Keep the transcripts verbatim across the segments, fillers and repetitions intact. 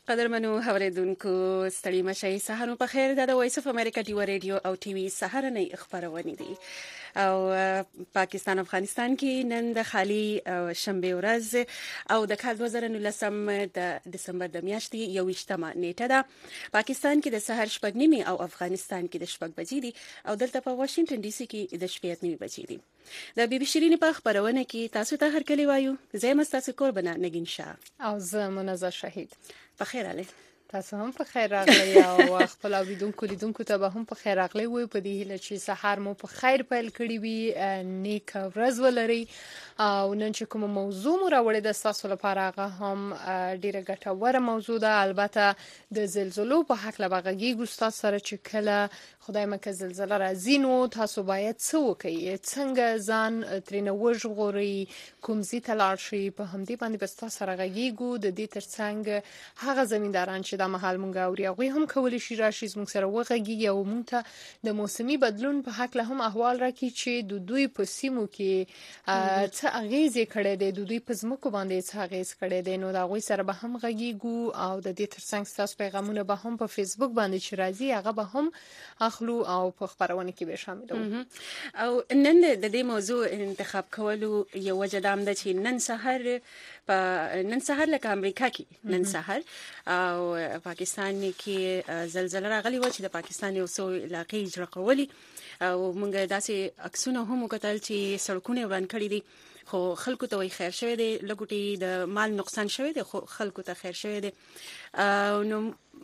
قدرمنو اوریدونکو ستړي مشئ سهار مو په خیر. دا د وایس اف امریکا ډیو رادیو او ټي وي سهارنۍ خبرونه دي او پاکستان افغانستان کې نن د خالي شنبه ورځ او د کال دوه زره نولسم د دسمبر د میاشتې یوویشتمه نیټه ده. پاکستان کې د سهار شپږ نیمې او افغانستان کې د شپږ بجې دي او دلته په واشنگټن ډي سي کې د شپې اته نیمې بجې دي. د بي بي شيرين په خبرونه کې تاسو ته هر کلی وایو. زه مستاسو قربانه نگین شاه او زه منزه شهید. په خیر علي. تاسو هم په خیر راغلی او خپل اوریدونکو لیدونکو ته به هم په خیر راغلی وي. په دې هیله چې سهار مو په خیر پیل کړی وي، نیک ورځ ولري. او نن چې کوم موضوع مو راوړی د تاسو لپاره هغه هم ډیره ګټوره موضوع ده. البته د زلزلو په حق له بغږی ګوستات سره چې کله خدای مکه زلزلہ راځي نو تاسو باید څه وکړئ، څنګه ځان ترنه وژغورئ، کوم ځای ته لاړ شئ. په همدې باندې به تاسو سره غږیږو. د دې ترڅنګ هغه زمینداران چې د مهال مونږ اوري هغه هم کولی شي راشي زموږ سره وغږیږي او مونږ ته د موسمي بدلون په حق له هم احوال راکړي چې د دوی په سیمو کې څه اغیزې کړي دي، د دوی په ځمکو باندې څه اغیز کړي دي. نو دا غوي سره به هم غږیږو او د دې ترڅنګ تاسو پیغامونه به هم په فیسبوک باندې چې راځي هغه به هم اخلو او په خبرونه کې به شاملو. او نن د دې موضوع انتخاب کولو یو وجه دام ده چې نن سحر په نن سحر لکه امریکا کې نن سحر او پاکستان کې زلزلہ راغلی و چې د پاکستان یو څو علاقې اجرا کولې او موږ داسې عکسونه هم وکتل چې سړکونه وران کړي دي، خو خلکو ته وي خیر شوی دی، لګوټي د مال نقصان شوی دی خو خلکو ته خیر شوی دی. نو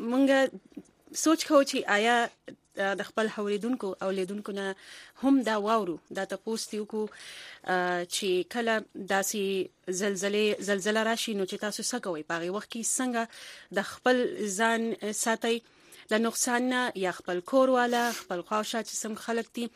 موږ سوچ کوو چې آیا د خپل اوریدونکو او لیدونکو نه هم دا واورو دا تاسو ته کو چې کله داسې زلزلې زلزلہ راشي نو چې تاسو څه کوئ په هغه وخت کې، څنګه د خپل ځان ساتي د نقصان نه یا خپل کور والا خپل خواوشا چې سم خلک دي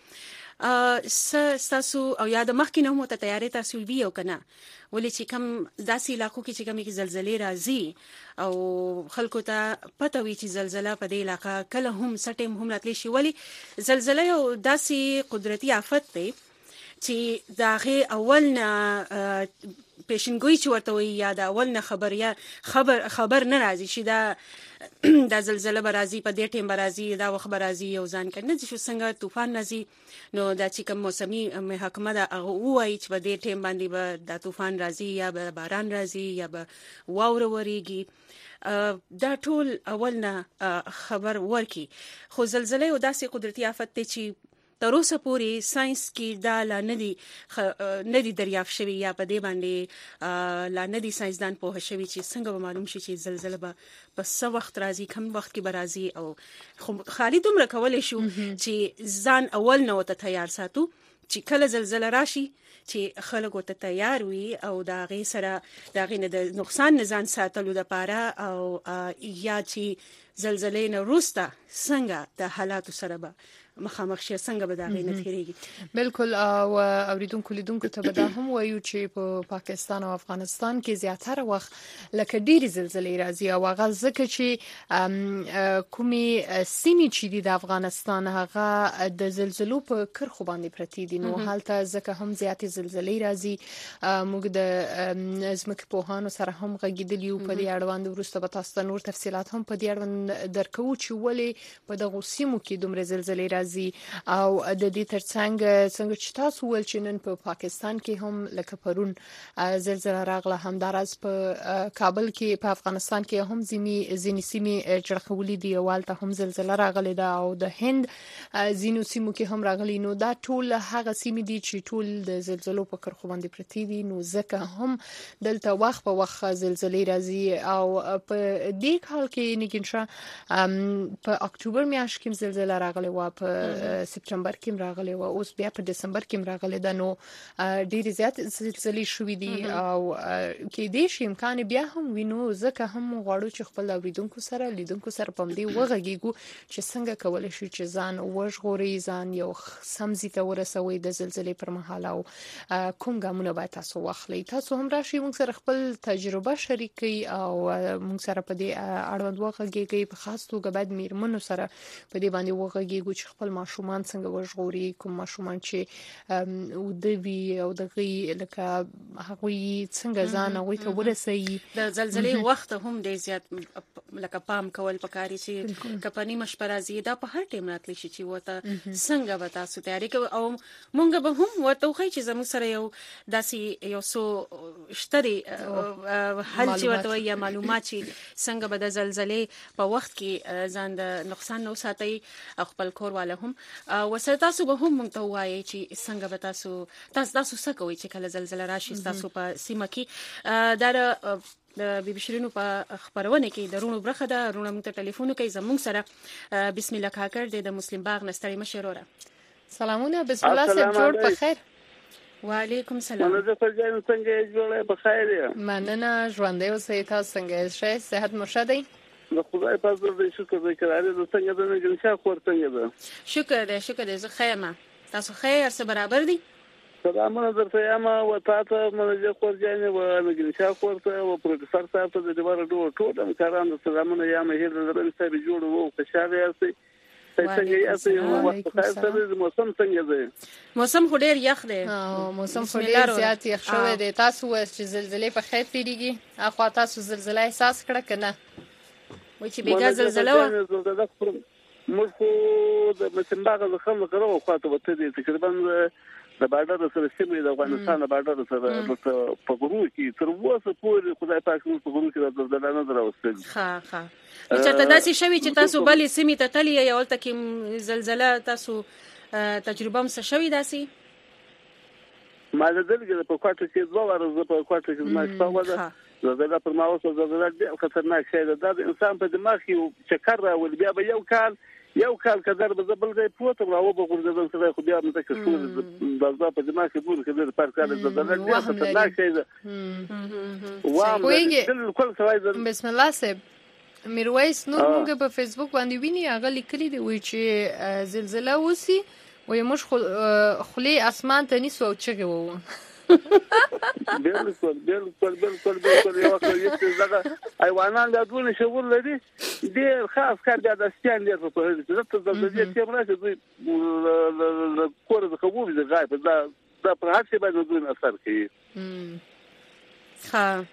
س تاسو او یا د مخکې نه مو ته تیاری تاسو وی او کنه ولې چې کم داسې علاقو کې چې کومې زلزلې راځي او خلکو ته پته وي چې زلزلہ په دې علاقې کله هم سټیم هم راتلی شي. ولې زلزلہ یو داسې قدرتي آفت دی چې داغه اول نه پیشنګوي چې ورته وي یا د اول نه خبر یا خبر خبر نه راځي چې دا د زلزلہ برازي په دې ټیم برازي دا وخت برازي یو ځان کنه چې څنګه طوفان راځي نو دا چې کوم موسمي محکمه دا هغه وایي چې په دې ټیم باندې به د طوفان راځي یا به باران راځي یا به واوره وریږي. دا ټول اول نه خبر ورکي. خو زلزلہ یو داسې قدرتي آفت دی چې تر اوسه پورې ساينس کې دا لا ندي ندي دریافت شوی یا په دې باندې لا ندي ساينسدان په هوښوي چې څنګه به معلوم شي چې زلزلہ به په څه وخت راځي، کوم وخت کې به راځي. او خالي دومره کولای شو چې ځان اول نه وته تیار ساتو چې کله زلزلہ راشي چې خلک وته تیار وي او دا غي سره دا غي نه د نقصان نه ځان ساتلو لپاره او یا چې زلزلې نه وروسته څنګه د حالاتو سره به مخامخ شي، څنګه به دا غي نه تیریږي. بالکل. او اوریدونکو لیدونکو ته به دا هم وایو چې په پاکستان او افغانستان کې زیاتره وخت لکه ډېری زلزلې راځي او هغه ځکه چې کومي سیمې چې د افغانستان هغه د زلزلو په کرخو باندې پرتی دي نو حالته ځکه هم زیاتې زلزلې راځي. موږ د ځمکې پوهانو سره هم غږیدلی یو په دې اړوند، وروسته به تاسو ته نور تفصيلات هم په دې اړوند درکو چې ولې په دغه سیمو کې دومره زلزلې راځي. او د دې ترڅنګ څنګه چې تاسو ول چې نن په پاکستان کې هم لکه پرون زلزلہ راغله، همدارس په کابل کې په افغانستان کې هم ځینی ځینی سیمې چرخولې دي او البته هم زلزلہ راغله ده او د هند ځینو سیمو کې هم راغلي. نو دا ټول هغه سیمې دي چې ټول د زلزلو په کرخو باندې پرتی دي، نو ځکه هم دلته وخت په وخت زلزلې راځي. او په دې حال کې نګینشا په اکتوبر میاشت کې زلزلہ راغله و، په سپتمبر کې راغلی و، اوس بیا په دسمبر کې راغلی ده. نو ډېر زیات زلزلې شوې دي او کې دې شي امکان بیا هم وینو. ځکه هم غواړو چې خپل اوریدونکو سره لیدونکو سره په دې وغږیږو چې څنګه کولای شو چې ځان وژغوري، ځان یو سمزي ته ورسوي د زلزلې پر مهال او کوم ګامونه باید تاسو واخلئ. تاسو هم راشي موږ سره خپل تجربه شریکي او موږ سره په دې اړوند وغږیږئ. په خاص توګه باید میرمنو سره په دې باندې وغږیږو چې خپل ماشومان څنګه وژغوري، کوم ماشومان چې ودوي او دغه لکه هغوی څنګه ځان هغوی ته ورسوي. د زلزلې وخت هم ډیر زیات لکه پام کول پکاري چې کپنی مشپرازي دا په هر ټیم راتلی شي چې وته څنګه به تاسو تیاری کوي او مونږ به هم وته خو چې زموږ سره یو داسي یو سو شتري حل چې وته یا معلومات چې څنګه به د زلزلې په وخت کې ځان د نقصان نو ساتي خپل کور والا هم وسره تاسو به هم مونږ ته وایي چې څنګه به تاسو تاسو تاسو څه کوي چې کله زلزلہ راشي تاسو په سیمه کې دا د بي بي شیرینو په خبرونه کې درونو برخه ده. رونه موږ ته ټلیفون کوي زموږ سره بسم الله کاکر د مسلم باغ نستړی مشروره. سلامونه بسم الله سره جوړ په خیر. وعلیکم سلام. مننه فرجان څنګه جوړه په خیر یې. مننه ژوندې اوسئ تاسو څنګه یې؟ صحت مو ښه دی؟ د خدای په فضل شکر دې کړی د څنګه د نګرشا خور څنګه ده؟ شکر دې شکر دې زه خیمه تاسو خیر څه برابر دي؟ سلامونه درته یم او تاسو منځه خورجانې و نګرشا خور ته او پروفیسور صاحب ته د ډیوار ډو ټول همکارانو سلامونه یم هیر درته صاحب جوړ وو خوشاله یاستئ. څنګه یاستئ او وخت خیر سره موسم څنګه دی؟ موسم خو ډیر یخ دی. اه موسم خو ډیر زیات یخ شوی دی. تاسو ول چې زلزلې په خیر تیریږي اخو تاسو زلزلې احساس کړه کنه؟ وای چې بیګا زلزلہ و موږ خو د مسلم باغ د خلکو غره خواته وته دي تقریبا د بارډر سره سیمه د افغانستان د بارډر سره په غرو کې تر اوسه پورې خدای پاک موږ په غرو کې د زلزلې نه دراوستل. ها ها چې ته داسې شوي چې تاسو بلې سیمه ته تللی یا ولته کې زلزلہ تاسو تجربه هم څه شوي داسې؟ ما د دلګه په کوټه کې دوه ورځې په کوټه کې ما شپه وده زلزلہ پر ما اوسه زلزلہ ډېر خطرناک شی ده. د انسان په دماغ کې چکر راول بیا به یو کال یو کال کدر به زبل ځای پروت راو به ورځدل سره خو بیا مته کې شو د ځا په دماغ کې ګور کې د پر کار زلزلہ ډېر خطرناک شی ده. واه کل سوای بسم الله سب میرویس نور موږ په فیسبوک باندې ویني هغه لیکلي دی وی چې زلزلہ وسی وای موږ خلی اسمان ته نیسو او چغه وو. بالکل بالکل بالکل بالکل یو څه یې څنګه ایوانان د دونه شغل لري ډیر خاص کار بیا د ستان لري په هغه چې ته د دې چې مرسته دوی کور د خبرو د غایب دا د په هڅه باندې دوی اثر کوي. ها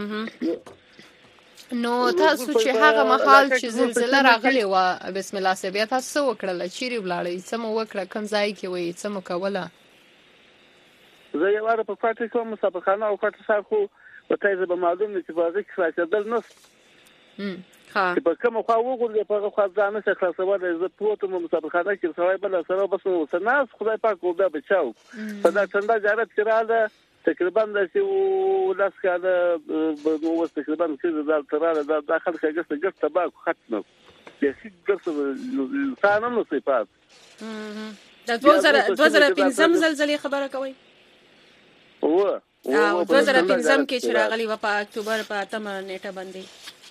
نو تاسو چې هغه مهال چې زلزلہ راغلی و بسم الله سه بیا تاسو وکړل چیرې ولاړی څه مو وکړه کوم ځای کې وې څه مو کوله؟ زه یو واره په فاټی کوم مسابقانه او کټ صاحب خو په تایزه به معلوم نه چې فازه کې خلاصېدل نو ها په کوم خو وګورې په خو ځانه څخه خلاصول زه پروت مو مسابقانه کې سوای بل سره بس نو سناس خدای پاک او دا بچاو په دا څنګه جارت کړه تقریبا د څو لاس کاله نو وس تقریبا چې دا تراله دا داخل کې ګسته ګسته باک ختم به هیڅ ګسته ثانم نو صفات د دوه زره پنځم زلزلې خبره کوي او او دوه زره پنځم کې چې راغلی و په اکتوبر په اتمه نیټه باندې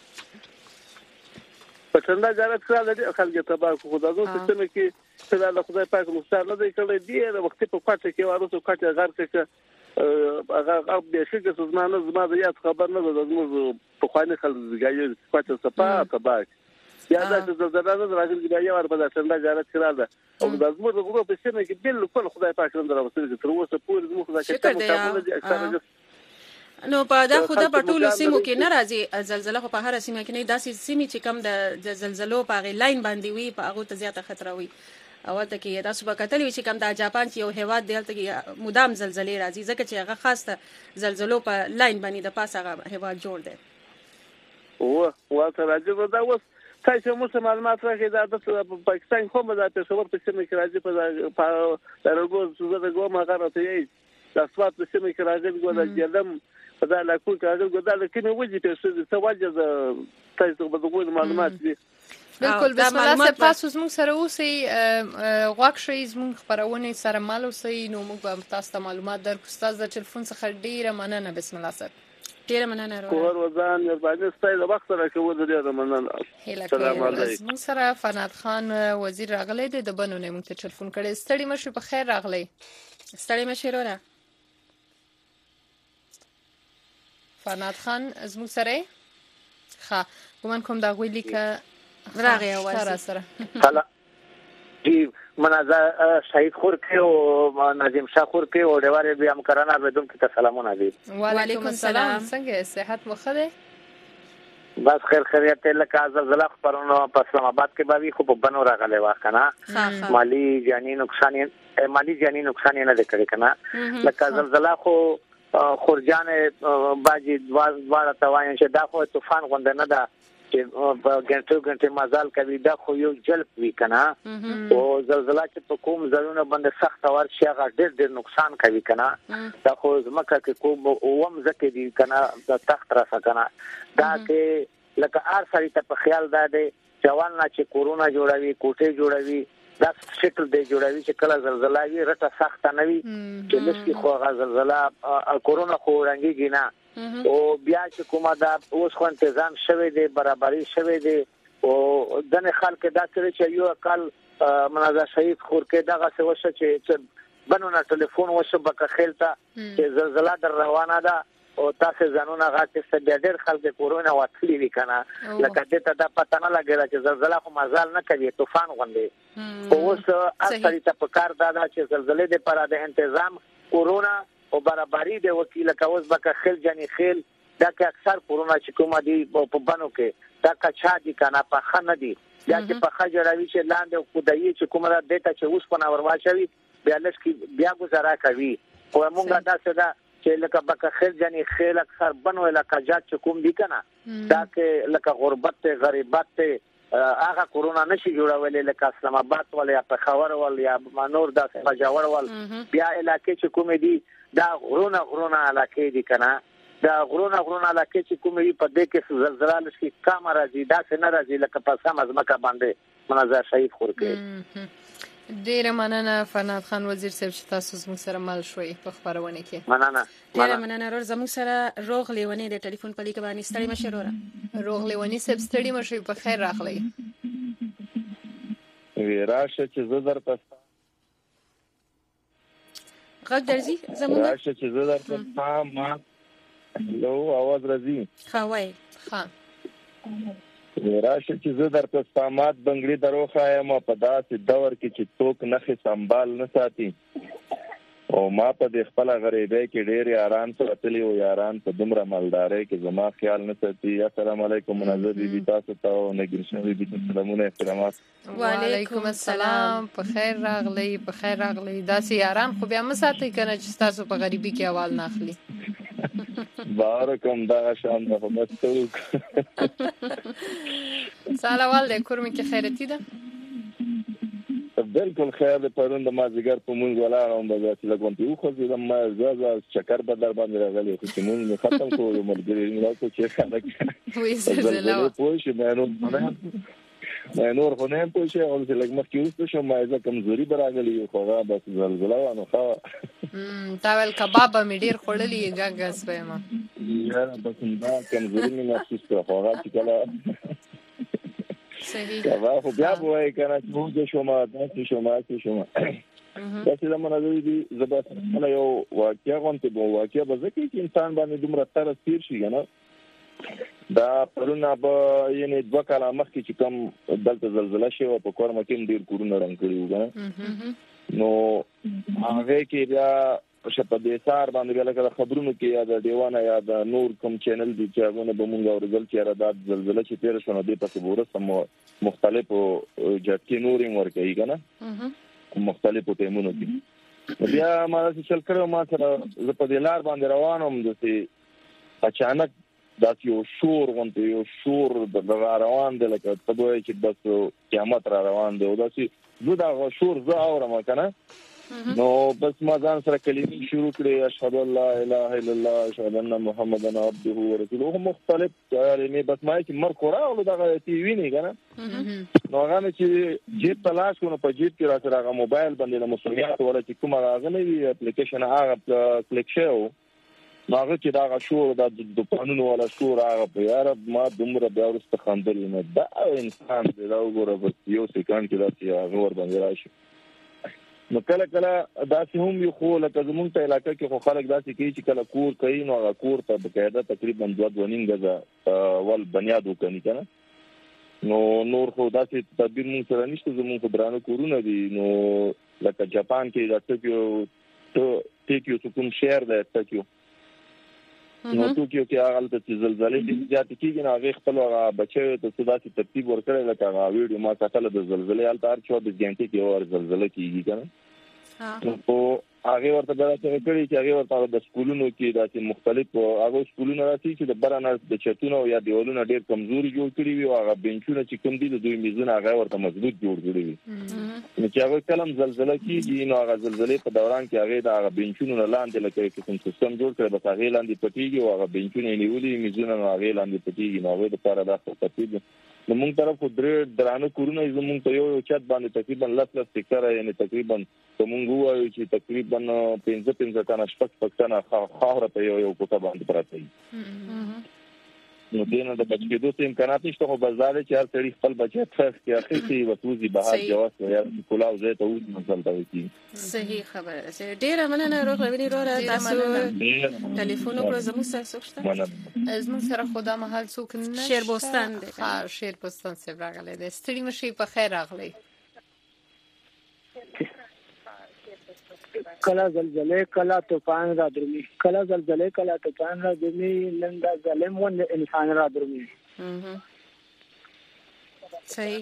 په څنګه جارت کړه د خلک تبا خو دا نو سیستم کې چې له خدای پاک مختار نه دی کړی دی د وخت په کوټه کې ورته کوټه غار کې هغه هغه به شي چې زمانه زما د یاد خبر نه ده زموږ په خوانه خلک غاړي کوټه صفه تبا یا دا چې زلزلہ نه راځي بیا یو ور په څنګه جارت کړه ده او د زموږ د غرو په سیمه کې بالکل خدای پاک نه دراوستل چې تر اوسه پورې زموږ خدای ته نو په دا خو د پټولو سیمو کې ناراضي زلزلہ خو په هر سیمه کې نه داسې سیمه چې کم د زلزلو په غي لاین باندې وي په هغه ته زیاته خطر وي او ته کې تاسو په کتل وی چې کم د جاپان چې یو هیواد دی ته کې مدام زلزلې راځي ځکه چې هغه خاصه زلزلو په لاین باندې د پاسه هغه هیواد جوړ دی او واته راځي دا اوس تاسو مو څه معلومات راکړئ دا د پاکستان کومه د پېښور په سیمه کې راځي په درګو زړه ګوم هغه راته یې د اسوات په سیمه کې راځي ګو د جلم په دا لاکو کې راځي ګو دا لکه وځي په څه وجه د تاسو په دغه معلومات دي بالکل بسم الله سره تاسو زموږ سره اوسئ غواړم چې زموږ خبرونه سره مال اوسئ نو موږ به تاسو ته معلومات درکړو تاسو د ټلیفون څخه ډیره مننه بسم الله سره ډیره مننه کور وزن باندې ستاسو د وخت سره کوو ډیره مننه سلام علیکم سره فناد خان وزیر راغلی دی د بنونه موږ ته ټلیفون کړی ستړي مشه په خیر راغلی ستړي مشه وروره فناد خان زموږ سره ښه ګومان کوم دا غوي لیکه راغی اواز حالا جی منازه شهید خورکی او نظیم شاه خورکی او دیواره بیا همکاران اوریدونکو ته سلامونه دي. وعلیکم السلام. څنګه صحت مو ښه دی؟ بس خیر خیریت لکه زلزلہ پرونو په اسلام آباد کې باندې خو په بنو راغلی واکنه مالی جانی نقصان مالی جانی نقصان نه کړی کنه لکه زلزلہ خو خورجان باجی دواړه توان چې دا خو طوفان غوند نه ده چې ګنټو ګنټه مازال کوي دا خو یو جلب وی کنه او زلزلہ چې په کوم ځایونه باندې سخت ورشي هغه ډېر ډېر نقصان کوي کنه دا خو زمکه کې کوم اوم زکه دي کنه د تخت را سکنه دا کې لکه ار سړی ته په خیال ده جوان نه چې کورونا جوړوي کوټه جوړوي دا شکل دی جوړوي چې کله زلزلہ وي رټه سخت نه وي چې لسکی خو هغه زلزلہ کورونا خو رنګيږي نه او بیا چې کومه دا اوس خو تنظیم شوه دی برابرۍ شوه دی او دنه خلک دا کړی چې یو کال منازه شهید خورکه دغه څه وشه چې بنونه ټلیفون وشه بک خیلته چې زلزلہ در روانه ده او تاسو ځانونه غاټه ست ډېر خلک کورونا واتلی وی کنه لکه دې ته دا پته نه لګیږي چې زلزلہ خو مازال نه کوي طوفان غوندي اوس اصلي ته پکار دا چې زلزلې د پر د تنظیم کورونا او برابرۍ د وکیل کاوز بک خل جنې خل دا کې اکثر کورونا چې کومه دي په بانو کې دا کچا دي کنه په خنه دي یا چې په خجروي چې لاندې خدای چې کومه د دې ته چې اوس په نور واچوي بیا لږ بیا گزاره کوي خو موږ دا څه دا چې لکه بک خل جنې خل اکثر بنو علاقات چې کوم دي کنه دا کې لکه غربت غریبت هغه کورونا نشي جوړولې لکه اسلام آباد ول یا پېښور ول یا مانور داسې بجاور ول بیا علاقې چې کوم دي دا غرونه غرونه علاقې دي کنه دا غرونه غرونه علاقې چې کوم دي په دې کې زلزلہ لشي کم راځي دا څنګه راځي لکه په سم ازمکه باندې منازه شهید خورکه ډیره مننه فناد خان وزیر صاحب چې تاسو زموږ سره مل شوي په خبرونه کې مننه ډیره مننه ور زموږ سره روغ لیونی د ټلیفون په لیک باندې ستړي مشروره روغ لیونی صاحب ستړي مشوي په خیر راغلی ویراشه چې زه درته غږ درځي زموږ راشه چې زه درته ما لو आवाज راځي خوای ها راشه چې زه درته سامات بنگړي دروخه یم په داسې دور کې چې څوک نخې سنبال نه ساتي او ما په د خپل غریبۍ کې ډېر یاران ساتلي او یاران په دومره مالدارۍ کې زما خیال نه ساتي. السلام علیکم منظر بیبي تاسو ته او نګرشن بیبي سلامونه احترامات. وعلیکم السلام په خیر راغلی په خیر راغلی داسې یاران خو بیا مساتې کنه چې تاسو په غریبي کې اول نه اخلي. بارکم دا شان د همتوک سلام علیکم کورم کې خیرتی ده بالکل خیر ده پرون د مازیګر په مونږ ولاړم د ځات لګونتي خو زه ما زازا چکر به در باندې راغلی خو چې مونږ ختم کړو مرګري نو څه چې خلک وې زلزلہ پوه شي مې نو مې نور خو نه پوه شي او چې لګ مخ کې اوس شو ما زه کمزوري براغلی خو غا بس زلزلہ نو خو تا ول کباب مې ډیر خړلې ګاګس به ما یا بس دا کمزوري مې محسوس کړه خو غا چې کله صحیح دا خو بیا وای کنه موږ شوما تاسو شوما تاسو شوما تاسو د منځوي دي زبات مله یو واقعیا غونته بو واقعیا به ځکه چې انسان باندې دومره تر سیر شي کنه دا پرونه به یعنی دوه کاله مخکې چې کوم دلته زلزلہ شو په کورما کې ډیر کورونه رنګ کړیو کنه نو هغه کې بیا په دې سار باندې لکه خبرونو کې یا د دیوانه یا د نور کوم چینل دي چې هغه به مونږ اورېدل چې را د زلزلہ چې تیر شو نو دې په ورسته مختلفو جټکې نورې ورکوي کنه مختلفو ټیمونو کې بیا ما چې چل کړو ما سره زه په دې لار باندې روانم د سي اچانک دا یو شور غونته یو شور د روان دی لکه په دوی چې بس قیامت را روان دی او دا چې زه دا شور زه اورم کنه نو بس ما ځان سره کلمې شروع کړې اشهد ان لا اله الا الله اشهد ان محمدن عبده ورسوله مختلف کلمې بس ما چې مر قرآن له دغه تی ویني کنه نو هغه چې جیب تلاش کو په جیب کې را سره هغه موبایل باندې د مسؤلیت ولا چې کومه راغلي وي اپلیکیشن هغه کلیک شو هغه چې دا شور د قانون ولا شور هغه په یار ما دومره بیا ورسته خندل نه دا انسان دا وګوره بس یو سکند کې دا چې هغه ور باندې راشي نو کله کله داسې هم یو خو لکه زمونږ ته علاقه کې خو خلک داسې کوي چې کله کور کوي نو هغه کور ته بقاعده تقریبا دوه دوه نیم غزه ول بنیاد وکړي کنه نو نور خو داسې تدبیر مونږ سره نشته، زموږ په درانه کورونه دي. نو لکه جاپان کې د ټوکیو ته ټوکیو کوم شهر دی ټوکیو، نو ټوکیو کې هغه د زلزلې د زیات کېږي نه هغه خپل هغه بچو ته څه ترتیب ورکړي لکه هغه ویډیو ما کتل د زلزلې حالت هر چوبیس غنټې کې اور زلزلې کېږي کنه. نو هغه ورته دا څه کوي چې هغه ورته د سکولونو کې داسې مختلف هغه سکولونه راځي چې د برانه د چتونو یا دیوالونو ډېر کمزوري جوړ کړي وي او هغه بنچونه چې کوم دي د دوی میزونه هغه ورته مضبوط جوړ کړي وي. نو چې هغه کلم زلزلہ کېږي نو هغه زلزلې په دوران کې هغه د هغه بنچونو لاندې لکه کوم سیستم جوړ کړي بس هغه لاندې پټيږي او هغه بنچونه نیولې میزونه هغه لاندې پټيږي نو هغه د لپاره دا څه تفصیل نو موږ طرف درې درانه کورونه زموږ ته یو چت باندې تقریبا لس لس ټکر یعنی تقریبا کومو وایو چې تقریبا پنځه پنځه تنه شپږ شپږ تنه خاوره په یو یو کوټه باندې پراته دي. نو دینه د بچو د امکانات نشته خو بازار چې هر سړي خپل بچی ته کې اخیستي وتوزي بهر جواز یا کولاو زه ته اوس مثال ته وکی. صحیح خبره ده. ډیره مننه روغ لویني روره تاسو ټلیفون وکړو زموږ سره سوچته زموږ سره خدا محل څوک نه شیر بوستان دی. ها شیر بوستان څخه راغلی دی. ستړي مشي په خیر راغلی. کلا زلزلې کلا طوفان را درومي، کلا زلزلې کلا طوفان را درومي، نن دا ظالم ون انسان را درومي. صحیح.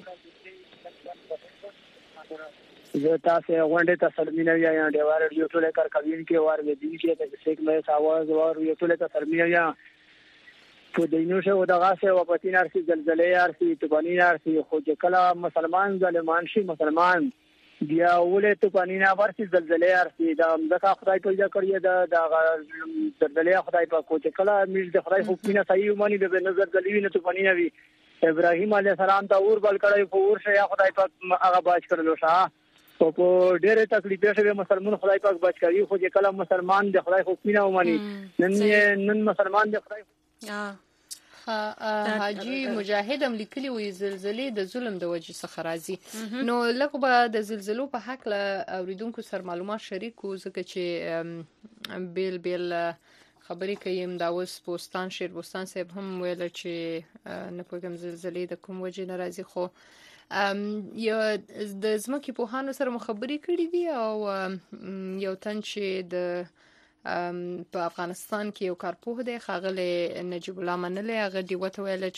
زه تاسو غونډه ته سلمینه یا ډیوار یو ټول کار کوي کې وار دې دي چې د سیک مې ساواز ور یو ټول ته سلمینه یا په دینو شه او دغه سه و پتین ارسي زلزلې ارسي طوفاني ارسي خو چې کلا مسلمان ظالمان شي مسلمان بیا ولې ته پانینا ورسي زلزلې ارسي دا دغه خدای پیدا کړی دا د زلزلې خدای په کوچ کله مش د خدای حکمینه صحیح مانی به نظر دلیوی نه ته پانینا وی ابراهیم علیه السلام ته اور بل کړی په اور شه خدای په هغه باج کړلو شه او په ډېره تکلیف شه مسلمان خدای پاک باج کړی خو چې کله مسلمان د خدای حکمینه ومني نن نن مسلمان د خدای حاجی مجاهد هم لیکلی وي زلزلې د ظلم د وجې څخه راځي. نو لږ به د زلزلو په حق له اوریدونکو سره معلومات شریکو ځکه چې بیل بیل خبرې کوي. دا اوس بوستان شیر بوستان صاحب هم ویل چې نه پوهېږم زلزلې د کوم وجې نه راځي خو یو د ځمکې پوهانو سره مو خبرې کړې دي او یو تن چې د په افغانستان کې یو کارپوه دی ښاغلی نجیب الله منلی هغه ډیوه ته ویله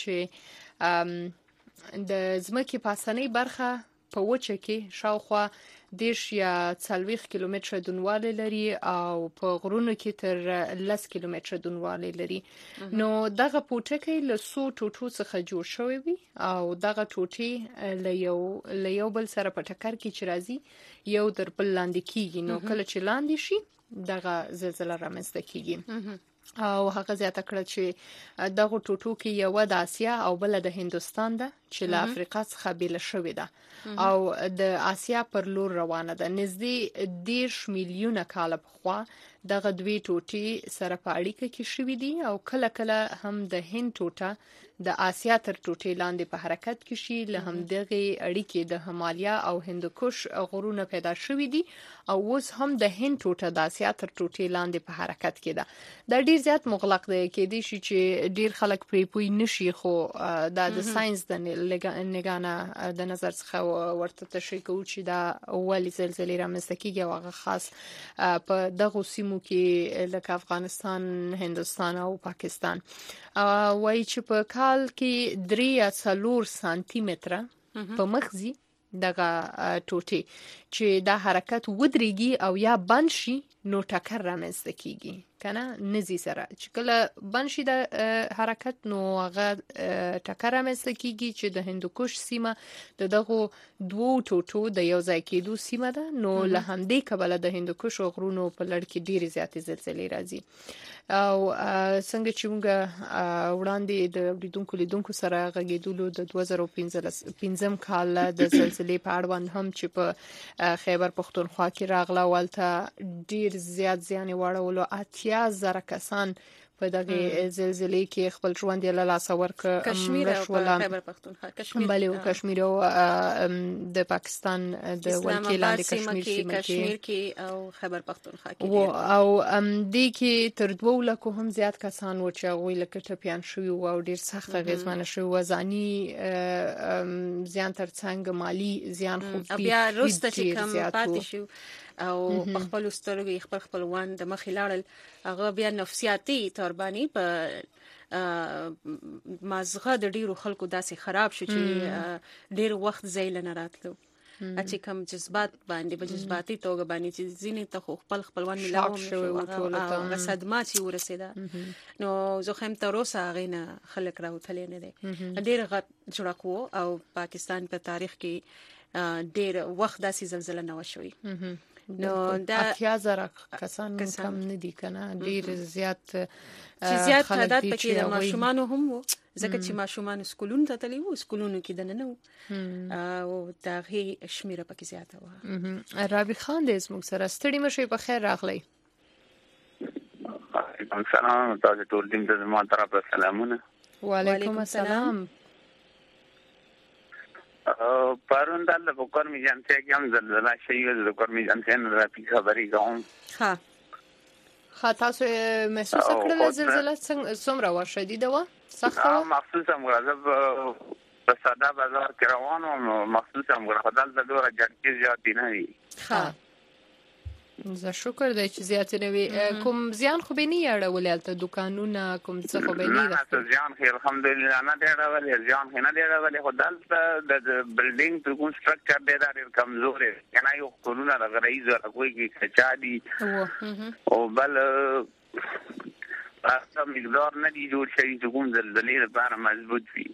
چې د ځمکې پاسنۍ برخه په وچه کې شاوخوا دېرش یا څلوېښت کیلومتره دونوالی لري او په غرونو کې تر لس کیلومتره دونوالی لري. نو دغه پوټکی له څو ټوټو څخه جوړ شوی وي او دغه ټوټې له یو له یو بل سره په ټکر کې چې راځي یو در بل لاندې کیږي. نو کله چې لاندې شي دغه زلزلہ رامنځته کیږي او هغه زیاته کړه چې دغه ټوټو کې یو د آسیا او بل د هندستان ده چې له افریقا څخه بیل شوې ده او د آسیا پر لور روانه ده. نږدې دېرش میلیونه کاله پخوا دغه دوی ټوټې سره په اړیکه کې شوې دي او کله کله هم د هند ټوټه د آسیا تر ټوټې لاندې په حرکت کې شي. له همدغه اړیکې د همالیا او هندوکش غرونه پیدا شوي دي او اوس هم د هند ټوټه د آسیا تر ټوټې لاندې په حرکت کې ده. دا ډیر زیات مغلق دی کېدای شي چې ډیر خلک پرې پوه نشي خو دا د ساينس د نګانه د نظر څخه ورته تشریح کوو چې دا ولې زلزلې رامنځته کیږي او هغه خاص په دغه سیمو کې لکه افغانستان هندستان او پاکستان وایي چې په کال کې درې یا څلور سانتي متره په مخزي دغه ټوټې چې دا حرکت ودرېږي او یا بند شي نو ټکر رامنځته کیږي کنه نزي سره چې کله بند شي د حرکت نو هغه ټکر رامنځته کیږي چې د هندوکش سیمه د دغه دوو ټوټو د یو ځای کېدو سیمه ده. نو له همدې کبله د هندوکش غرونو په لړ کې ډېرې زیاتې زلزلې راځي او څنګه چې موږ وړاندې د اوریدونکو لیدونکو سره غږېدلو د دوه زره پنځم کال د زلزلې په اړوند هم چې په خیبر پښتونخوا کې راغله ولته ډېر زیات زیان واړولو اتیا زره کسان په دغه زلزلې کې خپل ژوند یې له لاسه ورکړ. کشمیر او خیبر پختونخوا کشمیر بله او کشمیر او د پاکستان د ولکې لاندې کشمیر سیمه کشمیر کې او خیبر پختونخوا کې او دې کې تر دوه لکو هم زیات کسان و چې هغوی لکه ټپیان شوي او ډیر سخت اغیزمنه شوي، ځاني زیان ترڅنګ مالی زیان خو بیا وروسته چې کم پاتې شو او په خپل سترګې خپل خپلوان د مخې لاړل، هغه بیا نفسیاتي تور باندې په مازغه د ډیرو خلکو داسې خراب شو چې ډیر وخت ځای نه راتلو، چې کوم جذبات باندې په جذباتي توګه باندې چې ځینې ته خپل خپلوان ملاو شو او صدمه چې ورسېده، نو زه هم تر اوسه غینه خلک راوتلې نه دي. ډیر غټ جوړکو او پاکستان په تاریخ کې ډیر وخت داسې زلزلہ نه وشوي. نو دا اتیا زره کسان کم نه دي کنه، ډیر زیات چې زیات تعداد پکې د ماشومان هم وو، ځکه چې ماشومان سکولونو ته تللي وو، سکولونو کې دنه نه وو او دا غي شمیره پکې زیاته وه. رابی خان دې زموږ سره ستړي مشي، په خیر راغلی. وعلیکم السلام، تاسو ټول دې د ما طرفه سلامونه. وعلیکم السلام. پرون د بکر می جانته کې هم زلزلہ شي او د بکر می جانته نه راپی خبرې کوم. ها ها تاسو محسوس کړل زلزلہ څومره ور شدیده و؟ سخت و؟ مخصوصا مغرب په ساده بازار کې روان او مخصوصا مغرب د دوره جنګي زیات نه وي. ها زه شکر دی چې زیات نه وي. کوم زیان خو به نه یړول ته دکانونه کوم څه خو به نه نه زیان خیر الحمدلله نه دی راولې، زیان نه دی راولې، خو دلته د بلډینګ د کوم سټرکچر دی دا ډېر کمزور دی کنه، یو قانون راغلی زره کوئی کې کچا دي او بل تاسو مقدار نه دی جوړ شي چې کوم زلزلې لپاره مضبوط وي.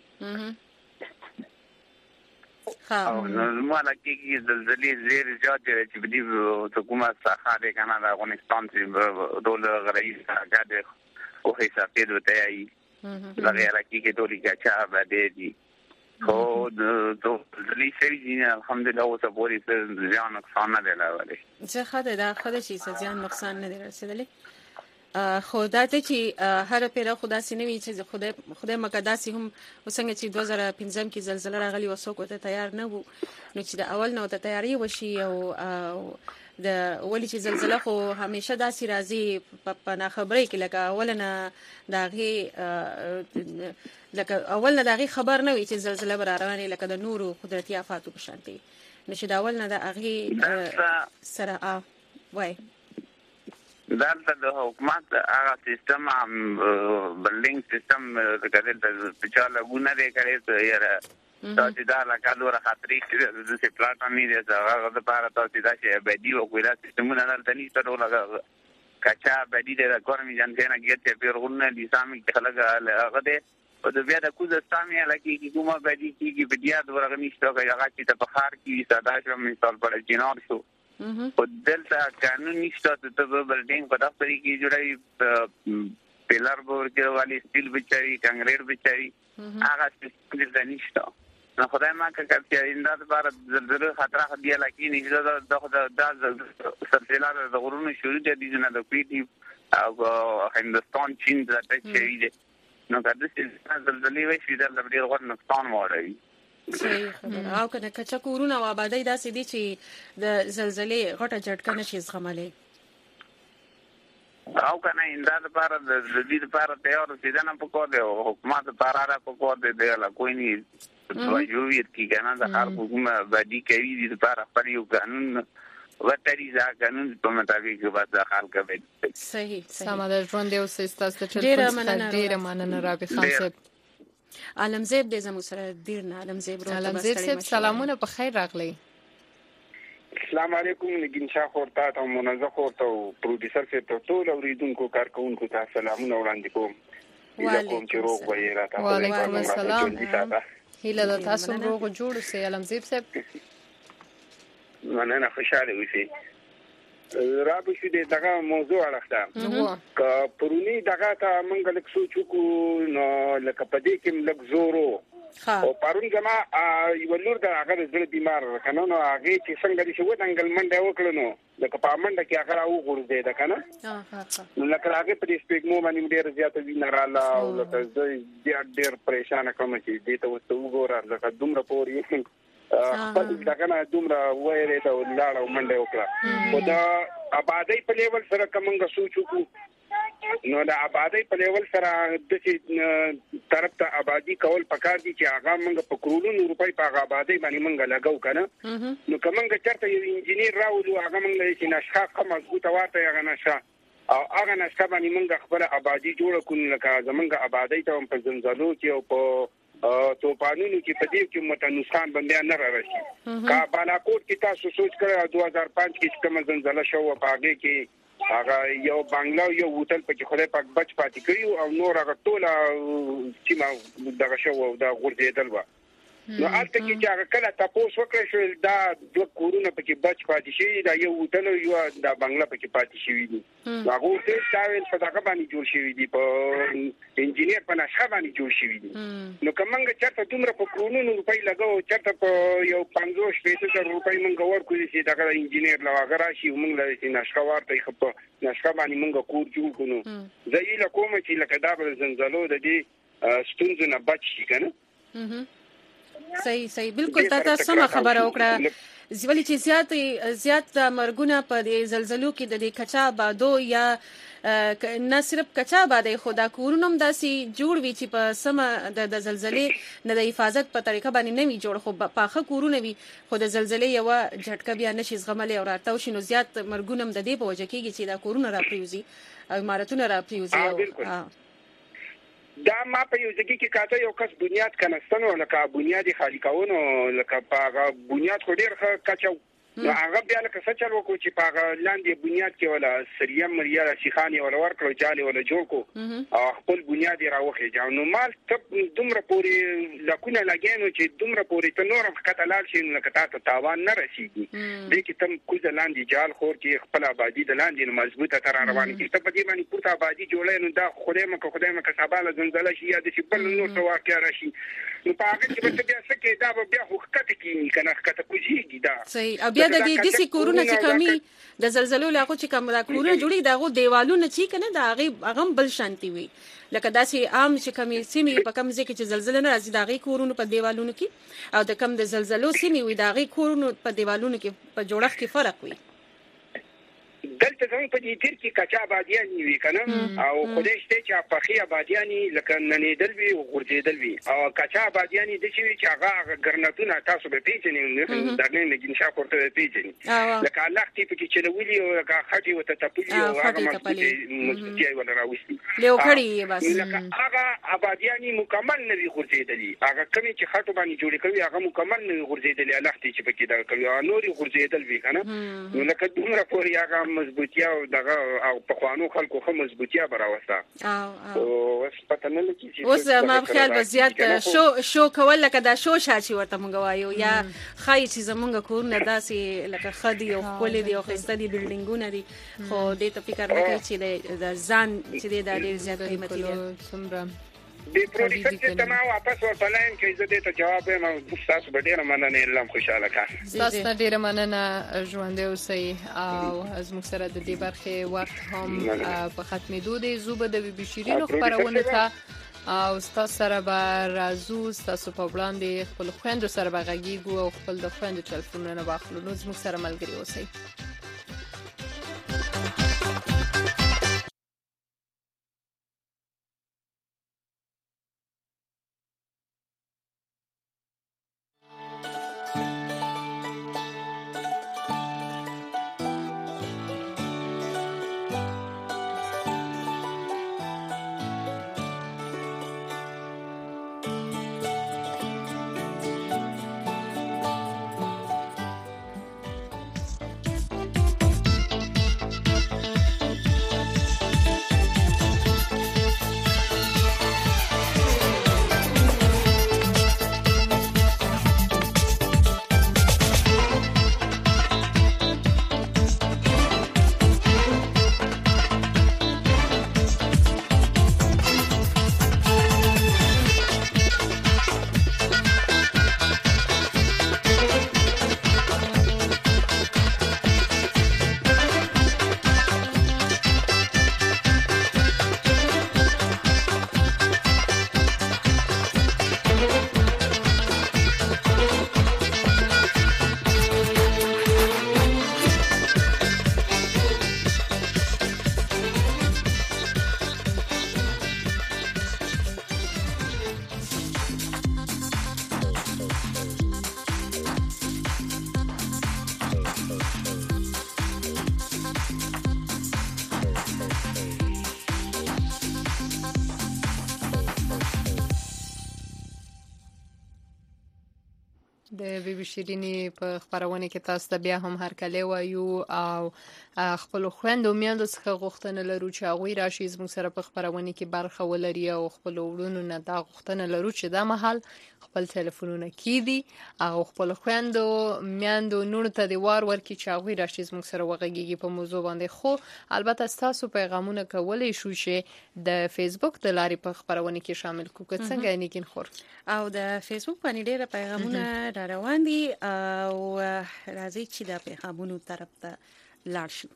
او نو مالا کې زلزلې زیر زیات دي چې بدی حکومت څخه د کنه د افغانستان چې ډول غړي څنګه او حساب دې وته ای لږه راکې کې ټولي کچا باندې دي خو د زلزلې شری دي الحمدلله او څه پوری څه ځان نقصان نه دی لاولې. څه خدای دا خدای چې ځان نقصان نه دی رسیدلی، خو دا ته چې هر پیره خدا سينوي چې خدای خدای مقدسي هم وسنګ چې دوه زره پنځم کې زلزلہ راغلی و څوک ته تیار نه وو، نو چې د اول نو ته تیاری وشي او د ولی چې زلزلہ خو همیشه داسې راځي په نه خبرې کې لکه اولنه داغي لکه اولنه داغي خبر نه وي چې زلزلہ بر روانه لکه د نورو قدرتي آفاتو په شانتي نشي دا اولنه د اغي سره وای دلته د حکومت هغه سیستم بلډینګ سیستم کړي د پچاله غونه لري کړي یاره تاسو دا لکه خاطري چې د سپلاټ نه دي هغه د پاره تاسو دا چې بدی او کویلا سیستمونه نه تني ستو لګا کچا بدی د کورمي جانته نه کېته پیرونه دي سامي خلک هغه د او د بیا د کوزه سامي لکه کی کومه بدی کی بدیا د ورغ نشته هغه چې د بخار کی ساده شو مثال پر جنار شو او دلته قانون نشته ته بلډینګ په دغه طریقې جوړای پیلر بور کې والی سټیل بچاري کانکریټ بچاري هغه څه دلته نشته. نو خدای ما که انداز بار زلزلې خطر خدای لکه نشته د د سلسله د غرونو شروع دي نه د پیټي او هندستان چین د تشریح دي نو دا د زلزلې وشي د ډېر غوړ نقصان وړي. صحیح خبره او کنه کچا کورونه او آبادی داسې دي چې د زلزلې غټه جټکه نشي زغملای او کنه انداز لپاره د دې لپاره تیار اوسېدنه پکور دی او حکومت لپاره را پکور دی د کوئی نه توجه کی کنه د هر حکومت باندې کوي د لپاره پر یو قانون وتري ځا قانون په مطابق به د خلک به صحیح سم د ژوند یو سیستم چې ډیره مننه رابي خان صاحب. عالمزیب دې زموږ سره ډیر نه عالمزیب روته عالمزیب صاحب سلامونه په خیر راغلی. السلام علیکم نگین شاه خورتا ته منځ خورتا او پروډوسر ته ټول اوریدونکو کارکونکو ته سلامونه وړاندې کوم. وعلیکم چې روغ وي راته. وعلیکم السلام. هیله ده تاسو روغ جوړ اوسئ عالمزیب صاحب. مننه خوشاله اوسئ. رابو شو دې دغه موضوع راخته که پرونی دغه ته موږ لک سوچو کو نو لکه پدې کې لک زورو او پرون جما یو لور دا هغه زړه بیمار کنه نو هغه چې څنګه دي شو دنګل منډه وکړو نو لکه په منډه کې هغه راو غورځي دا کنه ها ها نو لکه هغه په سپیګمو باندې ډېر زیاته وینراله او لکه ډېر ډېر پریشان کوم چې دې ته وته وګوره لکه دومره پوري خپل دا کنه دومره وایره ته لاړ او منډه وکړه او دا آبادی په لیول سره کومه سوچو نو دا آبادی په لیول سره د چې طرف ته آبادی کول پکار دي چې هغه موږ په کرونو روپۍ په آبادی باندې موږ لګاو کنه نو کومه چرته یو انجنیر راولو هغه موږ چې نشه کوم مضبوطه واته هغه نشه او هغه نشه باندې موږ خپل آبادی جوړ کړو لکه زمونږ آبادی ته په زنځلو کې او په توپانونو کې په دې کې متنوسان باندې نه راشي کا بالاکوټ کې تاسو سوچ کړئ دوه هزار پنځه کې کوم زنځله شو په هغه کې هغه یو بنگلا یو هوټل په خله پاک بچ پاتې کړیو او نور هغه ټول چې ما دغه شو دا غورځیدل و نو البته چې هغه کله تاسو وکړئ شو دا د کورونه په کې بچ پاتې شي دا یو هوټل یو دا بنگلا په کې پاتې شي دي هغه ټول تاویل په دغه باندې جوړ شوی دي په انجنیر په نشه باندې جوړ شوی دي نو کومنګ چرته دومره په کورونو روپۍ لګاو چرته په یو پنځوس پیسې روپۍ مونږ ورکړو چې دغه انجنیر لا هغه راشي مونږ له چې نشه ورته خپ نشه باندې مونږ کور جوړ کړو زه یې لکوم چې لکه دا بل زنځلو د دې ستونزو نه بچ شي کنه صحیح صحیح بالکل تاسو سم خبره وکړه ځولې چې زیات زیات مرګونه په دې زلزلو کې د دې کچا بادو یا نه صرف کچا باندې خدا کورونم داسي جوړ وی چې په سم د زلزلې نه د حفاظت په طریقه باندې نه وی جوړ خو پاخه کورونه وی خو د زلزلې یو جټکه بیا نشي زغملې او راتاو شنو زیات مرګونم د دې په وجه کې چې دا کورونه را پریوزي او عمارتونه را پریوزي دا ما په یو ځکه کې کاته یو کس بنیاد کنستنو لکه بنیادی خالی کاونو لکه په بنیاد خو ډیر ښه کچو نو هغه بیا لکه څه چل وکړو چې په لاندې بنیاد کې ولا سریم مریا شيخانی ولا ورکړو جالي ولا جوړ کو او خپل بنیاد راوخی ځاو نو مال ته دومره پوری لکونه لګینو چې دومره پوری ته نورم کتلال شي لکه تاسو تاوان نه رسیږي دې کې تم کوزه لاندې جال خور کې خپل آبادی د لاندې مضبوطه تر روان کې ته په دې باندې پورته آبادی جوړې نو دا خدای مکه خدای مکه سباله زنځله شي یا د شپل نور څه واقع راشي نو په هغه کې به بیا څه کې دا بیا حقیقت کې کنه حقیقت کوجیږي دا صحیح بیا د دې د کورونه چې کمی د زلزلو لاغو چې کوم دا کورونه جوړي داغه دیوالونه چې کنه دا هغه هغه بل شانتي وي لکه داسې عام چې کمی سیمه په کم ځای کې چې زلزلہ نه راځي داغه کورونه په دیوالونو کې او د کم د زلزلو سیمه وي داغه کورونه په دیوالونو کې په جوړښت کې فرق وي دلته زموږ په دې تیر کې کچا آبادیان وی کنه او خدای شته چې په خي آبادیان لکه ننیدل وی او غورځیدل وی او کچا آبادیان د چې چې هغه ګرنټونه تاسو به پیژنئ دا نه لګین شا کوته پیژنئ لکه الله تی په کې چلولي او هغه خټي وته تپلی او هغه مستی ولا راوستي له کړي بس لکه هغه آبادیان مکمل نه وی غورځیدلی هغه کمی چې خټو باندې جوړ کړي هغه مکمل نه غورځیدلی الله تی چې په کې دا کوي او نوري غورځیدل وی کنه نو لکه دومره پوري هغه مضبوطیا او دغه او په خوانو خلکو خو مضبوطیا براوسته او او اوس پته نه لګی چې اوس ما خیال به زیات شو شو کول لکه دا شو شاشي ورته مونږ وایو یا خای چې زمونږ کورونه داسې لکه خدي او خپل دي او خسته دي بلډینګونه دي خو دې ته فکر نه کوي چې د ځان چې د ډېر زیات قیمتي دي څومره د پروډکټ سیستم واپس ورته لایم کې زه دې ته جواب یم تاسو به ډیر مننه لرم خوشاله کا تاسو ته ډیر مننه ژوند اوسئ او از موږ سره د دې برخه وخت هم په ختمېدو دی زوبه د بي بي شيرینو خبرونه ته او تاسو سره به رازو تاسو په وړاندې خپل خويندو سره به غږیږو او خپل د خويندو ټلیفونونه واخلو نو موږ سره ملګری اوسئ د بیبي شیرینی په خبرونه کې تاسو ته بیا هم هرکلی وایو او خپل خويندو میندو څخه غوښتنه لرو چې هغه راشي زموږ سره په خبرونه کې برخه ولري او خپل وړونو نه دا غوښتنه لرو چې دا مهال خپل ټلیفونونه کیدي او خپل خويندو میندو نور ته دی وار ورکړي چې هغه راشي زموږ سره وغږیږي په موضوع باندې. خو البته تاسو پیغامونه کولای شو چې د فیسبوک د لارې په خبرونه کې شامل کو که څنګه نیکین خور او د فیسبوک باندې ډېر پیغامونه را روان دي او راځي چې د پیغامونو طرف ته لاړ شو.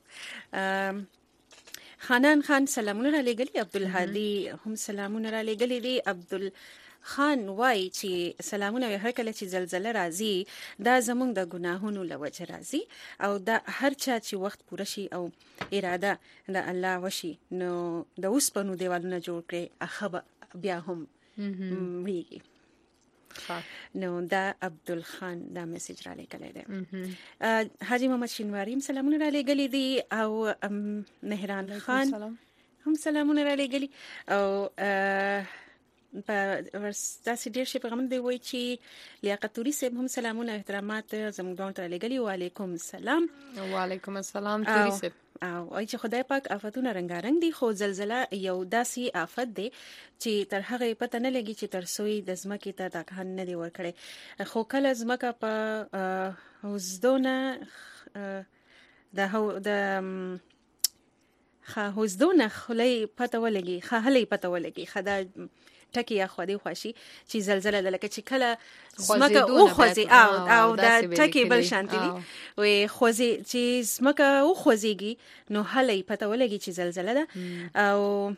خانان خان سلامونه را لګلي، عبدالهادي هم سلامونه را لګلي دي. عبدل خان وای چې سلامونه هر کله چې زلزلہ راځي دا زمونږ د ګناهونو لوجه راځي او دا هر چا چې وخت پوره شي او اراده د الله وشي نو د اوسپنو دیوالونه جوړ کړي اخبا بیا هم میږي. نو دا عبدل خان دا میسج را لګلې ده. حاجی محمد شینواری سلامونه را لګلې دي او مهران خان هم سلامونه را لګلي او په ورستا سي ډیر شي پیغام دی وای چې لیاقت توري سه هم سلامونه احترامات زموږ دون ته لګلي. وعلیکم السلام. وعلیکم السلام توري سه او ای چې خدای پاک آفتونه رنگارنګ دي خو زلزلہ یو داسي آفت دی چې تر هغه پته نه لګي چې تر سوی د زمکه ته تکهن نه دی ورکړي خو کله زمکه په وزدونه د هو د خا وزدونه خلې پته ولګي خهلې پته ولګي خدا ټکی یا خو دې خوشي چې زلزلہ لکه چې کله زمکه او خوځي او او دا ټکی بل شانتي دي وي خوځي چې زمکه او خوځيږي نو هلې پته ولګي چې زلزلہ ده او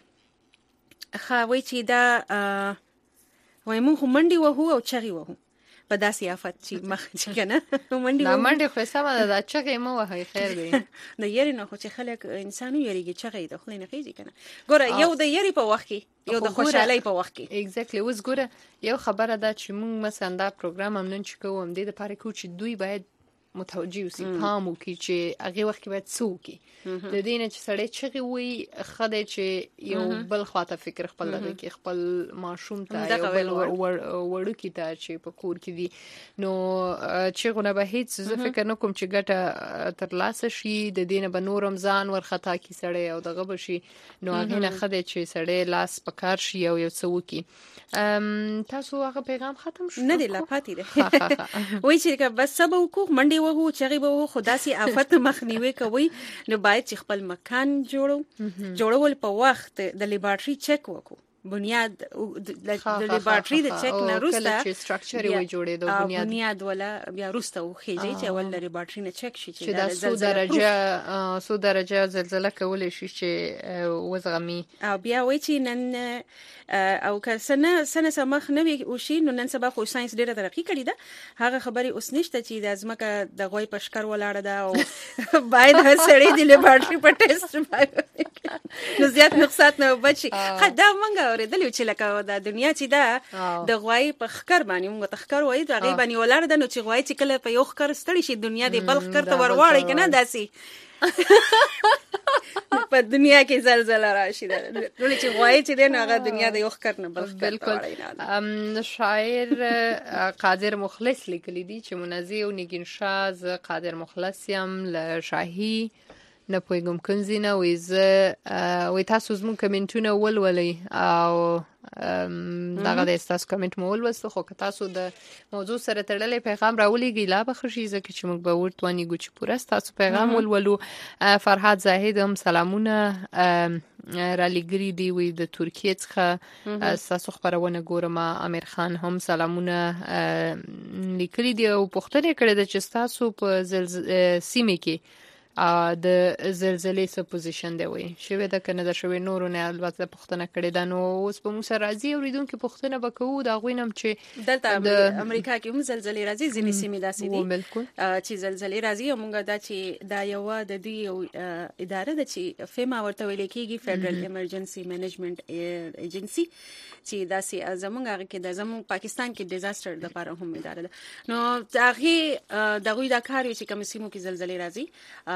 خوي چې دا وای مونږ منډي وهو او چغي وهو په داسې آفت چې مخ چې کنه منډي وهو منډي خو سم ده دا چغي مو وهي خیر دی د یری نه خو چې خلک انسانو یریږي چغي د خلینو خېږي کنه ګوره یو د یری په وخت کې یو د خوشحالي په وخت کې ایگزیکټلی اوس ګوره یو خبره ده چې مونږ مثلا دا پروګرام هم نن چې کوم د لپاره کو چې دوی باید متوجي وسی پام وکړي چې هغه وخت کې باید څوکي د دې نه چې سړی چغي وي خدای چې یو بل خواته فکر خپل لږ کې خپل ماشوم ته یو بل وړو کې ته چې په کور کې دي نو چې غونه به هیڅ زه فکر نه کوم چې ګټه تر لاسه شي د دې نه به نورم ځان ورخطا کی سړی او دغه بشي نو هغه نه خدای چې سړی لاس پکار شي او یو څوکي ام تاسو هغه پیغام ختم شو نه دی لا پاتې ده وای چې بس سبا وکړو منډي وهو چغي به خدا سي آفت مخنیوي کوي نو باید چې خپل مکان جوړو جوړول په وخت د لیبارټري چک وکړو بنیاد د لیبارټري د چک نه روسته چې سټراکچر وي جوړېدو بنیاد بنیاد ولا بیا روسته وخیږي چې اول د لیبارټري نه چک شي چې د سو درجه سو درجه زلزلہ کولای شي چې وزغمي او بیا وای چې نن او که سنه سنه سمخ نه وي او شي نو نن سبا خو ساينس ډیره ترقی کړې ده هغه خبري اوس نشته چې د ازمکه د غوي پشکر ولاړه ده او باید هر سړی د لیبارټري په ټیسټ نو زیات نقصان نه بچي خدا منګه اوریدل چې لکه د دنیا چې ده د غوي په خکر باندې موږ تخکر وای دا غي باندې ولاړه ده نو چې غوي چې کله په یو خکر ستړي شي دنیا د بل خکر ته ورواړي کنه داسي په دنیا کې زلزلہ راشي دا ټول چې غوای چې د هغه دنیا د یو خکر نه بل بالکل ام شاعر قادر مخلص لیکلی دی چې منزی او نگین شاز قادر مخلص یم ل شاهي نه پویګم کنزینه وې ز وې تاسو زموږ کمنټونه ولولئ او دغه د تاسو کمنټ مو ولوستو خو که تاسو د موضوع سره تړلې پیغام راولېږئ لا به خوشي ځکه چې موږ به ورته ونیګو چې پوره تاسو پیغام ولولو. فرحات زاهد هم سلامونه را لګري دی وي د ترکیه څخه تاسو خبرونه ګورم. امیر خان هم سلامونه لیکلي دی او پوښتنه کړې ده چې تاسو په سیمه کې د زلزلې څه پوزیشن دی وي شوی د کنه د شوی نورو نه البته پوښتنه کړې ده نو اوس په موږ سره راځي اوریدونکو پوښتنه وکړو دا غوینم چې دلته د امریکا کې هم زلزلې راځي ځینې سیمې داسې دي بالکل چې زلزلې راځي او موږ دا چې دا یو د دې اداره ده چې فیما ورته ویل کېږي فدرال ایمرجنسي مینجمنت ایجنسی چې داسې زمونږ هغه کې د زمونږ پاکستان کې ډیزاستر د لپاره هم اداره ده نو هغه دغه د کار چې کوم سیمو کې زلزلې راځي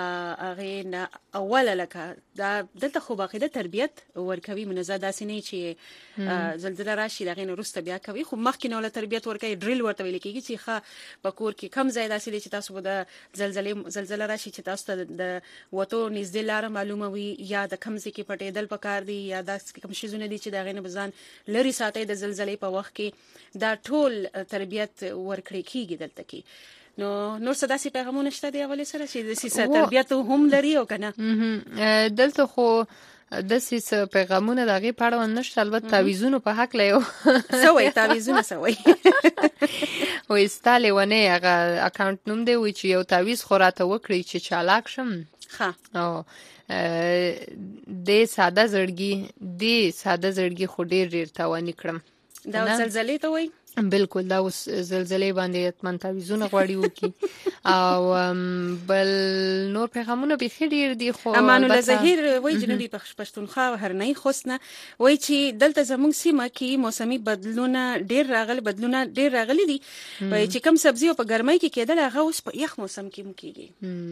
هغه نه اوله لکه دا دلته خو باقاعده تربیت ورکوي منزه داسې نه چې زلزلہ راشي دغه نه رسته بیا کوي خو مخکې نه ول تربیت ورکوي ډریل ورته ویل کېږي چې ښه په کور کې کم ځای داسې چې تاسو د زلزلې زلزلہ راشي چې تاسو ته د وته نږدې لار معلومه وي یا د کم ځای کې پټېدل پکار دي یا داسې کوم شي زونه دي چې دغه نه بزان لري ساتي د زلزلې په وخت کې دا ټول تربیت ورکړي کېږي دلته کې نو نور څه داسې پیغامونه شته دی اولې سره چې د سیاست تربیت هم لري او کنه دلته خو د سیاست پیغامونه دغه پاړو نشته البته تعویذونو په حق لایو سوې تعویذونه سوې وې ستاله ونه هغه اکاونټ نوم دی چې یو تعویذ خوراته وکړي چې چالاک شم ها او د ساده زړګي د ساده زړګي خو ډیر ډیر تاوان کړم دا زلزلې ته وای بالکل دا اوس زلزلې باندې اتمن تعویذونه غواړي وکي او بل نور پیغامونه به خیر دي خو امان الله ظهیر وای جنوبي پښتونخوا هرنۍ خوسنه وای چې دلته زموږ سیمه کې موسمي بدلونه ډیر راغلي بدلونه ډیر راغلي دي وای چې کم سبزی په ګرمۍ کې کېدل هغه اوس په یخ موسم کې مکیږي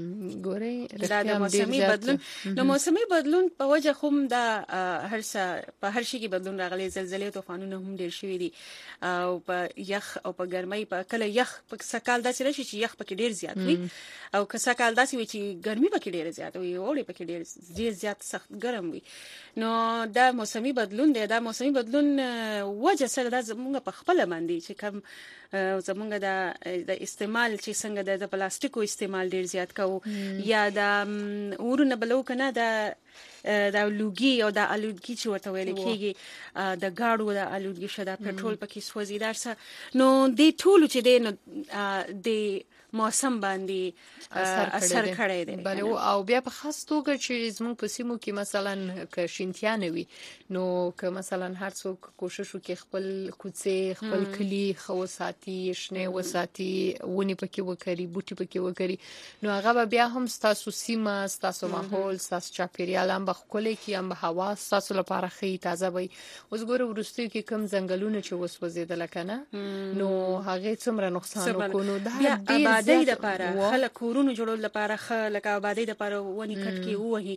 ګوري دا د موسمي بدلون نو موسمي بدلون په وجه هم دا هر څه په هر شي کې بدلون راغلي زلزلې طوفانونه هم ډیر شوي دي او په یخ او په ګرمۍ په کله یخ په سکال داسې راشي چې یخ پکې ډیر زیات وي او که سکال داسې وي چې ګرمي پکې ډیر زیات وي او لې پکې ډیر ډیر زیات سخت ګرم وي نو دا موسمي بدلون دی دا موسمي بدلون وجه سره دا زموږ په خپل باندې چې کم زموږ د استعمال چې څنګه د پلاستیکو استعمال ډیر زیات کوو یا د ورونه بلو کنه د دا لوګي او د الودګي چې ورته ویل کېږي د گاډو د الودګي شدا پټرول پکې سوځي درسه نو د ټولو چې د د موسم باندې اثر کړی دی بله او بیا په خاص توګه چې زموږ په سیمو کې مثلا که شینتیا نه وي نو که مثلا هر څوک کوشش وکړي خپل کوڅه خپل کلی خو ساتي شنه وساتي ونی پکې وکړي بوټي پکې وکړي نو هغه بیا هم ستاسو سیمه ستاسو ماحول ستاسو چاپیریال هم بخولې کې هم هوا ستاسو لپاره خې تازه وي اوس ګوره ورستي کې کم ځنګلونه چې وسوځیدل کنه نو هغه څومره نقصان وکړو دا ډیر آبادی لپاره خلک کورونو جوړول لپاره خلک آبادی لپاره ونی کټ کې وਹੀ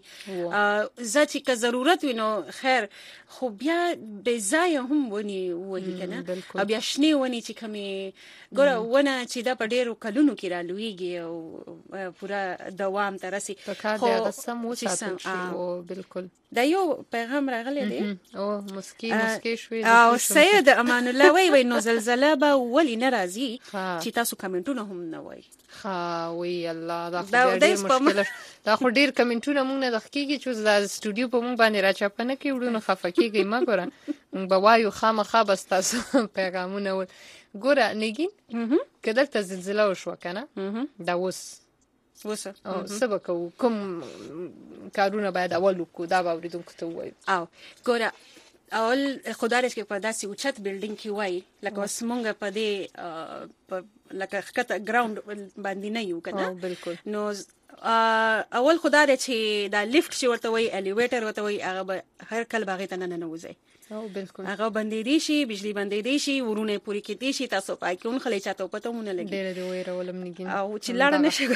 ځکه چې ضرورت وینو خیر خو بیا به ځای هم ونی وਹੀ کنه او بیا شنه ونی چې کمی ګوره ونه چې دا په ډیرو کلونو کې را لویږي او پورا دوام ترسي خو سم وساتل شي او بالکل دا یو پیغام راغلی دی او مسکی مسکی شوي او سید امان الله وی وی نو زلزلہ به ولی ناراضي چې تاسو کمنټونه هم نه وای ها وی الله دا خو ډیر مشکل دا خو ډیر کمنټونه مونږ نه دقیقي چې د سټوډیو په مونږ باندې راچاپنه کې وړو خفکیږي ما ګوره مونږ به وایو خامخا بس تاسو پیغامونه ول ګوره نګین کله ته زلزلہ وشو کنه دا اوس وسه او سبق کوم کارونه باید اول وکړو دا به اوریدونکو ته وایو او ګوره اول خدای دې په داسې اوچت بلډینګ کې وای لکه وسمونګه په دې لکه خکته ګراوند باندې نه یو کنه بالکل نو اول خدای دې چې دا لیفټ چې ورته وای الیویټر ورته وای هغه هر کله باغې ته نه نوځي او بالکل هغه باندې دي شي بجلی باندې دي شي ورونه پوری کې دي شي تاسو پای کې اون خلې چاته پته مونږ نه لګي ډېر دی ویرولم نګین او چې لاړ نشي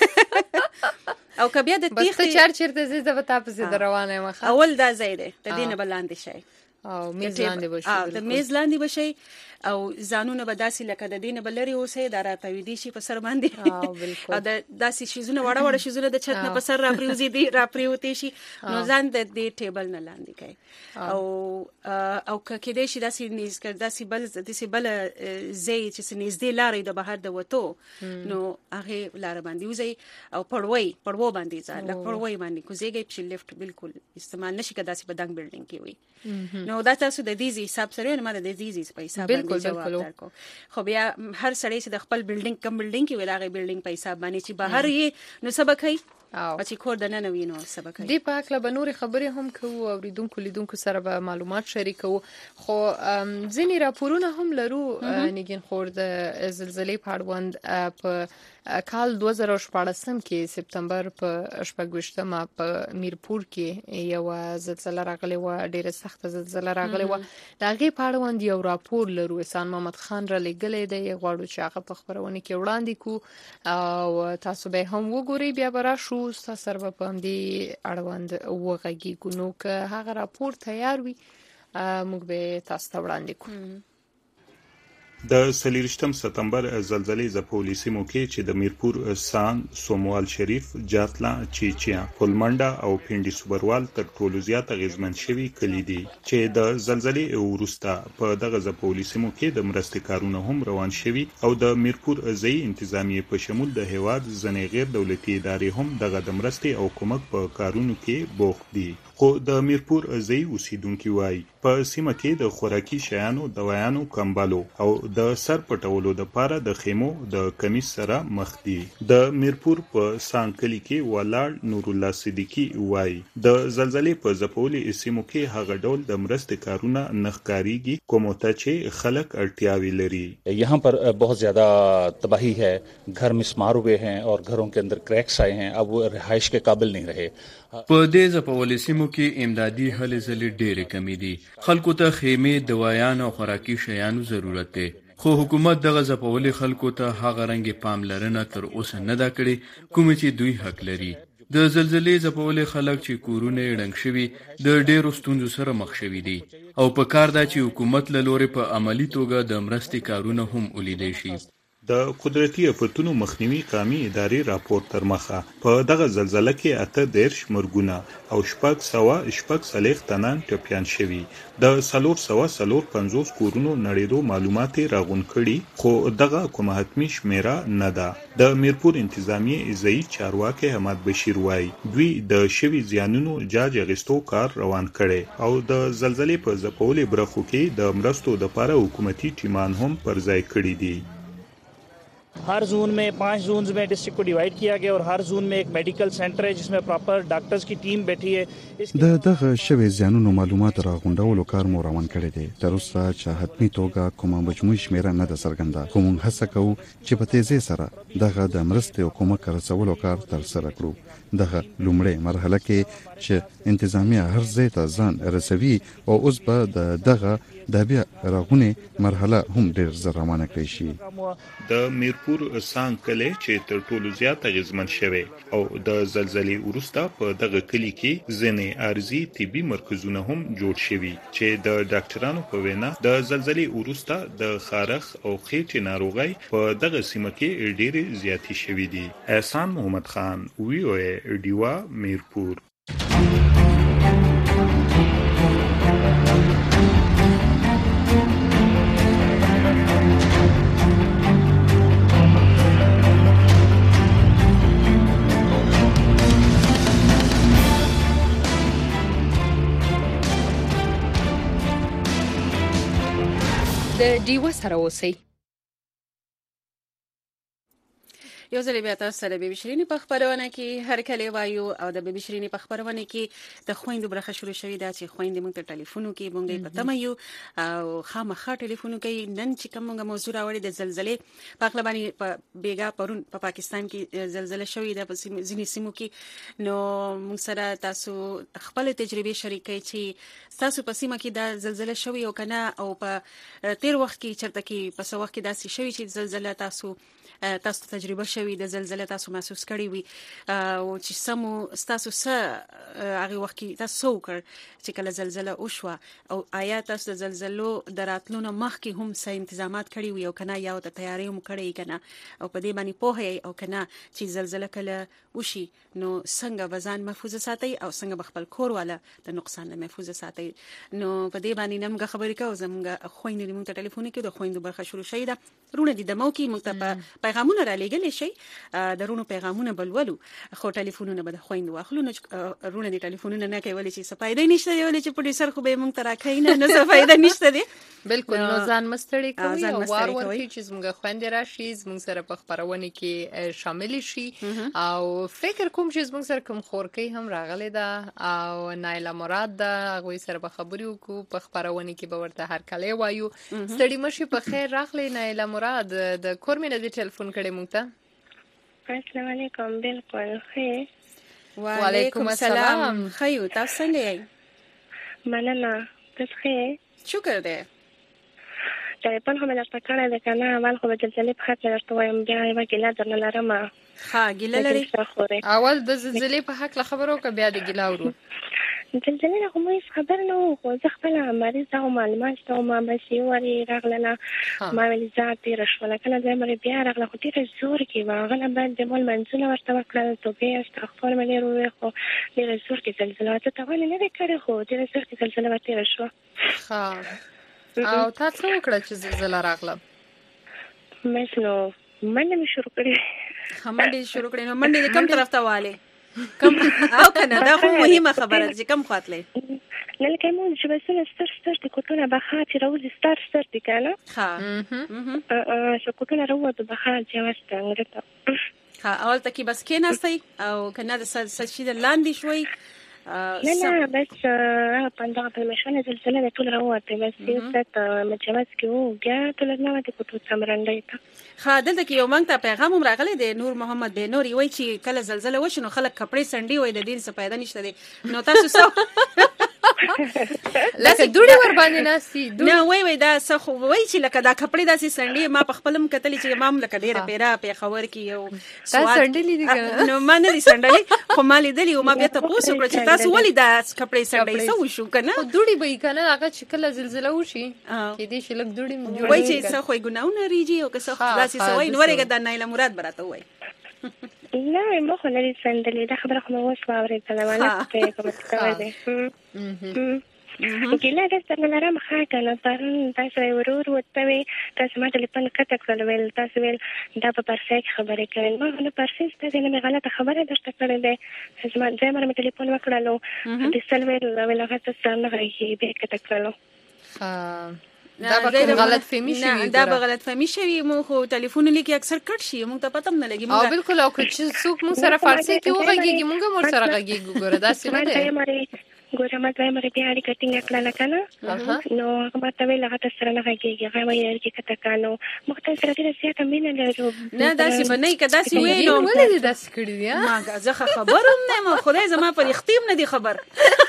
او کبیا د تیخ بس چار چیرته زه د وتا په زید روانه مخه اول دا زیده د دینه بلاندې شي او میز لاندې بشي او د میز لاندې بشي او ځانونه به داسې لکه د دینه بلری اوسه دا راته وی دي شي په سر باندې او بالکل او د داسې شیزونه وړه وړه شیزونه د چت نه په سر را پریوزي دي را پریوتی شي نو ځان د دې ټیبل نه لاندې کوي او او کې دې شي داسې نیز کړ داسې بل داسې بل زی چې نږدې لارې د بهر د وته نو هغه لار باندې وزي او پړوي پړوو باندې ځان د پړوي باندې کوزيږي چې لیفټ بالکل استعمال نشي کړه داسې په دنګ بلډینګ کې وي نو دا تاسو د دې حساب سره نه ماده د دې په حساب باندې جواب درکو خو بیا هر سړی چې د خپل بلډینګ کم بلډینګ کې ولغه بلډینګ په حساب باندې چې بهر یې نو سبق هي او چې کور د نن وینو سبق هي دی په اکل بنوري خبرې هم کوو او ریدونکو لیدونکو سره به معلومات شریکو خو ځینی راپورونه هم لرو نګین خور د زلزلې په اړوند په کال دوه زره شپاړسم کې سپتمبر په شپږویشتمه په میرپور کې یو زلزلہ راغلی و ډیره سخت زلزلہ راغلی و دا غي په اړوند یو راپور لرو احسان محمد خان را لګلې دی غواړو چې هغه په خبرونه کې وړاندې کو او تاسو به هم وګورئ بیا به راشو وروسته سره په همدې اړوند وغږیږو. نو که هغه راپور تیار وي موږ به تاسو ته وړاندې کوو. د څلېرویشتم سپتمبر زلزلې ځپلو سیمو کې چې د میرپور، سان، سوموال شریف، جاتلا، چیچیا، کلمنډا او پنډي سوبروال تر ټولو زیات اغیزمن شوي کلي دي چې د زلزلې وروسته په دغه ځپلو سیمو کې د مرستې کارونه هم روان شوي او د میرپور ځایي انتظامیې په شمول د هیواد ځینې غیر دولتي ادارې هم دغه د مرستې او کومک په کارونو کې بوخت دي. خو د میرپور ځایي اوسیدونکي وایي په سیمه کې د خوراکي شیانو، دوايانو، کمبلو او د سر پټولو لپاره د خیمو د کمی سره مخ دي. د میرپور په سان کلي کې ولاړ نور الله صدیقي وایي د زلزلې په ځپلو سیمو کې هغه ډول د مرستې کارونه نه ښکاریږي کوم ته چې خلک اړتیاوي لري. यहाँ पर बहुत ज्यादा तबाही है, घर मिसमार हुए हैं और घरों के अंदर क्रैक्स आए हैं, अब वो रिहाइश के काबिल नहीं रहे. په دې ځپلو سیمو کې امدادي هلې ځلې ډېرې کمې دي. خلکو ته خیمې، دوايان او خوراکي شیانو ضرورت دی. خو حکومت دغه ځپلو خلکو ته هغه رنګ پاملرنه تر اوسه نه ده کړې کوم چې دوی حق لري. د زلزلې ځپلو خلک چې کورونه یې ړنګ شوي د ډېرو ستونزو سره مخ شوي دي او په کار ده چې حکومت له لورې په عملي توګه د مرستې کارونه هم ولیدای شي. د قدرتي آفتونو مخنیوي قومي ادارې راپور تر مخه په دغه زلزله کې اته دیرش مرګونه او شپږ سوه شپږ څلوېښت تنان ټپیان شوي. د څلور سوه څلور پنځوس کورونو نړېدو معلومات یې راغونډ کړي خو دغه کومه حتمي شمیره نه ده. د میرپور انتظامیې ځایي چارواکي حماد بشیر وایي دوی د شوي زیانونو جاج اخیستو کار روان کړي او د زلزلې په ځپلو برخو کې د مرستو لپاره حکومتي ټیمان هم پر ځای کړي دي. हर जोन में पांच जोन्स में डिस्ट्रिक्ट को डिवाइड किया गया और हर जोन में एक मेडिकल सेंटर है जिसमें प्रॉपर डॉक्टर्स की टीम बैठी है. د دغه شوي زیانونو معلومات راغونډولو کار مو روان کړی دی. تر اوسه چې حتمي توګه کومه مجموعي شمیره نه ده څرګنده خو موږ هڅه کوو چې په تیزۍ سره دغه د مرستې او کومک رسولو کار ترسره کړو. دغه لومړی مرحله کې چې انتظامیه هر ځای ته ځان رسوي او اوس به د دغه د بیا راغونې مرحله هم ډېر زر روانه کړی شي. د میرپور سان کلی چې تر ټولو زیات اغیزمن شوی او د زلزلې وروسته په دغه کلي کې ځینې عارضي طبي مرکزونه هم جوړ شوي چې د ډاکټرانو په وینا د زلزلې وروسته د خارخ او خېټې ناروغۍ په دغه سیمه کې ډېرې زیاتې شوي دي. احسان محمد خان، وی او ای ډیوا، میرپور. د ډیوه سره اوسئ. یو ځل بیا تاسو سره بیبي شیرینی په خبرونه کې هر کله وایو او د بیبي شیرینی په خبرونه کې د خويندو برخه شروع شوې ده چې خويندې موږ ته ټلیفون کوي مونږ په تمه یو او خامخا ټلیفون کوي. نن چې کومه موضوع راوړي د زلزلې په اړه باندې په بیګا پرون په پا پاکستان کې زلزلہ شوې ده په ځینې سیمو کې. نو موږ سره تاسو خپل تجربه شریکي چې تاسو په سیمه کې د زلزلہ شوې او کنه او په تیر وخت کې چرته کې په سو وخت کې داسې شوې چې زلزلہ تاسو تاسو تجربه شوي د زلزلې تاسو محسوس کړی وي او چې سمو تاسو سره هغه وخت کې تاسو وکړ چې کله زلزلہ وشوه او آیا تاسو د زلزلو دراتلو نه مخکې هم څه انتظامات کړی وي او کنه یا د تیاری هم کړی کنه او په دې باندې پوهه او کنه چې زلزلہ کله وشي نو څنګه وزن محفوظ ساتي او څنګه خپل کور والا د نقصان نه محفوظ ساتي. نو په دې باندې نمګه خبرې کوو زموږ خويندې موږ ته ټلیفون کې د خويندو برخه شروع شوې ده. رونه دي د مو کې موږ ته پیغامونه را لېږل شي درونو پیغامونه بلولو خو ټلیفونونه به د خويندو واخلو. نو رونه دي ټلیفونونه نه کوي چې څه فائدې نشته دی ولې چې پروډوسر خو به موږ ته راکړي نه نه څه فائدې نشته دی. بالکل نو ځان مستړی کوي او وار ورکړي چې زموږ خويندې راشي زموږ سره په خبرونه کې شامل شي او فکر کوم چې زموږ سره کوم خورکي هم راغلي ده او نایلا مراد ده هغه سره به خبرې وکړو په خبرونه کې به ورته هر کله وایو. ستړي مشي په خیر راغلي نایلا مراد د کورمنه دی ټلیفون کړي مونږ ته. السلام علیکم. بالکل خیر. وعلیکم السلام. خیو تاسو څنګه یې؟ مننه. تاسو ښه؟ شکر دی. ټلیفون هم درته کړی دی کنه اول خو به زلزلې په حق درته وایم بیا یوه ګیله درنه لرم ښه ګیله لري اول د زلزلې په حق خبرو که بیا د ګیله ورو زلزلې نه خو مو هېڅ خبر نه وو خو زه خپله مریضه وم الماس وم بس یو وارې راغلله ما ویل زه تېره شوله کله دویم وارې بیا راغله خو ډېره زور کې وه هغه نه بعد د مول منځونه ورته وکړل توبې استغفار مې ډېر وویل خو ډېره زور کې زلزله وه ته ته ولې نه دی کړې خو ډېره زور کې زلزله به تېره شوه ښه او تا څه وکړه چې زلزله راغله بس نو منډه مې شروع کړې ښه منډې شروع کړې نو منډې د کوم طرف ته والې کم او کنه دا خو مهمه خبره ده چې کم خواطلې نه لکه مونږ چې بسونه ستر ستر دي کوټونه بخار چې راوځي ستر ستر دي کنه ښه چې کوټونه راووتو بخار چې واسطه انګرته ښه اول ته کې بس کېناستئ او کنه د څه شي د لاندې شوئ نه نه بس پنځه په مشونه زلزله د ټول راوته بس یو ست مجوز کې وو بیا ټول نه وته کوټو څمرندې ته ښه دلته کې یو مونږ ته پیغام هم راغلی دی نور محمد بینوري وایي چې کله زلزله وشي نو خلک کپړې سنډي وایي د دې څه پیدا نشته دی نو تاسو څه لکه دوړي ور باندې ناسي نه وای وای دا څه خو وای چې لکه دا کپړې داسې سنډي ما په خپلم کتلې چې مام لکه ډیره پیرا په خبر کې یو سواد سنډلې دي نو ما نه دي سنډلې خو ما لیدلې او ما بیا ته پوښتنه وکړه چې تاسو ولې دا کپړې سنډي څه وشو کنه خو دوړي به کنه هغه چې کله زلزله وشي کې دې چې لک دوړي جوړي وای چې څه خو ګناونه ریږي او که څه داسې څه وای نو ورګه د نایله مراد براته وای نه ما خو نه دي سنډلې دا خبره خو مې اوس واورېدله ونه پوهېږم څه کوی دی ګیله درته لرم ښه که نه پرون تاسو ورور ورته وې تاسو ما ټلیفون قطع کړل ویل تاسو ویل دا په پرسۍ کې خبرې کوئ ما خو نه پرسۍ ستا دی نه مې غلطه خبره درته کړې دی زما دویم وار مې ټلیفون وکړلو ډیسل ویل ویل هغه ته سره نه غږېږي بیا یې قطع کړلو دا به کوم غلط فهمي شوي دا به غلط فهمي شوي مو خو ټلیفون لیکي اکثر کټ شي مونږ ته پته هم نه لګي او بالکل او که څوک مونږ سره فارسي کې وغږېږي مونږ هم ورسره غږېږو ګوره داسې نه دی ګوره ما دویم وارې بیا اړیکه ټینګه کړله که نه نو هغه ما ته ویل هغه ته سره نه غږېږي هغه وایي اړیکې قطع کړه نو موږ ته سره ډېره زیاته مینه لرو نه داسې به نه وي که داسې وی نو ولې دې داسې کړي دي زه ښه خبر هم نه یم خدای زما په رښتیا هم نه دي خبر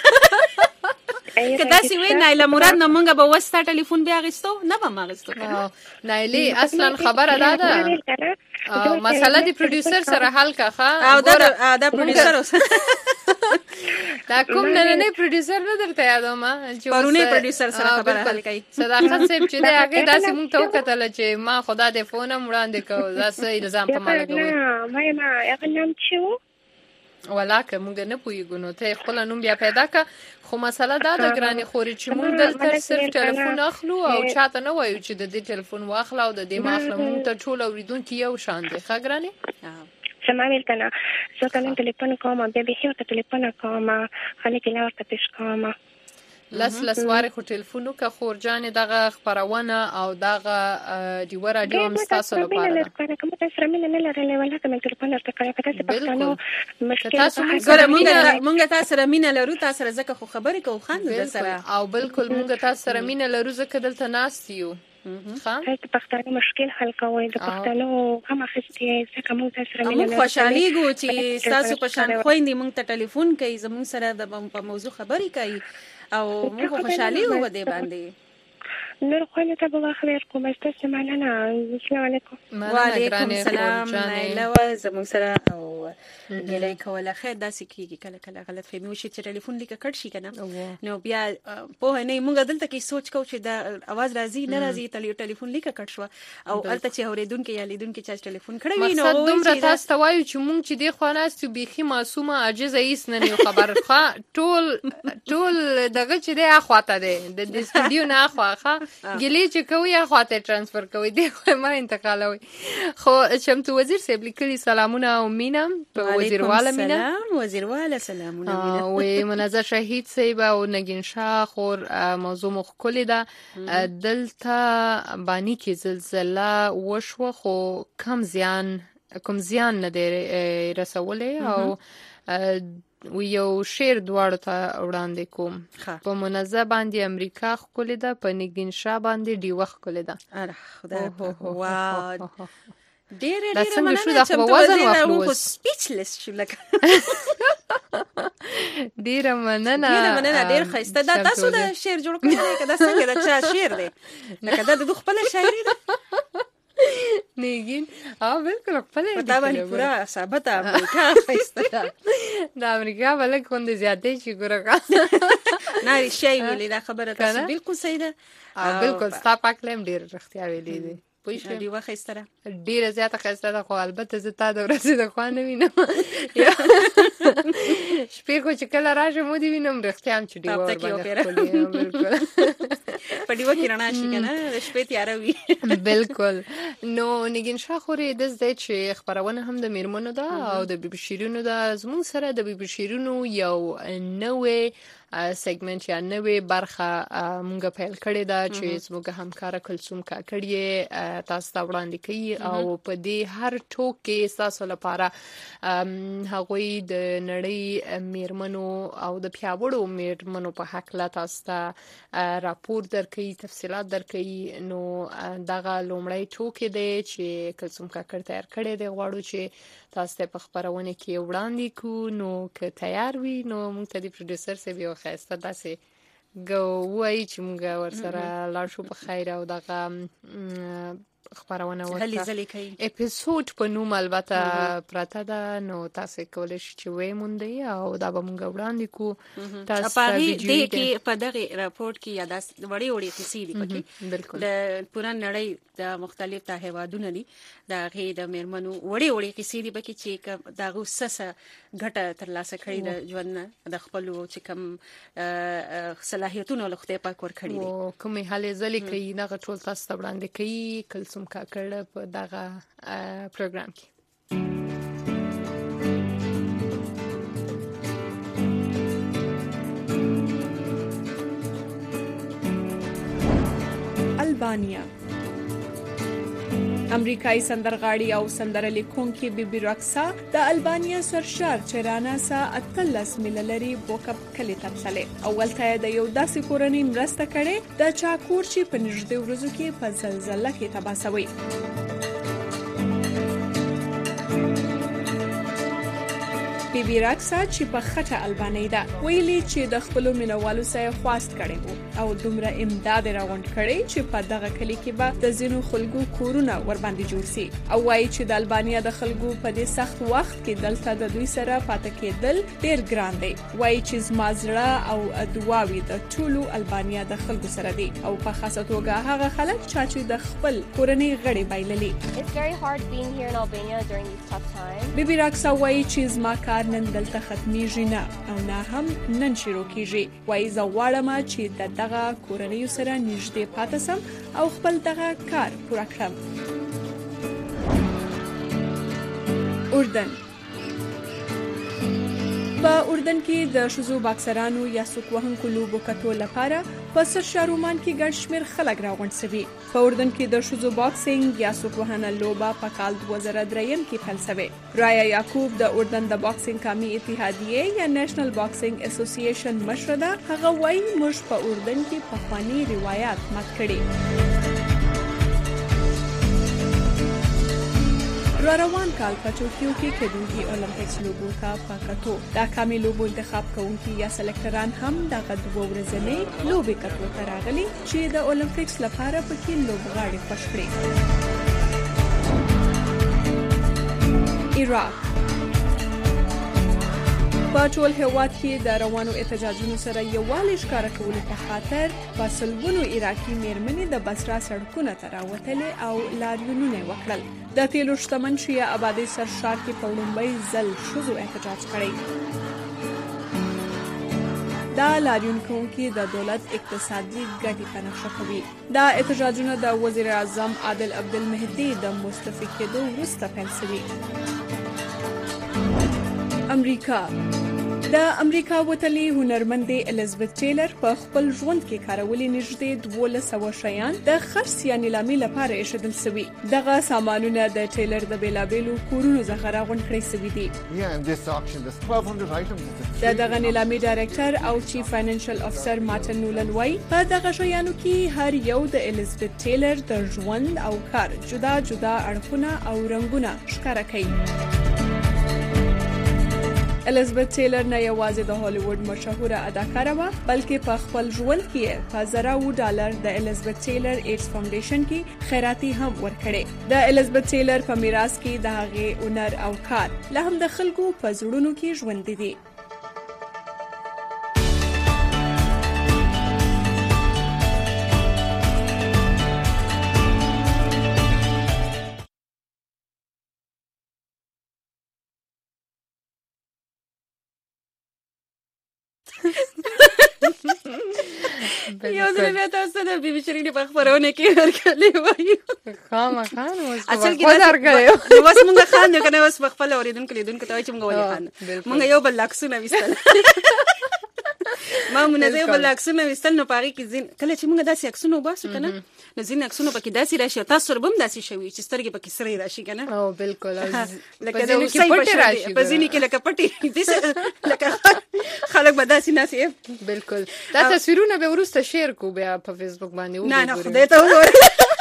که داسې وی نایله مراد نه مونږ به اوس ستا ټلیفون بیا اخیستو نه به م اخیستو نایلې اصلا خبره دا ده مسله د پروډیوسر سره حل که ښه او دا پروډیوسر اوس دا کوم نننی پروډیوسر نه درته یادوم پرونی پروډیوسر سره خبره حل کوي صداقت صاحب چې دی هغې داسې مونږ ته وکتله چې ما خدا دې فون هم وړاندې کوو دا څه الزام په ما لګوئ نه وایم هغه نام چې و ولاکه مونږ نه پوهېږو نو ته یې خپله نوم بیا پیدا که خو مسله دا ده ګرانې خورې چې مونږ دلته صرف ټلیفون اخلو او چاته نه وایو چې د دې ټلیفون واخله او د دې ما اخله مونږ ته ټول اورېدونکي یو شان دی ښه ګرانې زما ویل که نه زه که نن ټلیفون کوم بیا بیخي ورته ټلیفون کوم خلک یې لا ورته پیش کوم لس لس وارې خو ټلیفون وکړه خورجانې دغه خپرونه او دغه ډیوه راډیو هم ستاسو لپاره ده که مو تاسو سره مینه نه لرلی ولا که مې ټلیفون درته کړی که تاسې پښتنو مونږ تاسو سره مینه لرو تاسو سره ځکه خو خبرې کوو خاندو در سره او بالکل مونږ تاسو سره مینه لرو ځکه دلته ناست یو د پښتنو مشکل حل کوئ د پښتنو هم اخیستې ځکه مونږ تاسو سره مینه لرو موږ خوشحالیږو چې ستاسو په شان خویندې مونږ ته ټلیفون کوي زموږ سره په موضوع خبرې کوي او موږ خوشحالیږو په دې باندې نور خویندو ته به خیر کوم ستاسو مننه السلام علیکم وعلیکم السلام نایله وه زموږ سره او ګیله یې کوله خیر داسې کېږي کله کله غلط فهمي وشي چې ټلیفون لیکه کټ شي که نه نو بیا پوهه نه موږ دلته کې سوچ کوو چې دا اواز راځي نه راځي ټلیفون لیکه کټ شوه او هلته چې اورېدونکي یا لیدونکي چا ټلیفون کړی وي نو مقصد دومره تاسو ته وایو چې موږ چې دې خوا ناست یو بیخي معصومه عاجزه هېڅ نه یو خبر ټول ټول دغه چې دی هخوا ته دی د سټوډیو نه هخوا ښه ګیلې چې کوئ هخوا ته ټرانسفر کوئ دې خوا یې مه انتقالوئ خو چمتو وزیر صاحب لیکلي سلامونه او مینه په وزیرواله مینه سلام وزیرواله سلامونه مینه وی منظر شهید صاحب او نگین شاه خور موضوع مو ښکلې ده دلته بانی کې زلزله وشوه خو کم زیان کوم زیان نه دی رسولی او و یو شعر دواړو ته وړاندې کوم په منزه باندې امریکا ښکلې ده په نگین شاه باندې ډیوه ښکلې ده خدای په ډېرې ډېرې مننه چمتو وزیر خو سپیچلس شو لکه ډیر مننه ډیر مننه ډیر ښایسته دا تاسو د شعر جوړ کړی دی کدا څنګه دا چا شعر دی لکه دا د خپل شاعري ده نیگین اه بالکل خپل پتا باندې پورا ثابت امریکا ښایسته د امریکا بلک خوند زیاتې شي ګورګه نه شي ویلې دا خبره تاسو بالکل صحیح ده بالکل ستا پاکلم ډیر رښتیا ویلې دي پوه دی واخه ستره ډیره زیاته خسته ده خو البته زه تا د ورځې د خوانه وینم شپې خو چې کله راشه مو دی وینم رښتیا هم چې دی ور باندې بالکل په دی وکړه نه شي کنه شپې تیار وي بالکل نو نگین شاه خوري د زده چې خبرونه هم د میرمنو ده او د بیبي شیرینو ده زموږ سره د بیبي شیرینو یو نوې سیگمنت یا نوې برخه مونږ پیل کړې ده چې زموږ همکار کلثوم کاکړی تاسو ته وړاندې کوي او په دې هر ټوک کې تاسو لپاره هغوی د نړۍ میرمنو او د پیاوړو میرمنو په حق لا تاسو ته راپور درکوي تفصيلات درکوي نو دغه لومړی ټوک دی چې کلثوم کاکړ تیار کړی دی غواړو چې تاسو ته په خبرونه کې وړاندې کو نو که تیار وي نو موږ ته د پروډوسر سره یو خاصه داسې ګوای چې موږ ورسره لاړ شو په خیر او دغه خبرونه ورته اپیزود په نوم البته پراته ده نو تاسو کولای شئ چې وې مونږ او دا به موږ وړاندې کو تاسو په دې کې په دغه راپورټ کې یا د وړي وړي کیسې دي پکې د پورا نړۍ د مختلف ته هوادونه دي دا غي د میرمنو وړي وړي کیسې دي پکې چې دا غوسه غټه تر لاسه کړی د ژوند د خپل چې کوم صلاحیتونو له خپل پاک ور کړی دي کومه حالې ځلې کوي نه ټول تاسو ته وړاندې کوي کلثوم کاکړ په دغه پروګرام کې البانیا امریکایي سندرغاړي او سندره لیکونکي بیبي راکسا د البانیا سرشار چرانا سا اتلس مللري بوکپ کلی تپسله اول ته د یو داسې کورنۍ مرسته کړي د چا کور چې په نږدې ورځو کې په زلزلہ کې تباه شوی بیبي راکسا چې په خټه البانی ده ویلي چې د خپل مینوالو سره خواست کړي وو او دومره امداد راغونډ کړي چې په دغه کلی کې به د زینو خلکو کورونه ور باندې جوړ شي او وايي چې د البانیا د خلکو په دې سخت وخت کې دلته د دوی سره پاتې کېدل ډېر ګران دی وايي چې زمازړه او دعاوي د ټولو البانیا د خلکو سره دي او په خاصه توګه هغه خلک چې د خپل کورنۍ غړي بایللي بیبي راکسا وايي چې زما کار نن دلته ختميږي نه او نه هم نن شروع کیږي وايي زه غواړم چې دغه کورنۍ سره نږدې پاتې سم او خپل دغه کار پوره کړم اردن په اردن کې د شوزو باکسرانو یا سوک وهونکو لوبو کتو لپاره په سرشارومان کې ګڼ شمېر خلک راغونډ شوي په اردن کې د شوزو باکسینګ یا سوک وهنه لوبه په کال دوه زره درې کې پیل شوې رایا یعقوب د اردن د باکسینګ قومي اتحادیه یا نېشنل باکسینګ اسوسییشن مشر ده هغه وايي موږ په اردن کې پخوانی روایت مات کړي را روان کال په ټوکیو کې کېدونکي اولمپیکس لوبو ته پکاتو دا کامل لوبو انتخاب کوونکي یا سلیکټران هم دغه دوه ورځې لوبې کتو ته راغلي چې د اولمپیکس لپاره پکې لوبغاړي خوښ کړي عراق په ټول هیواد کې د روانو احتجاجونو سره یووالی ښکاره کولو په خاطر په سلګونو عراقي میرمنې د بصره سړکونو ته راوتلې او لاریونونه وکړل د تیلو شتمن شیعه آبادی سرشار کې په لومړي ځل ښځو احتجاج کړی دا لاریون کوونکي د دولت اقتصادي ګټې په نقشه کوي دا احتجاجونه د وزیر اعظم عادل عبدالمهدي د مستعفي کېدو وروسته پیل شوي امریکا د امریکا وتلي هنرمند الیزابت ټیلر په خپل ژوند کې کارولې نږدې دوه سوه شیان د خرڅ یا نیلامي لپاره ایښودل شوي دغه سامانونه د ټیلر د بیلابیلو کورونو څخه راغونډ کړي شوي دي د دغه نیلامي ډایرکټر او چیف فاینانشل افسر مارټن نولن وايي په دغه شیانو کې هر یو د الیزابت ټیلر د ژوند او کار جدا جدا اړخونه او رنگونه ښکاره کوي الیزابت ټیلر نه یوازې د هالیوډ مشهوره اداکاره وه بلکې په خپل ژوند کې په زرهاوو ډالر د الیزابت ټیلر ایډز فاونډیشن کې خیراتي هم ورکړې. د الیزابت ټیلر په میراث کې د هغې هنر او کار لا هم د خلکو په زړونو کې ژوندي دي. یو ځل بیا تاسو د بي بي شيرين په خبرونه کې ورکړلې وایو خامخا نو اصل کې نو بس مونږ خان نه کنه بس خپل اوریدونکو لیدونکو ته چې مونږ ولې خان مونږ یو بل لاکسونه وستل ما مونږ یو بل لاکسونه وستل نو پاره کې ځین کله چې مونږ داسې اکسونه وباسو کنه نو ځین اکسونه پکې داسې راشي تاسو ربم داسې شوي چې سترګې پکې سره راشي کنه او بالکل لکه د وسای پټ راشي په ځینې کې لکه پټي لکه خلک به داسې ناسي بالکل دا تصویرونه به ورسته شیر کو بیا په فیسبوک باندې وګورئ. نه نه خدای ته وګورئ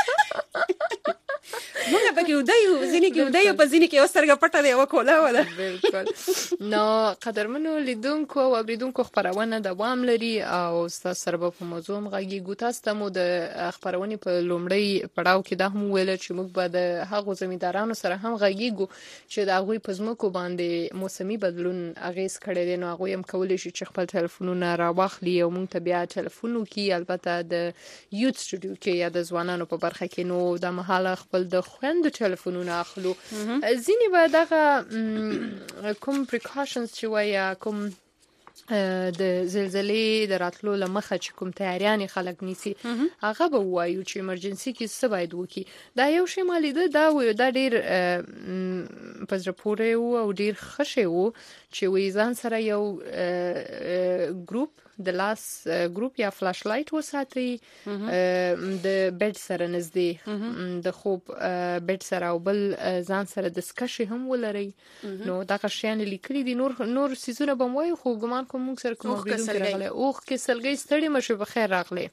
مونږ پکې ودایو ځینې کې ودایو په ځینې کې اوسرګه پټه دی وکوله ولا بالکل. نو قدرمنو لیدونکو او اوریدونکو خبرونه دوام لري او تاسو سره په موضوع غږیږو. تاسو ته مو د خبرونه په لومړی پړاو کې دا هم ویل چې موږ به د هغو زمیندارانو سره هم غږیږو چې د هغوی په ځمکو باندې موسمي بدلون اغیز کړی دی. نو هغوی هم کولی شي چې خپل ټلیفونونه راواخلي او موږ ته بیا ټلیفون وکړي، البته د یوت سټوډیو کې یا د ځوانانو په برخه کې. نو د مهاله خپل د خويندو ټلیفونونه اخلو. ځینې به دغه کوم پریکاشنز چې وایي کوم د زلزلې د راتلو لمخه چې کوم تیاریانې خلک نیسي هغه به وایو چې ایمرجنسي کې څه باید وکړي. دا یو شی ما لیده دا دا ډېر په زړه پورې و او ډېر ښه شی و چې وایي ځان سره یو ګروپ د لاس ګروپ یا فلاش لایټ وساتئ د بیډ سره نږدې د خوب بیډ سره او بل ځان سره دستکشې هم ولرئ. نو دغه شیان لیکلي دي. نور نور سیزونه به مو وایو خو ګمان کوم موږ سره کوم اوریدونکي راغلی اوښ کې سلګۍ ستړي مه شئ په خیر راغلی.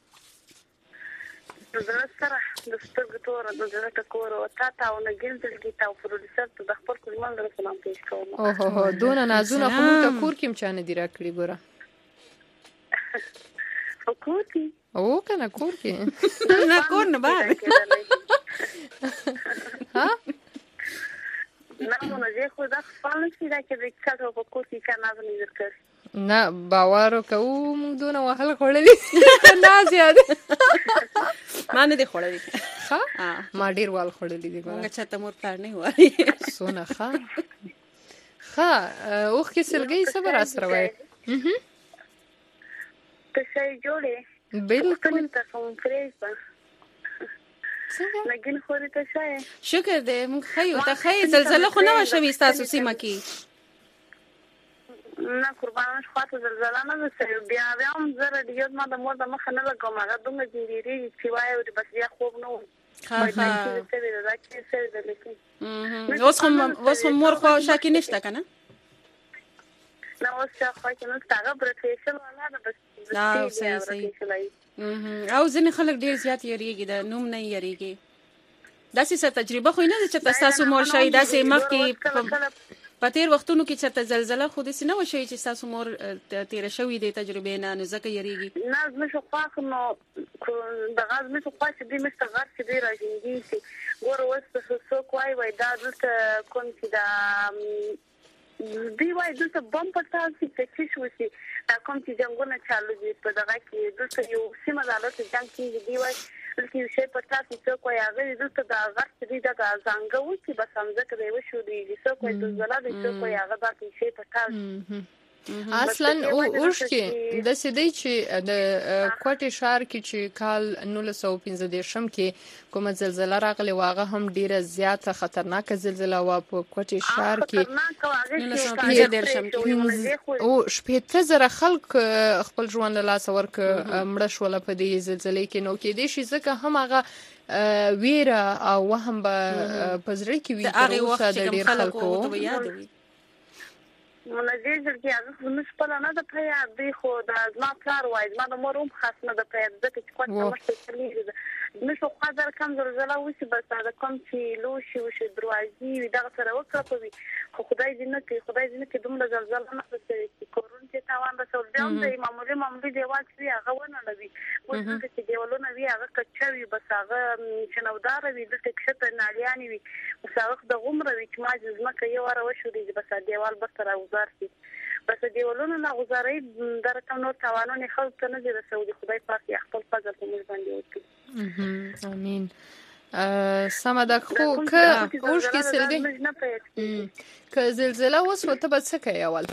زه سره د سترګو توره د زړه ټکور او تا ته او نګین دلګي تا او پروډوسر ته د خپل کلمان سره سلام پېښ کوم. اوه دونه نازونه خو موږ ته کور کې هم چا نه دي راکړي ګوره. کور کې او کنه کور کې نه کور نه بار ها نه مو نه زه خو دا خپل شي دا چې د چاته په کور کې کنه نه ذکر نه باور کوو موږ دونه وهل خړلې نه زیاده ما نه دي خړلې ها ما ډیر وال خړلې دي موږ چاته مور پلان نه وایي سونه ښه ښه اوخ کې سلګي صبر اسره وای څه جوړې بالکل تاسو هم فریزه لګین خوري ته شای شکر دې موږ خیو ته خی زلزلہ خو نه وشوي تاسو سیمه کې نه قربان خاطر زلزلہ نه وسه بیا بیا هم زره دیو ما د مور د مخ نه لګم هغه دومره جیری چې وای او بس بیا خوب نو ها ها اوس هم اوس هم مور خو شاکې نشته کنه نه اوس خو کې نو ستاره برټیشن ولا د بس لا صحیح صحیح او ځینې خلک ډیر زیات یریږي د نوم نه یریږي داسې څه تجربه خو نه چې تاسو مور شای داسې مخ کې په تیر وختونو کې چې زلزلہ خو دې نه وشي چې تاسو مور تیر شوې دي تجربه نه نه ځکه یریږي نه زما شو خاص نو د غاز مې خو خاص دي مست غار چې دی راځي چې ګور وسته څو کوی وای دا دلته کوم چې دا دی وای دلته بم پټال چې چې شو شي کوم چې څنګه چالو دي په دغه کې دلته یو سیمه دالته څنګه کې دی وای لکه یو شی پټال چې کوی هغه دلته دا غار چې دی دا څنګه و چې بس همزه کې و شو دی چې کوی د زلا دی چې کوی هغه دا شی پټال اصلا او اوش کې د سیدی چې د کوټې شهر کې چې کال نولس سوه پنځه دېرشم کې کومه زلزلہ راغله واغه هم ډیره زیاته خطرناکه زلزلہ و په کوټې شهر کې نولس سوه پنځه دېرشم کې او شپږ زره خلک خپل ژوند له لاس ورک مړ شول په دې زلزلې کې. نو کې دې شي ځکه هم هغه ویره او وهم به پزړی کې وی تر اوسه د ډیر خلکو مونږ چې هغه موږ په لاره د پیا دی خو د ما کار وای ما د موروم خاصه د پیا د چې کوټه مشکلې ده موږ خو قدر کم زلزلہ وسی بس دا کوم چې لو شي وشي دروازې دا سره وکړه خو خدای دې نه کوي خدای دې نه کوي دومره زلزلہ نه رسوي چې کورونه ته تاوان رسول بیا هم د معمولي معمولي دیوال چې هغه ونه لوي اوس دلته چې دیوالونه وي هغه کچا وي بس هغه شنودار وي دلته کښته نالیانې وي بس هغه د غومره وي چې ما ځمکه یو واره وشورېږي بس دیوال بس راوزار شي بس دیوالونه لا غزاري در کوم نور تاوانونه خلک ته نه دي رسولي خدای پاک یې خپل فضل په موږ باندې وکړي امين سمه ده خو که اوش کې سلګي که زلزلہ وسو ته به څه کوي اول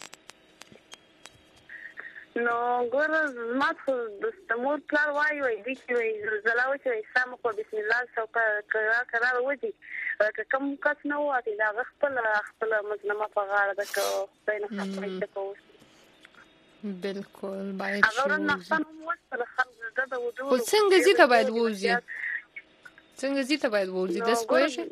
نو ګور ما خو د استمور پلان وایي وایي چې وایي زلزلہ وشي سم خو بسم الله سو کرا کرا وځي که کوم کس نه واتي دا خپل خپل مظلومه په غاړه ده که بین خپل کوي بالکل باید شو هغه نقصان مو وسره خلک ده د ودو خو څنګه زی ته باید وځي څنګه زی ته باید وځي د سپوږی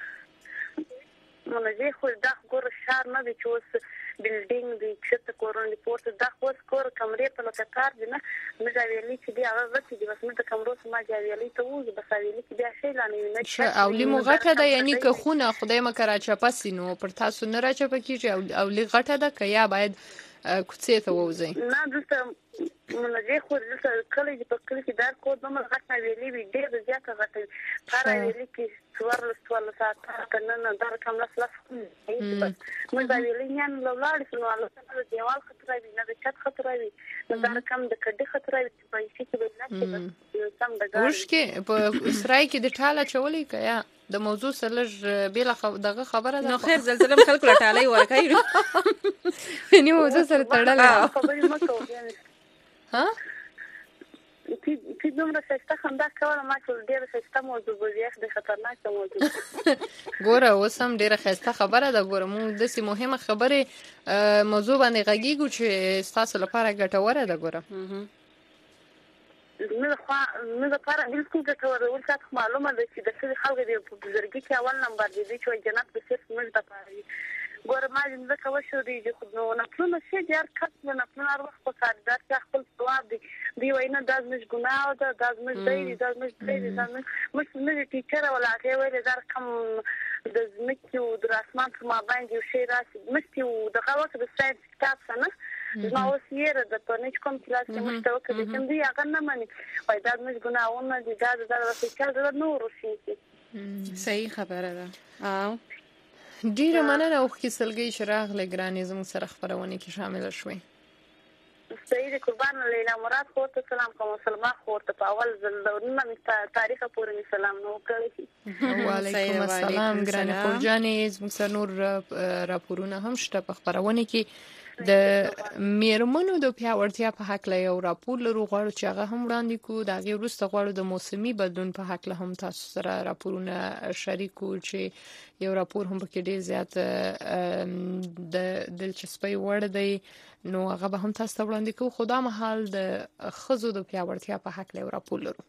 مونږ یې خو دا ګور شهر نه دی چې اوس بلډینګ دی چې کورونه پورته دا خو کور کمرې په لکه کار دی نه مې ویلي چې دی هغه وڅې دی بس مې د کمرو سم ما ویلي ته وځي بس ویلي چې بیا شي لانه نه چې او لیمو غټه ده یعنی که خونه خدای مکه را چپسی نو پر تاسو نه را چپ کیږي او لی غټه ده که یا باید کوڅې ته وځي نه دلته مونږ خو دلته کله چې په کله کې دار کو دومره غټه ویلي وي ډېر زیاته غټه کار ویلي کې څوار لستوال ساعت کنه نه دار کوم لاس لاس مونږ دا ویلي نه لاړ شو نو الله دیوال خطر وي نه د چت خطر وي نو دار کوم د کډي خطر وي چې په شي کې نه سم د ګار ورشکه په سرای کې د ټاله چولې کیا د موضوع سره بیل دغه خبره ده نو خیر زلزلہ خلکو لټالای ورکای نو موضوع سره تړلې خبرې مکو ها چې دومره څه خندا کوله ما چې ډېر څه موضوع بوزیخ د خطرناک موضوع ګوره اوسم ډېر خسته خبره ده ګوره موږ د سي مهمه خبره موضوع باندې غږیږو چې تاسو لپاره ګټوره ده ګوره نو خو نو دا پر بالکل ګټوره ولته معلومه ده چې د څه خلک دی په بزرګي کې اول نمبر دی چې جنت په صرف موږ د پاره ګوره ما دې زکه وشو دی چې خو نو نه څه دي هر کس نه نه وخت په کار دا چې خپل ثواب دی دی وینا د مش ګناه ده د مش دی د مش دی د مش نه ټیچر ولا هغه ویل دا کوم د زمکي او د اسمان په ما باندې شي راسي مستي او د خواص د ساينس کتاب څنګه ما اوس یې د پرنيچ کوم کلاس کې مستوى کې کوم دی هغه نه مانی وای دا مش ګناهونه دي دا د راځي چې دا نور شي صحیح خبره ده او ډیره مننه او کې سلګي شراغ لګرانې زموږ سره خبرونه کې شامل شوي سید قربان لیلا مراد خو ته سلام کوم سلام خو ته په اول ځل د نن تاریخ پورې سلام نو کړی وعلیکم السلام ګرانې خورجانې زموږ سره نور راپورونه هم شته په خبرونه کې د میرمنو د پیاوړتیا په حق له یو راپور لرو غواړو چې هغه هم وړاندې کو دا غي وروسته غواړو د موسمي بدلون په حق له هم تاسو سره راپورونه شریکو چې یو راپور هم کې ډیر زیات د دلچسپي وړ دی نو هغه به هم تاسو ته وړاندې کو خدا مهال د خزو د پیاوړتیا په حق له یو راپور لرو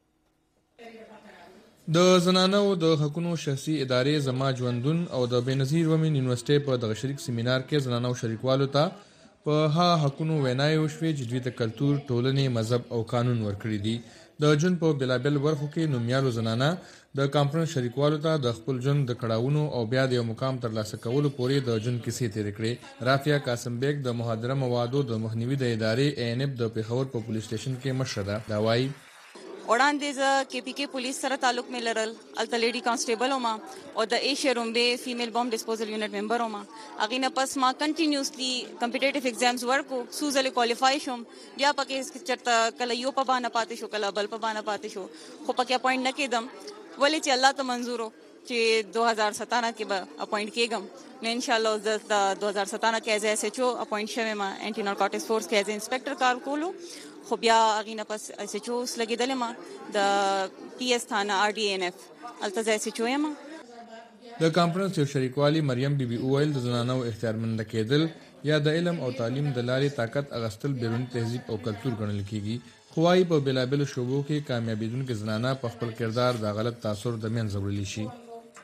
د زنانو د حقوقو شخصي ادارې زما ژوندون او د بنظیر ومن یونیورسيټي په دغه شریک سیمینار کې زنانو شریکوالو ته په ها حقوقو وینای او شوي چې دوی د کلچر ټولنې مذهب او قانون ورکړي دي د جون په بلابل ورخو کې نومیالو زنانه د کانفرنس شریکوالو ته د خپل جون د کړهونو او بیا د یو مقام ترلاسه کولو پورې د جون کیسې تیر کړې رافیا قاسم بیگ د محاضره موادو د مخنیوي د ادارې ای ان اف د پیښور په پولیس سټیشن کې مشره ده دا وایي وړاندې ز کې پی کې پولیس سره تعلق مې لرل الته لیډي کانسټیبل وم او د ایشیا رومبه فیمیل بم ډیسپوزل یونټ ممبر وم اغه نه پس ما کنټینیوسلی کمپټیټیو ایگزامز ورکو سوزل کوالیفای شوم بیا پکې چرته کله یو په باندې پاتې شو کله بل په باندې پاتې شو خو پکې اپوینټ نه کېدم ولې چې الله ته منزورو چې دو هزار ستانه کې به اپوینټ کېږم نو ان شاء الله د دو هزار ستانه کې ایز ایس ایچ او اپوینټ شوم ما انټي نارکوټکس فورس کې ایز انسپکټر کار کولو خو بیا اغینه پس ایس ایچ او لګیدل ما د پی اس تھانه ار ډي ان اف التزا ایس ایچ او یم د کانفرنس یو شریکوالی مریم بیبي اویل د زنانو اختیارمند کېدل یا د علم او تعلیم د لارې طاقت اغستل بیرون تهذیب او کلچر ګڼل کیږي خوای په بلابل شوبو کې کامیابیدونکو زنانه په خپل کردار د غلط تاثیر د منځ وړلی شي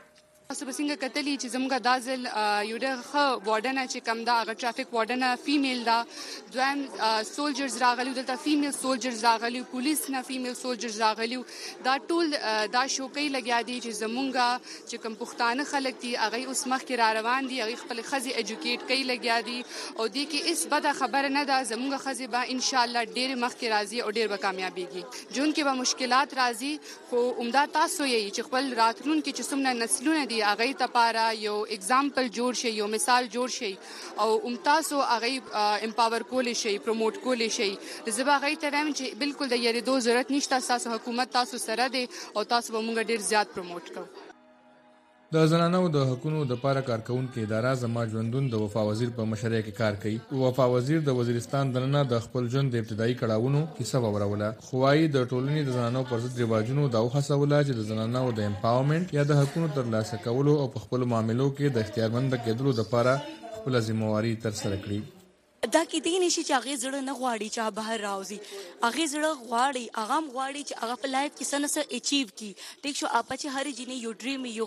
تاسو به څنګه کتلی چې زموږ دازل یو ډېر ښه وارډن چې کم دا هغه ټرافیک وارډن فیمیل دا دویم سولجرز راغلي دلته فیمیل سولجرز راغلي پولیس نه فیمیل سولجرز راغلي دا ټول دا شوکۍ لګیا دي چې زموږ چې کوم پښتانه خلک دي هغه اوس مخکې را روان دي هغه خپل خزي اډوکیټ کوي لګیا دي او دې کې هیڅ بده خبره نه ده زموږ خزي به ان شاء الله ډېر مخکې راځي او ډېر به کامیابیږي جون کې به مشکلات راځي خو عمده تاسو یې چې خپل راتلونکي چې څومره نسلونه دي هغه ته لپاره یو اگزامپل جوړ شي یو مثال جوړ شي او امتاسو هغه امپاور کول شي پروموټ کول شي زبا هغه ته وایم چې بالکل د یری دوه ضرورت نشته تاسو حکومت تاسو سره دی او تاسو به موږ ډیر زیات پروموټ کوو د زنانو د حقوقو د لپاره کارکونکو اداره زما ژوندون د وفا وزیر په مشرۍ کې کار کوي وفا وزیر د وزیرستان دننه د خپل ژوند د ابتدایي کړهونو کیسه ووروله خوای د ټولنې د زنانو پر ضد رواجونو د وحسوله چې د زنانو د امپاورمنت یا د حقوقو ترلاسه کولو او په خپل معاملو کې د اختیارمند کېدلو لپاره خپل ځمواري تر سره کړې دا کې دی نشي چې هغه زړه نه غواړي چې بهر راوځي هغه زړه غواړي هغه غواړي چې هغه په لایف کې سنس اچیو کی ټیک شو اپا چې هر جنې یو ډریم یو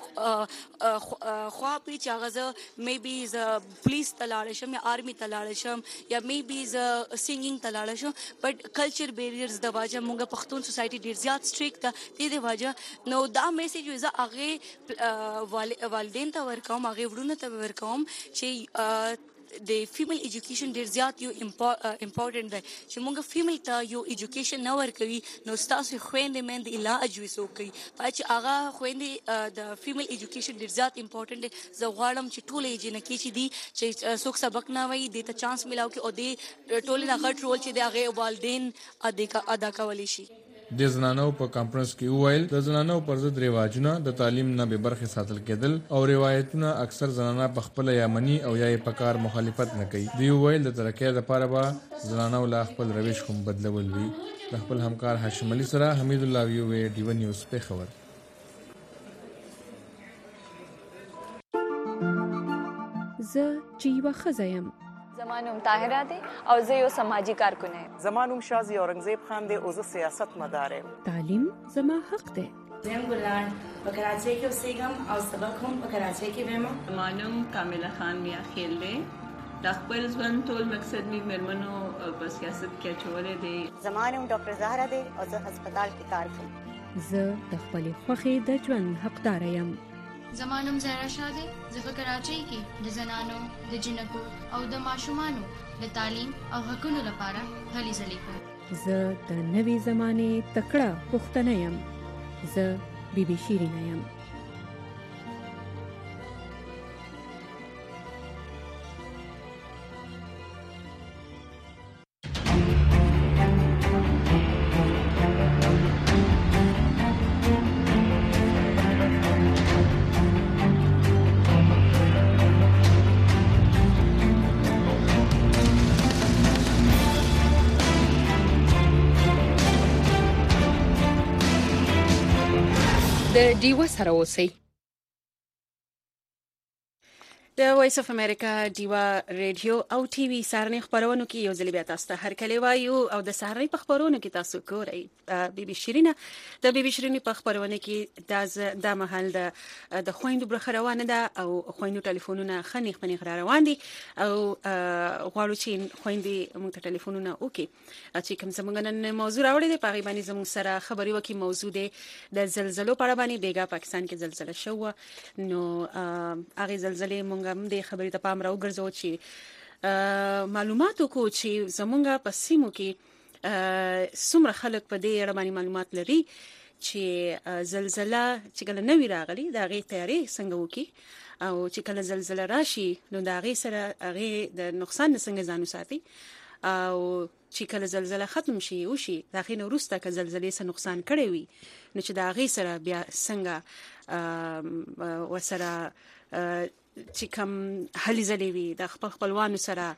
خو په چې هغه ز میبي ز پولیس تلاړ شم یا آرمي تلاړ شم یا میبي ز سینګینګ تلاړ شم بٹ کلچر بیریرز د واجه مونږ پښتون سوسایټي ډیر زیات سټریکټ ده دې د واجه نو دا میسج وزه هغه والدین ته ورکوم هغه ورونه ته ورکوم چې د فیمیل ایجوکیشن ډیر زیات یو امپورټنت دی چې موږ فیمیل ته یو ایجوکیشن نه ورکوي نو تاسو خويندې مند علاج وسو کوي چې هغه خويندې د فیمیل ایجوکیشن ډیر زیات امپورټنت دی زه غواړم چې ټول یې جن کې چې دي چې څوک سبق نه وایي د ته چانس ملاو کې او د ټول نه غټ رول چې د هغه والدین ادا کولی شي د زنانو په کانفرنس کې وویل د زنانو پر ضد رواجونه د تعلیم نه به برخه ساتل کېدل او روایتونه اکثر زنانه په خپل یا منی او یا په کار مخالفت نه کوي دی وویل د ترقۍ لپاره به زنانو لا خپل روش کوم بدلول وي د خپل همکار هاشم علي سره حمید الله ویو ډیو نیوز په خبر زه چې یو خزایم زمانوم طاهره دی او زه یو سماجی کارکون یم زمانوم شازی اورنګزیب خان دی او زه سیاست مدار یم تعلیم زما حق دی زم ګلان په کراچۍ کې اوسېږم او سبق هم په کراچۍ کې وایم زمانوم کامله خان میا خیل دی د خپل ژوند ټول مقصد می مرمنو په سیاست کې چولې دی زمانوم ډاکټر زهرا دی او زه هسپتال کې کار کوم زه د خپل خوخي د ژوند حقدار یم زمانوم زهرا شاه دی زه په کراچۍ کې د زنانو د جنکو او د ماشومانو د تعلیم او حقوقو لپاره هلې ځلې کوم زه د نوې زمانه تکړه پښتنه یم زه بیبي شیرینه یم د ډیوه سره اوسئ د وایس اف امریکا دیوا ریډیو او ټي وي سارني خبرونو کې یو ځل بیا تاسو ته هر کله وایو او د سارني په خبرونو کې تاسو ګورئ بیبي شیرینه د بیبي شیرینه په خبرونه کې د د محل د د خويندو برخه روانه ده او خويندو ټلیفونونه خني خني روان دي او غواړو چې خويندې موږ ته ټلیفونونه وکي چې کوم زمونږ نن موضوع راوړی دی په غیبانی زموږ سره خبري وکي موضوع دی د زلزلو په اړه باندې بیګا پاکستان کې زلزلہ شو نو هغه زلزلې موږ هم د خبرې ته پام راو ګرځو چې معلوماتو کو چې زمونږ په سیمو کې څومره خلک په دې اړه باندې معلومات لري چې زلزلہ چې کله نوی راغلی دا غي تیاری څنګه وکي او چې کله زلزلہ راشي نو دا غي سره هغه د نقصان څنګه ځانو ساتي او چې کله زلزلہ ختم شي او شي دا غي نو وروسته که زلزلې سره نقصان کړي وي نو چې دا غي سره بیا څنګه وسره چې کوم هلي ځلې وي د خپل خپلوانو سره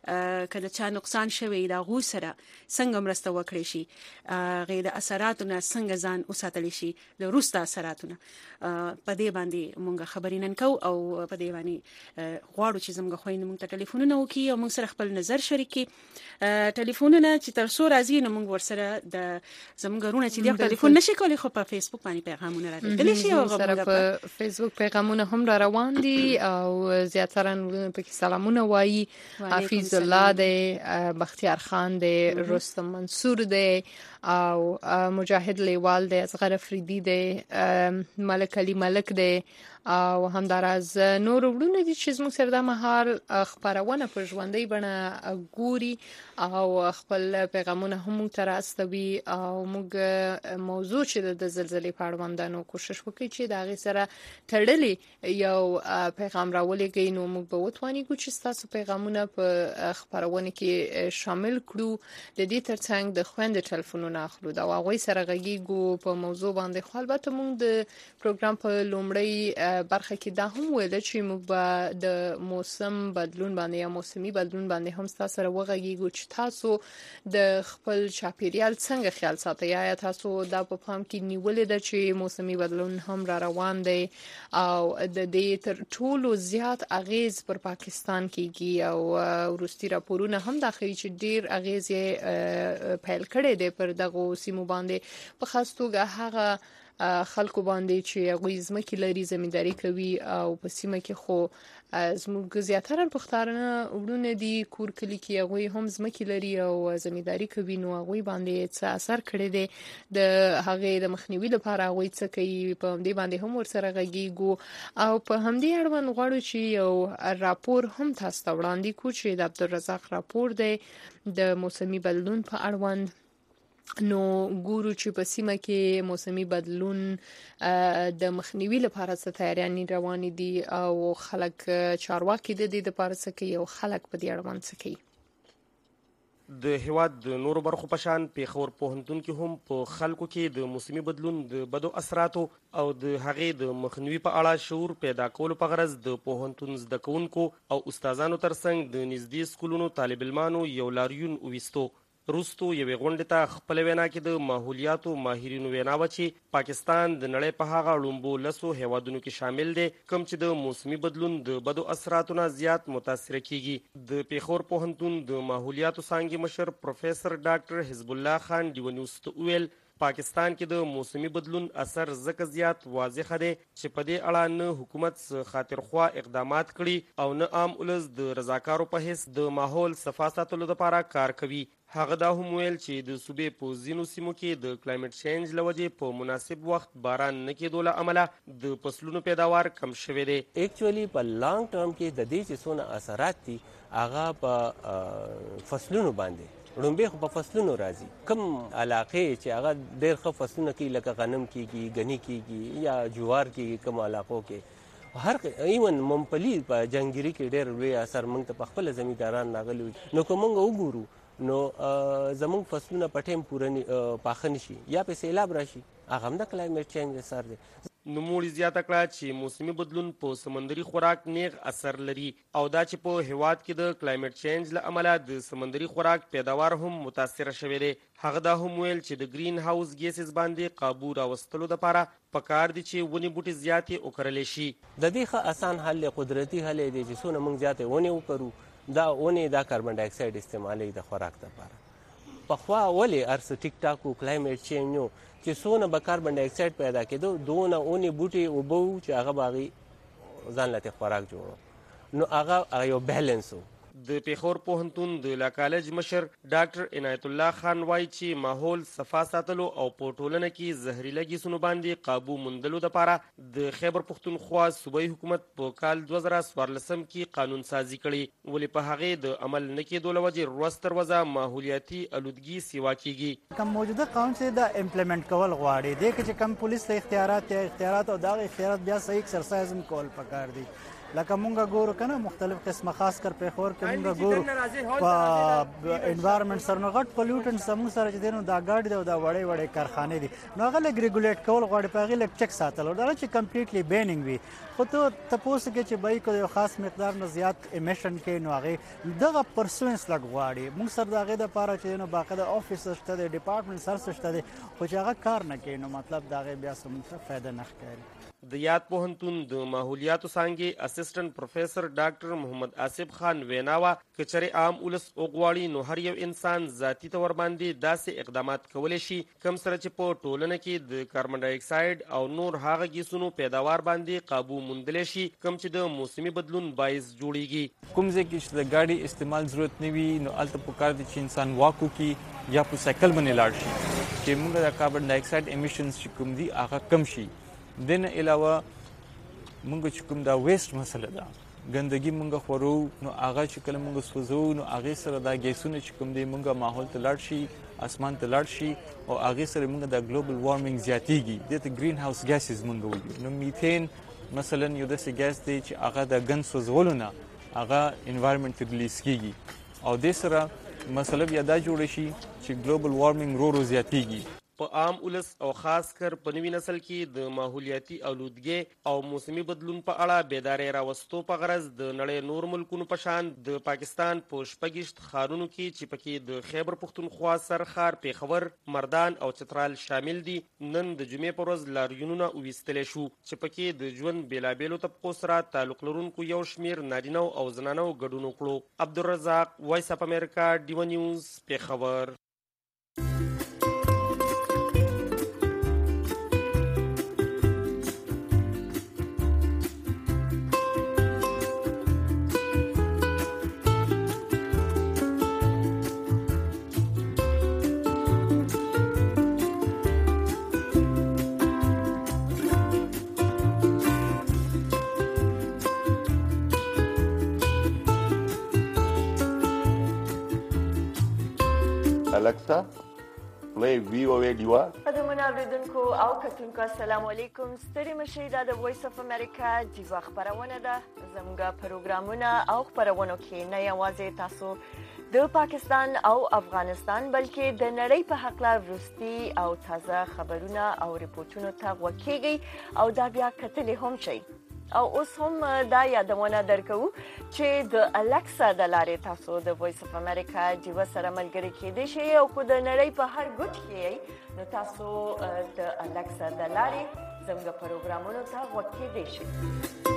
کله چا نقصان شوی دا غو سره څنګه مرسته وکړي شي غیر د اثراتونو څنګه ځان وساتلی شي د روسته اثراتونو په دې باندې مونږ خبرې نن کو او په دې باندې غواړو چې زموږ خويند مونږ ته ټلیفونونه وکړي او مونږ سره خپل نظر شریکي ټلیفونونه چې تر څو راځي نو مونږ ورسره د زموږ رونه چې د ټلیفون نشي کولی خو په فیسبوک باندې پیغامونه راځي شي او سره په فیسبوک پیغامونه هم را روان دي او زیاتره په کې سلامونه وایي حفیظ الله دی بختیار خان دی رستم منصور دی او مجاهد لیوال دی اصغر افریدی دی ملک علی ملک دی او همداراز نور وړونه دي چې زموږ سره د مهال خبرونه په ژوندۍ بڼه ګوري او خپل پیغامونه هم تر استوي او موږ موضوع چې د زلزلې په اړه باندې کوشش وکړو چې دا غي سره تړلې یو پیغام راولېږي نو موږ به وتوانیږو چې تاسو پیغامونه په خبرونه کې شامل کړو د دې ترڅنګ د خويند ټلیفونونه اخلو دا واغوي سره غږیږو په موضوع باندې خو البته موږ د پروګرام په لومړی برخه کې دا هم ویل چې موږ به د موسم بدلون باندې یا موسمي بدلون باندې هم تاسو سره وغږیږو چې تاسو د خپل چاپیریال څنګه خیال ساتئ یا تاسو دا په پام کې نیولې ده چې موسمي بدلون هم را روان دی او د دې تر ټولو زیات اغیز پر پاکستان کېږي او وروستي راپورونه هم دا ښیي چې ډیر اغیز یې پیل کړی دی پر دغه سیمو باندې په خاص توګه هغه خلکو باندې چې هغه ځمکې لري زمینداری کوي او په سیمه کې خو زموږ زیاتره پښتانه وړونه دي کور کلی کې هغه هم ځمکې لري او زمینداری کوي نو هغه باندې څه اثر کړی دی د هغه د مخنیوي لپاره هغه څه کوي په دې باندې هم ورسره غږیږو او په همدې اړوند غواړو چې یو راپور هم تاسو ته وړاندې کوو چې د عبدالرزاق راپور دی د موسمي بدلون په اړوند نو ګورو چې په سیمه کې موسمي بدلون د مخنیوي لپاره څه تیاریانې روانې دي او خلک چارواکي د دې لپاره څه کوي او خلک په دې اړوند څه کوي د هیواد د نورو برخو په شان پیښور پوهنتون کې هم په خلکو کې د موسمي بدلون د بدو اثراتو او د هغې د مخنیوي په اړه شعور پیدا کولو په غرض د پوهنتون زده کوونکو او استادانو ترڅنګ د نږدې سکولونو طالب علمانو یو لاریون وویستو روستو یوې غونډې ته خپل وینا کې د ماحولیاتو ماهرینو وینا و چې پاکستان د نړۍ په هغه لومبو لسو هیوادونو کې شامل دی کوم چې د موسمي بدلون د بدو اثراتو نه زیات متاثر کیږي د پیښور پوهنتون د ماحولیاتو څانګې مشر پروفیسور ډاکټر حزب الله خان ډیو نیوز ته ویل پاکستان کې د موسمي بدلون اثر زکه زیات واضح دی چې په دې اړه نه حکومت خاطرخوا اقدامات کړي او نه عام ولس د رضاکارو په حیث د ماحول صفا ساتلو لپاره کار کوي هغه دا هم ویل چې د صوبې په ځینو سیمو کې د کلایمټ چینج له وجې په مناسب وخت باران نه کېدو له امله د فصلونو پیداوار کم شوی دی ایکچولی په لانګ ټرم کې د دې چې څونه اثرات دي هغه په فصلونو باندې رومبه خو په فصلونو راځي کم علاقې چې هغه ډېر ښه فصلونه کوي لکه غنم کېږي غني کېږي یا جوار کېږي کم علاقو کې هر ایون ممپلی په جنگيري کې ډېر لوی اثر موږ ته په خپل زمینداران راغلي نو کوم موږ وګورو نو زموږ فصلونه په ټیم پوره پاخه نشي یا په سیلاب راشي هغه هم د کلایمټ چینج اثر دی نوموړي زیاته کړه چې موسمي بدلون په سمندري خوراک نیغ اثر لري او دا چې په هیواد کې د کلایمټ چینج له امله د سمندري خوراک پیداوار هم متاثر شوی دی هغه دا هم ویل چې د گرین هاوس ګیسز باندې قابو راوستلو لپاره پکار دي چې ونې بوټي زیاتې وکرل شي د دې ښه اسان حل قدرتي حل دی چې څونه موږ زیاتې ونې وکړو دا ونې دا کاربن ډای اکساید استعمالي د خوراک لپاره پخوا ولې ارس ټیک ټاک او کلایمټ چینج نو چې څونه به کاربن ډای اکساید پیدا کېدو دونه ونې بوټي اوبه چې هغه باغی ځان لته خوراک جوړو نو هغه یو بیلانس وو د پیښور پوهنتون د لا کالج مشر ډاکټر عنایت الله خان وایي چې ماحول صفا ساتلو او په ټولنه کې زهرجن ګیسونو باندې قابو موندلو لپاره د خیبر پښتونخوا صوبایي حکومت په کال دوه زره څوارلسم کې قانون سازي کړي ولې په هغې د عمل نه کېدو له وجې ورځ تر ورځه ماحولیاتي الودګي سیوا کیږي کوم موجوده قانون چې د امپلیمنٹ کول غواړي د چې کوم پولیس ته اختیارات اختیارات او دا اختیارات بیا صحیح ایکسرسایز کول پکار دي لکه مونږ ګورو کنه مختلف قسمه خاص کر پیښور کې مونږ ګورو په انوایرنمنت سره نو غټ پولیوټنټس زموږ سره چې دینو دا ګاډي دی او دا وړې وړې کارخانې دي نو هغه لږ ریګولیټ کول غواړي په هغې لږ چک ساتل او دا چې کمپلیټلی بیننګ وي خو ته تپوس کې چې بایک یو خاص مقدار نه زیات امیشن کې نو هغې دغه پرسوینس لږ غواړي مونږ سره د هغې دپاره چې نو باقاعده آفس شته دی ډپارټمنټ سر شته دی خو چې هغه کار نه کوي نو مطلب د هغې بیا څه مونږ ته فایده نه ښکاري. د یاد پوهنتون د ماحولیاتو څانګې اسسټنټ پروفیسر ډاکټر محمد آصف خان ویناوه که چېرې عام ولس وغواړي نو هر یو انسان ذاتي طور باندې داسې اقدامات کولی شي کوم سره چې په ټولنه کې د کاربن ډای اکساید او نور هغه ګیسونو پیداوار باندې قابو موندلی شي کوم چې د موسمي بدلون باعث جوړیږي. کوم ځای کې چې د ګاډي استعمال ضرورت نه وي نو هلته پکار دی چې انسان واک وکړي یا په سایکل باندې لاړ شي چې موږ د کاربن ډای اکساید امیشنز چې کوم دي هغه کم شي. دین علاوه مونږ چې کوم دا ویسټ مسله ده ګندګي مونږ خورو نو هغه چې کله مونږ سوځو نو هغې سره دا ګیسونه چې کوم دی مونږ ماحول ته لاړ شي اسمان ته لاړ شي او هغې سره مونږ د ګلوبل وارمنګ زیاتیږي دې ته ګرین هاوس ګیسز مونږ وایو. نو میتین مثلا یو داسې ګیس دی چې هغه د ګن سوځولو نه هغه انوایرمنټ ته ریلیز کیږي او دې سره مسله بیا دا جوړه شي چې ګلوبل وارمنګ رو رو زیاتیږي. په عام ولس او خاص کر په نوي نسل کې د ماحولیاتي آلودګۍ او موسمي بدلون په اړه بیدارۍ راوستو په غرض د نړۍ نور ملکونو په شان د پاکستان په شپږیشت ښارونو کې چې پکې د خیبر پښتونخوا سرخار پیښور مردان او چترال شامل دي نن د جمعې په ورځ لاریونونه وویستلی شو چې پکې د ژوند بېلابېلو طبقو سره تعلق لرونکو یو شمېر نارینه او زنانو ګډون وکړو. عبدالرزاق وایس اف امریکا ډیو نیوز پیښور. الکسا مې وی او وی دیوا قدمونه اوریدونکو او کتونکو السلام علیکم ستړي مشئ دا د وایس اف امریکا دیوا خبرونه ده زموږ پروګرامونه او خبرونه کې نه یوازې تاسو د پاکستان او افغانستان بلکې د نړۍ په حق لا وروستي او تازه خبرونه او ریپورتونو ته غوږ او دا بیا کتلې هم شي او اوس هم دا یادونه درکو چې د الکسا د لارې تاسو د وایس اف امریکا دیوا سره ملګري کېدئ شئ او کو د نړۍ په هر ګوټ کې نو تاسو د الکسا د لارې زموږ پروګرامونو ته غوږ کېدئ شئ.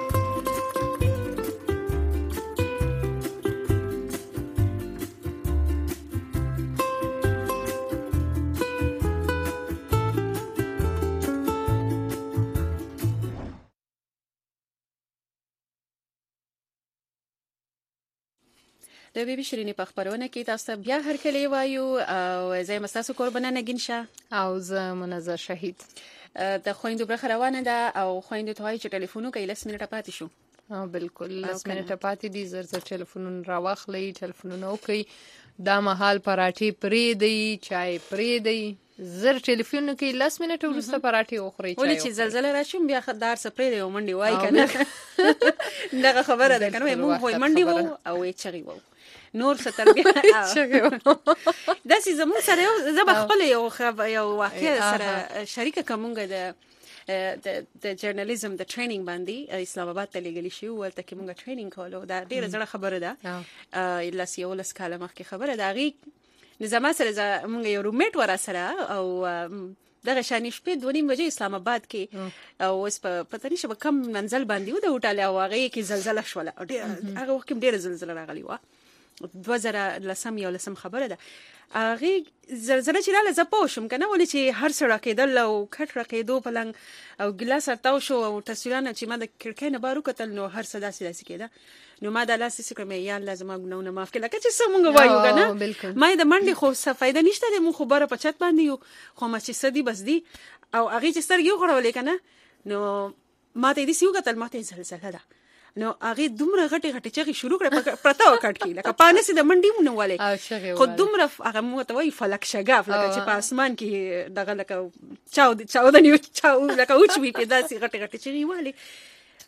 د بیبي شیرینی په خبرونه کې تاسو بیا هر کله وایو او زه مستاسو قربانه نگین شه او زه منظر شهید د خويندو برخه روانه ده او خويندو ته چې ټلیفونو کې لس منټه پاتې شو. او بالکل لس منټه پاتې دي زر زر ټلیفونونه راوخلي ټلیفونونه وکي دا مهال پراټي پرې دی چای پرې دی زر ټلیفون کې لس منټه ورسته پراټي وخوري چای ولې چې زلزلہ راشم بیا خدار سپرې دی ومنډي وای کنه دغه خبره ده کنه موږ وای منډي وو او یې چغي وو نور ستر بیا دا سي زموږ سره یو زب خپل یو یو واقع سره شریک کومګه د د جرنالیزم د ټریننګ باندې اسلام آباد ته لګلی شو ولته کې موږ ټریننګ کولو دا ډیره زړه خبره ده لس یو لس کاله مخکې خبره ده غي نظام سره موږ یو رومټ ورا سره او دغه شانې شپې دوه نیم بجې اسلام آباد کې او اوس په پته نشي کم منزل باندې و د هوټل او هغه کې زلزلہ شوله هغه وخت کې ډیره زلزلہ راغلی و دوه زره لسم یو لسم خبره ده هغه زلزلہ چې رااله زپو شم کنه ولې چې هر سره کېدل او کټ راکېدو پلنګ او ګلاس ارتاو شو او تصویرونه چې ما د کړکۍ نه بارو کتل نو هر صدا سي داسې کېده نو ما د لاس سکه مې یا لازم غنونه معاف کړه چې څنګه وایو کنه ما د منډي خو څه فائدہ نشته د مو خبره په چت باندې یو خو ما چې سدي بس دي او هغه چې سترګې وخړولې کنه نو ما ته دې سیو کتل ما ته زلزلہ ده نو هغه دومره غټي غټي چې شروع کړه پرتا وکټ کی لکه پانه سي د منډي مونږ والے خو دومره هغه مو ته وای فلک شګاف لکه چې په اسمان کې دغه لکه چاو چاو د نیو چاو لکه اوچ وی په داسې غټي غټي چې والي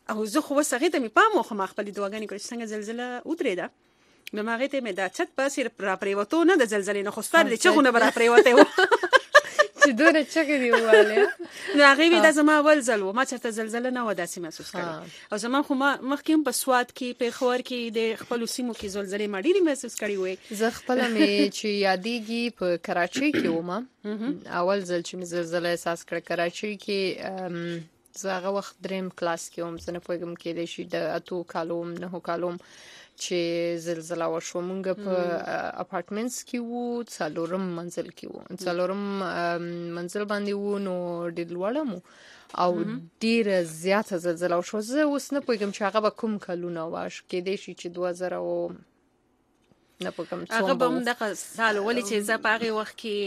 او زه خو وسغه ته می پام خو ما خپل دواګانی کړ څنګه زلزلہ ودرېده نو ما غته مې دا چت پاسې را پریوتو نه د زلزلې نه خو ستاره دي چې غونه برا پریوته و چې دوره چګې دی واله نو هغه وی دا زما اول ځل و ما چرته زلزلہ نه و داسې محسوس کړم او زما خو ما مخکې په سواد کې په خور کې د خپل سیمو کې زلزلې ما ډېری محسوس کړی وې. زه خپل مې چې یادېږي په کراچۍ کې وم اول ځل چې مې زلزلہ احساس کړ کراچۍ کې زه هغه وخت دریم کلاس کې وم زه نه پوهېږم کېدای شي د اتو کالوم نهو کالوم چې زلزلہ وشو مونږ په اپارټمنټس کې وو څلورم منزل کې وو څلورم منزل باندې وو نو ډېر لوړ مو او ډېر زیاته زلزلہ وشو. زه اوس نه پوهېږم چې هغه به کوم کلونه واش کېدای شي چې دوه زره او نه پوهېږم څومره هغه به همدغه سال ولې چې زه په هغې وخت کې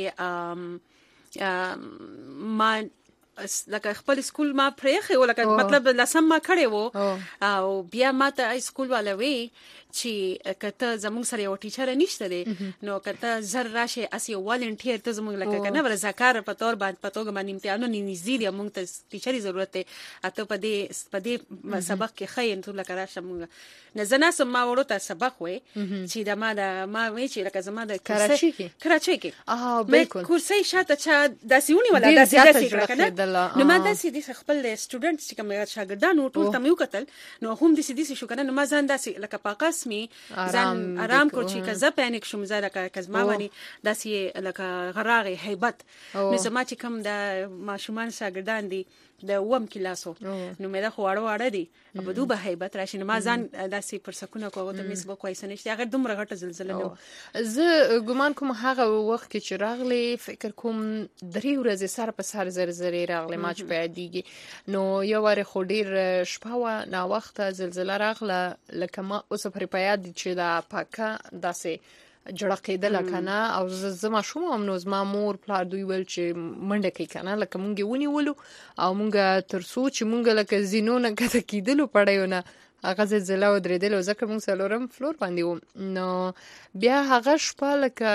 ما لکه خپل سکول ما پرېخې و لکه مطلب لسم ما کړی و او بیا ما ته سکول والا وی چې کته زموږ سره یو ټیچر نشته دی نو کته زر راشه اسی والنټیر ته زموږ لکه کنه ور زکار په تور باندې پتوګ باندې امتحانو نږدې دی موږ ته ټیچري ضرورت دی اته په دې په دې سبق کې خاين ته لکه راشه موږ نه زنه سم ما ورته سبق وې چې د ما د ما وې چې لکه زما د کراچۍ کې کراچۍ کې اه بالکل کورسي شاته چا داسيونی ولا داسې داسې کنه نو ما داسې د خپل سټوډنټ چې کوم شاګردانو ټول تم یو قتل نو هم داسې داسې شو کنه نو ما ځان داسې لکه پاکس می ځان آرام کو چې کزه پانیک شوم زړه کا کزما ونی داسې لکه غراغي هیبت نو زما چې کوم د ماشومان شاګردان دي د وم کلاسو نو مې دا خواړه واړه دي په دوه هیبت راشي نو ما ځان داسې پر سکونه کوو ته مې سبق کویس نشته هغه دومره غټه زلزلہ نو زه ګومان کوم هغه وخت کې چې راغلی فکر کوم درې ورځې سره په سر زر زر راغلی ما چې په دیږي نو یو واره خو ډیر شپه و نا وخت زلزلہ راغله لکه ما اوس پر پیاد چې دا پاکه داسې جړه کېدل کنه او زما شوم هم نو زما مور پلار دوی ول چې منډه کوي کنه لکه مونږ ونیولو او مونږ تر سوچ مونږ لکه زینو نه کته کېدلو پړایو نه هغه زلزلہ ودرېدل او ځکه مونږ څلورم فلور باندې وو نو بیا هغه شپه لکه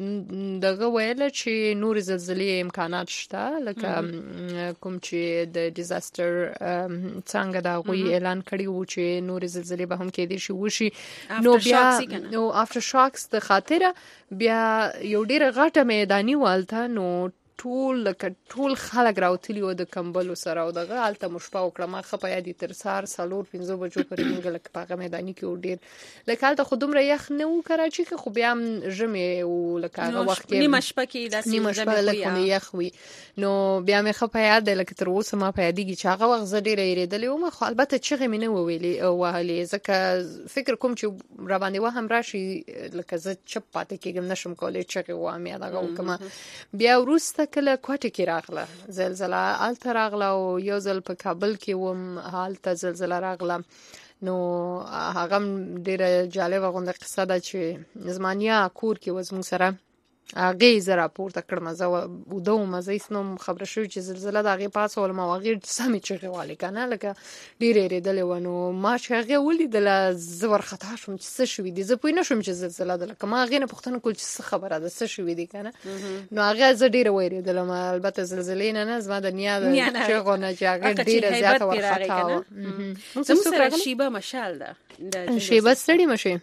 دغه ویل چې نور زلزلې امکانات شته لکه کوم چې د ډیزاستر څنګه دا غوي اعلان کړی وو چې نور زلزلې به هم کېدې شي وشي نو بیا نو افټر شاکس د خاطره بیا یو ډیر غټه میداني والته نو ټول لکه ټول خلک راوتلی و د کمبلو سره او دغه الته مشپه وکړه ما خپه یادی تر سار سالور پنځه بجو پرې موږ لکه پاغه میداني کې ډیر لکه الته خودم را یخ نه و کراچي کې خو بیا ژمه او لکه هغه وخت کې نیمه شپه کې داسې نیمه شپه لکه یخ وي نو بیا مې خپه یاد لکه تر اوسه ما په یادېږي چې هغه وخت زه ډیره یریدلې وم خو البته چغې مې نه وویلې او وهلې ځکه فکر کوم چې را باندې و هم راشي لکه زه چپ پاتې کېږم نشم کولای چغې وایم یا دغه وکم بیا وروسته کله کوټه کې راغله زلزلہ الته راغله او یو ځل په کابل کې وم حالت زلزلہ راغله نو هغه ډیره جالبه غونډه قصه ده چې زمانیا کور کې وزمون سره هغه زرا پورته کړم زه و دوه مزه اسنم خبر شو چې زلزلہ د هغه پاس ول ما هغه سمې چغې والي کنه لکه ډیره ریدل ونو ما چې هغه ولیدل زور خطا شوم چې څه شوې دي زه پوه نه شوم چې زلزلہ ده لکه ما هغه نه پوښتنه کول چې څه خبره ده څه شوې دي کنه نو هغه زه ډیره وېریدل ما البته زلزلې نه نه زما د نیا د چغونه چې هغه ډیره زیاته ورخطا و زموږ سره شیبه مشال ده شیبه ستړي مشه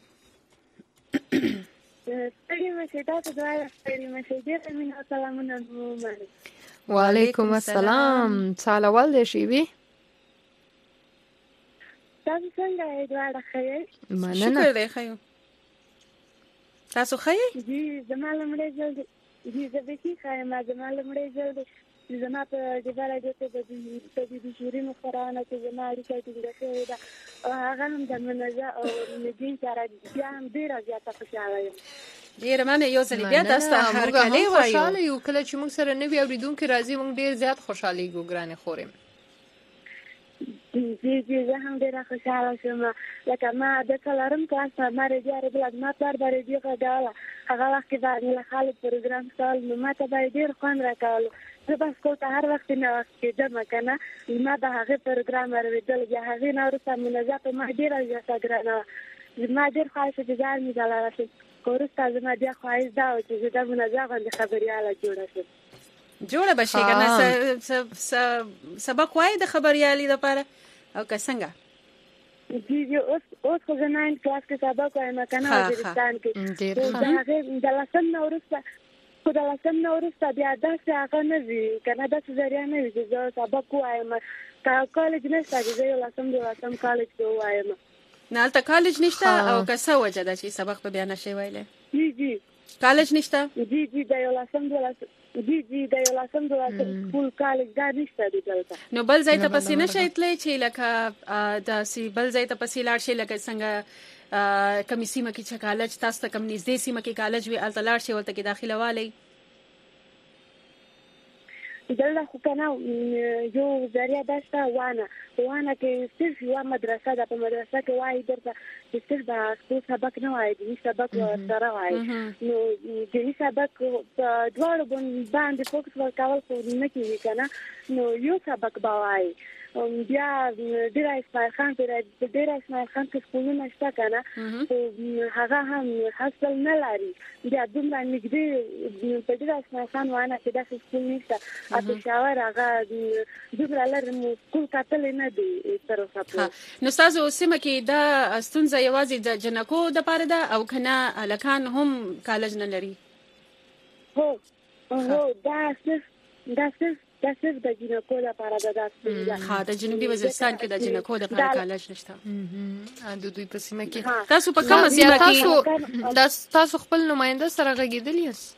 ستړي مشه تاسو دوه ستړي مشه دې مینه سلامونه ومنه وعلیکم السلام تعالی ولې شیبه تاسو څنګه یې دواړه ښه مننه شکر دې ښه تاسو ښه یې جی زما لمړې ځل جی زه به کې ښه ما زما لمړې ځل زما په دې باره کې د دې د شوري مخرانه کې زما اړیکه دې راځي دا هغه هم د منځه او ندین سره بیا هم ډیره زیاته خوشاله یم ډیره مننه یو ځل بیا تاسو ته هر کله وایو خوشاله یو کله چې موږ سره نوی اوریدونکو راځي موږ ډیر زیات خوشالي ګرانه خورم جی جی زه هم ډیره خوشاله شوم لکه ما د کلارم کلاس ما رېډي بلاد ما پر رېډي غاړه هغه وخت کې باندې له خالد پروګرام سال نو ما ته به ډیر خوند راکاله زه بس کوته هر وخت نه وخت کې دمه کنه ما به هغه پروګرام ورېدل یا هغه نور سم منځه په ما ډیره زیاته ګرانه ما ډیر خواهش دي ځان می دلاره شي کورسته زما بیا خواهش دا چې زه د منځه باندې خبرياله جوړه شم جوړه بشي کنه سبق وای د خبريالي لپاره او که څنګه؟ جی جی اوس اوس خو زه ناین کلاس کې سبق وایم کنه وزیرستان کې دا هغه د لسم نه وروسته خو د لسم نه وروسته بیا داسې هغه نه وي کنه داسې ذریعه نه وي چې زه سبق وایم کالج نشته چې زه یو لسم دولسم کالج کې وایم نه هلته کالج نشته او که څه وجه ده چې سبق به بیا نشي ویلی؟ جی جی کالج نشته؟ جی جی د یو لسم دولسم جی جی د یو لسم دولسم سکول کالج دا نشته دی دلته. نو بل ځای ته پسې نشئ تللی چې لکه داسې بل ځای ته پسې لاړ شئ لکه څنګه کومې سیمه کې چې کالج تاسو ته کوم نږدې سیمه کې کالج وي هلته لاړ شئ ورته کې داخله والی؟ دلته خو کنه یو ذریعه ده شته وانه وانه کې صرف یوه مدرسه ده په مدرسه کې وایي درته چې صرف به سکول سبق نه وایي دیني سبق ورسره وایي نو دیني سبق په دواړو باندې فوکس ورکول خو نه کېږي که نه نو یو سبق به وایي بیا ډېره اسماعیل خان کې ډېره اسماعیل خان کې سکولونه شته که نه خو هغه هم حاصل نه لري بیا دومره نږدې په ډېره اسماعیل خان وانه کې داسې سکول نشته پېښور هغه دومره لرې مو سکول کتلی نه دی تر اوسه پورې. نو ستاسو سیمه کې دا ستونزه یوازې د جنکو دپاره ده او که نه هلکان هم کالج نه لري؟ هو هو دا صرف دا صرف دا صرف د جنکو لپاره ده دا ستونزه. ها د جنوبي وزیرستان کې د جنکو دپاره کالج نشته. د دوی په سیمه کې تاسو په کومه سیمه کې تاسو خپل نماینده سره غږېدلی یاست؟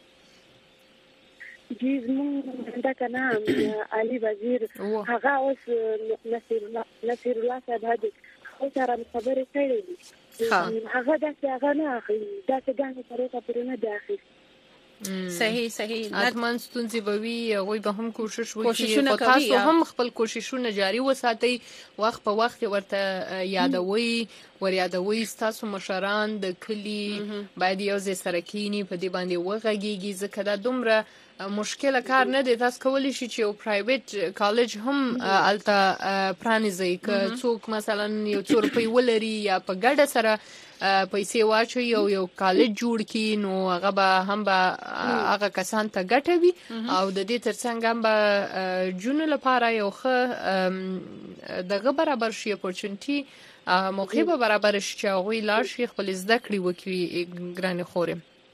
جی زمونږ دا که نه علي وزیر هغه اوس نصیر الله صاحب هدي هغه سره مې خبرې کړې دي هغه داسې هغه نه اخلي داسې ګانې تر اوسه پورې نه دی اخیستي. صحیح صحیح حتما ستونزې به وي هغوی به هم کوشش وکړي خو تاسو هم خپل کوششونه جاري وساتئ وخت په وخت ورته یادوئ ور یادوئ ستاسو مشران د کلي باید یو ځای سره کښېني په دې باندې وغږېږي ځکه دا دومره مشکله کار نه دی تاسو کولی شئ چې یو پرایویټ کالج هم هلته پرانیزئ که څوک مثلا یو څو روپۍ ولري یا په ګډه سره پیسې واچوي او یو کالج جوړ کړي نو هغه به هم به هغه کسان ته ګټه وي او د دې ترڅنګ هم به جونو لپاره یو ښه دغه برابر شي اپورچونټي موقع به برابر شي چې هغوی لاړ شي خپلې زده کړې وکړي ګرانې خورې.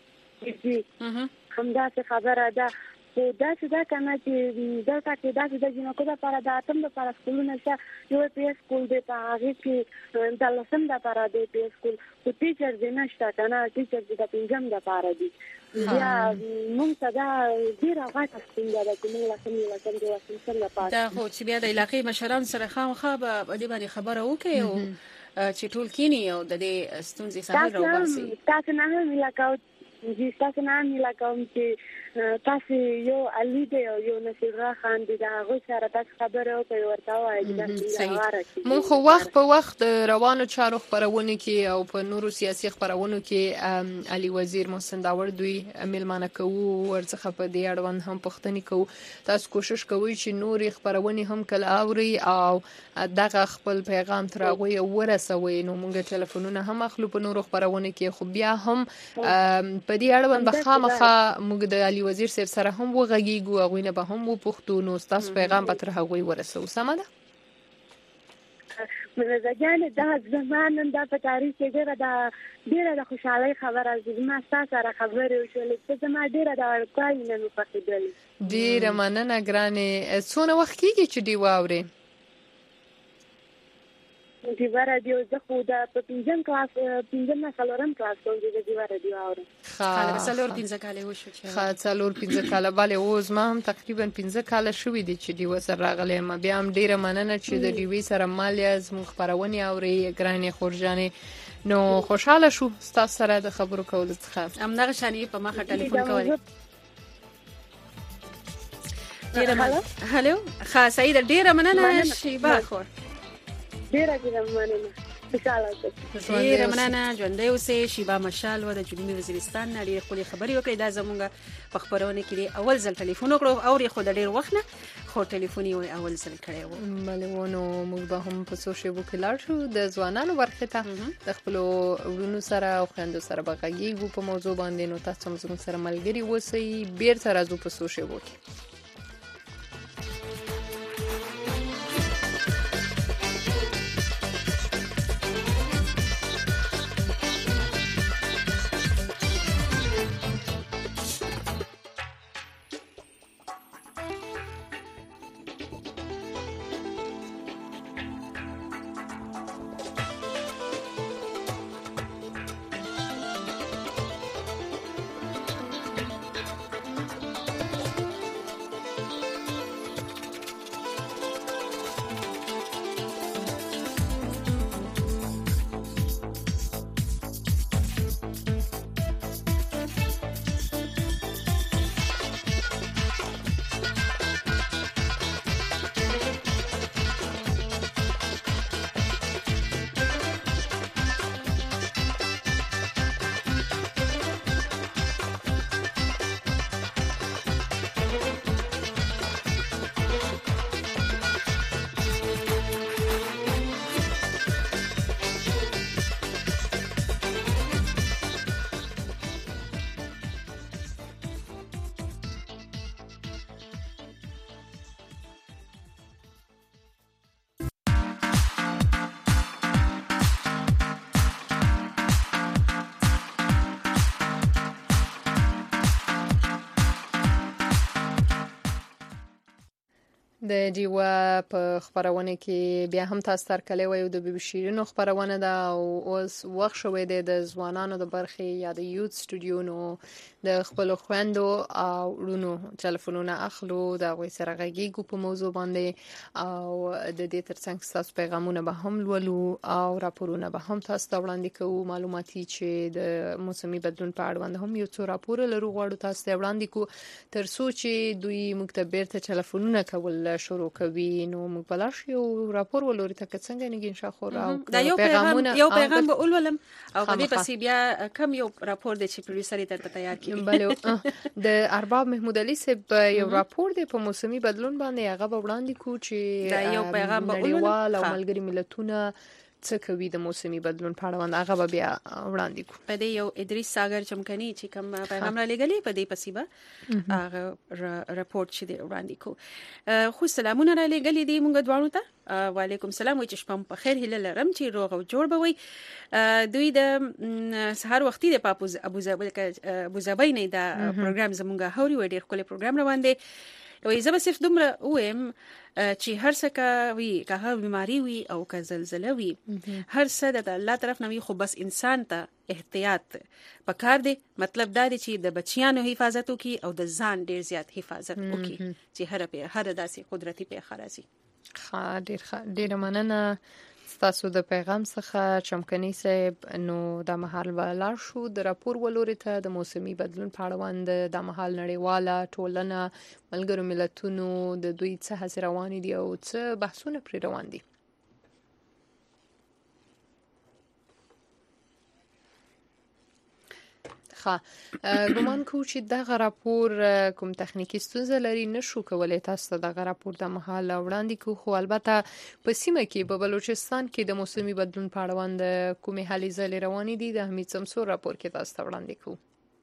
همداسې خبره ده خو داسې ده که نه چې دلته کې داسې د جنکو دپاره د اتم دپاره سکولونه شته یو پی ایس سکول دی په هغې کې د لسم دپاره دی پی ایس سکول خو ټیچر دی نشته که نه ټیچر دی د پنځم دپاره دی بیا مونږ ته دا ډېره غټه ستونزه ده چې مونږ لسم یولسم دولسم څنګه پاس دا خو چې بیا د علاقې مشرانو سره خامخا به په دې باندې خبره وکړئ او چې ټول کښېني او د دې ستونزې سره راوباسي. تاسو نه هم هیله کوو جی تاسو نه هم هیله کوم چې تاسو یو علي دی او یو نصیر الله خان دی د هغوی سره تاسو خبرې وکړئ ورته ووایئ چې دا څنګه غوره کړي. مونږ خو وخت په وخت د روانو چارو خپرونو کې او په نورو سیاسي خپرونو کې علي وزیر محسن داور دوی میلمانه کوو ورڅخه په دې اړوند هم پوښتنې کوو. تاسو کوشش کوئ چې نورې خپرونې هم کله اورئ او دغه خپل پیغام تر هغوی ورسوئ. نو مونږ ټلیفونونه هم اخلو په نورو خپرونو کې خو بیا هم په دې اړوند به خامخا موږ د علي وزیر صاحب سره هم وغږیږو هغوی نه به هم وپوښتو نو ستاسو پیغام به تر هغوی ورسوو. سمه ده؟ منزه جانې دا زما نن دا په تاریخ کې ډېره د ډېره د خوشحالۍ خبره زما ستا سره خبرې وشولې ته زما ډېره د اړتیاوې نه مې خوښېدلې. ډېره مننه ګرانې. څونه وخت کېږي چې ډېوه اورې؟ ډیوا رادیو زه خو د په پنځم کلاس پنځم نه څلورم کلاس کوم چې د ډیوا رادیو اورم. ښه څلور پنځه کاله وشو چې ښه څلور پنځه کاله بلې اوس ما هم تقریبا پنځه کاله شوي دي چې ډیوا سره راغلی یم. بیا هم ډېره مننه چې د ډیوې سره مال یاست زموږ خپرونې اورئ ګرانې خورجانې. نو خوشحاله شو ستاسو سره د خبرو کولو څخه. همدغه شانې په مخه ټلیفون کوئ. هلو ښه سعیده ډېره مننه شیبه خور. ډېره ډېره مننه خوشحاله اوسئ. ډېره مننه ژوندی اوسئ. شیبه مشال و د جنوبي وزیرستان نه ډېرې ښکلې خبرې وکړې. دا زموږ په خپرونه کې د اول ځل ټلیفون وکړو اورې خو د ډېر وخت نه خو ټلیفون یې اول ځل کړی و. بلې و نو موږ به هم په څو شیبو کې لاړ شو د ځوانانو برخې ته د خپلو وروڼو سره او خویندو سره به غږېږو په موضوع باندې. نو تاسو هم زموږ سره ملګري اوسئ. بېرته راځو په څو شیبو کې. د ډیوا په خبرونه کې بیا هم تاسو تر کله وایو د بي بي شیرینو خبرونه ده او اوس وخت شوې ده د ځوانانو د برخې یا د یوت سټوډیو نو د خپل خويندو او ورونو ټلیفونونه اخلو د غوي سره غږیږو په موضوع باندې او د دې ترڅنګ تاسو پیغامونه به هم ولولو او راپورونه به هم تاسو ته وړاندې کوو معلوماتي چې د موسمي بدلون په اړه باندې هم یو څو راپور لرو غواړو تاسو ته وړاندې کوو تر څو چې دوی مکتبر ته ټلیفونونه کول شروع کوي نو موږ بلش یو راپور ولوري ته څنګه نه ګنشه خو دا یو پیغام یو پیغام به اولولم او په دې پسې بیا کم یو راپور دی چې پروډوسر یې ته تیار کړي بله د ارباب محمود علي صاحب یو راپور دی په موسمي بدلون باندې هغه به وړاندې کو چې دا یو پیغام به اولولم او ملګری ملتونه څه کوي د موسمي بدلون په اړه باندې هغه بیا وړاندې کو په دې یو ادریس ساګر چمکني چې کوم پیغام را لګلې په دې پسې به هغه راپورټ چې دی وړاندې کو خو سلامونه را لګلې دي مونږ دواړو ته وعلیکم السلام وای چې شپم په خیر هله لرم چې روغ او جوړ بوي دوی د سحر وختي د پاپوز ابو ظبي ابو ظبي نه دا پروګرام زمونږه هوري وړي خپل پروګرام روان دي وای زه به صرف دومره وایم چې هر څه کوي که هغه بیماری وي او که زلزلہ وي هر څه د الله طرف نه وي خو بس انسان ته احتیاط پکار دی مطلب دا دی چې د بچیانو حفاظت وکي او د ځان ډیر زیات حفاظت وکي چې هر په هر داسې قدرتي په خراسي ښه ډیر ښه ډیر مننه تاسو د پیغام څخه چمکني صاحب نو د محل ولا شو د راپور ولوري ته د موسمي بدلون په اړه باندې د محل نړیواله ټولنه ملګرو ملتونو د دوی څه هڅې روان دي او څه بحثونه پر روان دي ګومان کوم چې دغه راپور کوم تخنیکی ستونزه لري نشو کولای تاسو ته دغه راپور د محل وړاندې کو خو البته په سیمه کې په بلوچستان کې د موسمي بدلون په اړه باندې کومې هلې ځلې روانې دي د حمید سمسور راپور کې تاسو ته وړاندې کو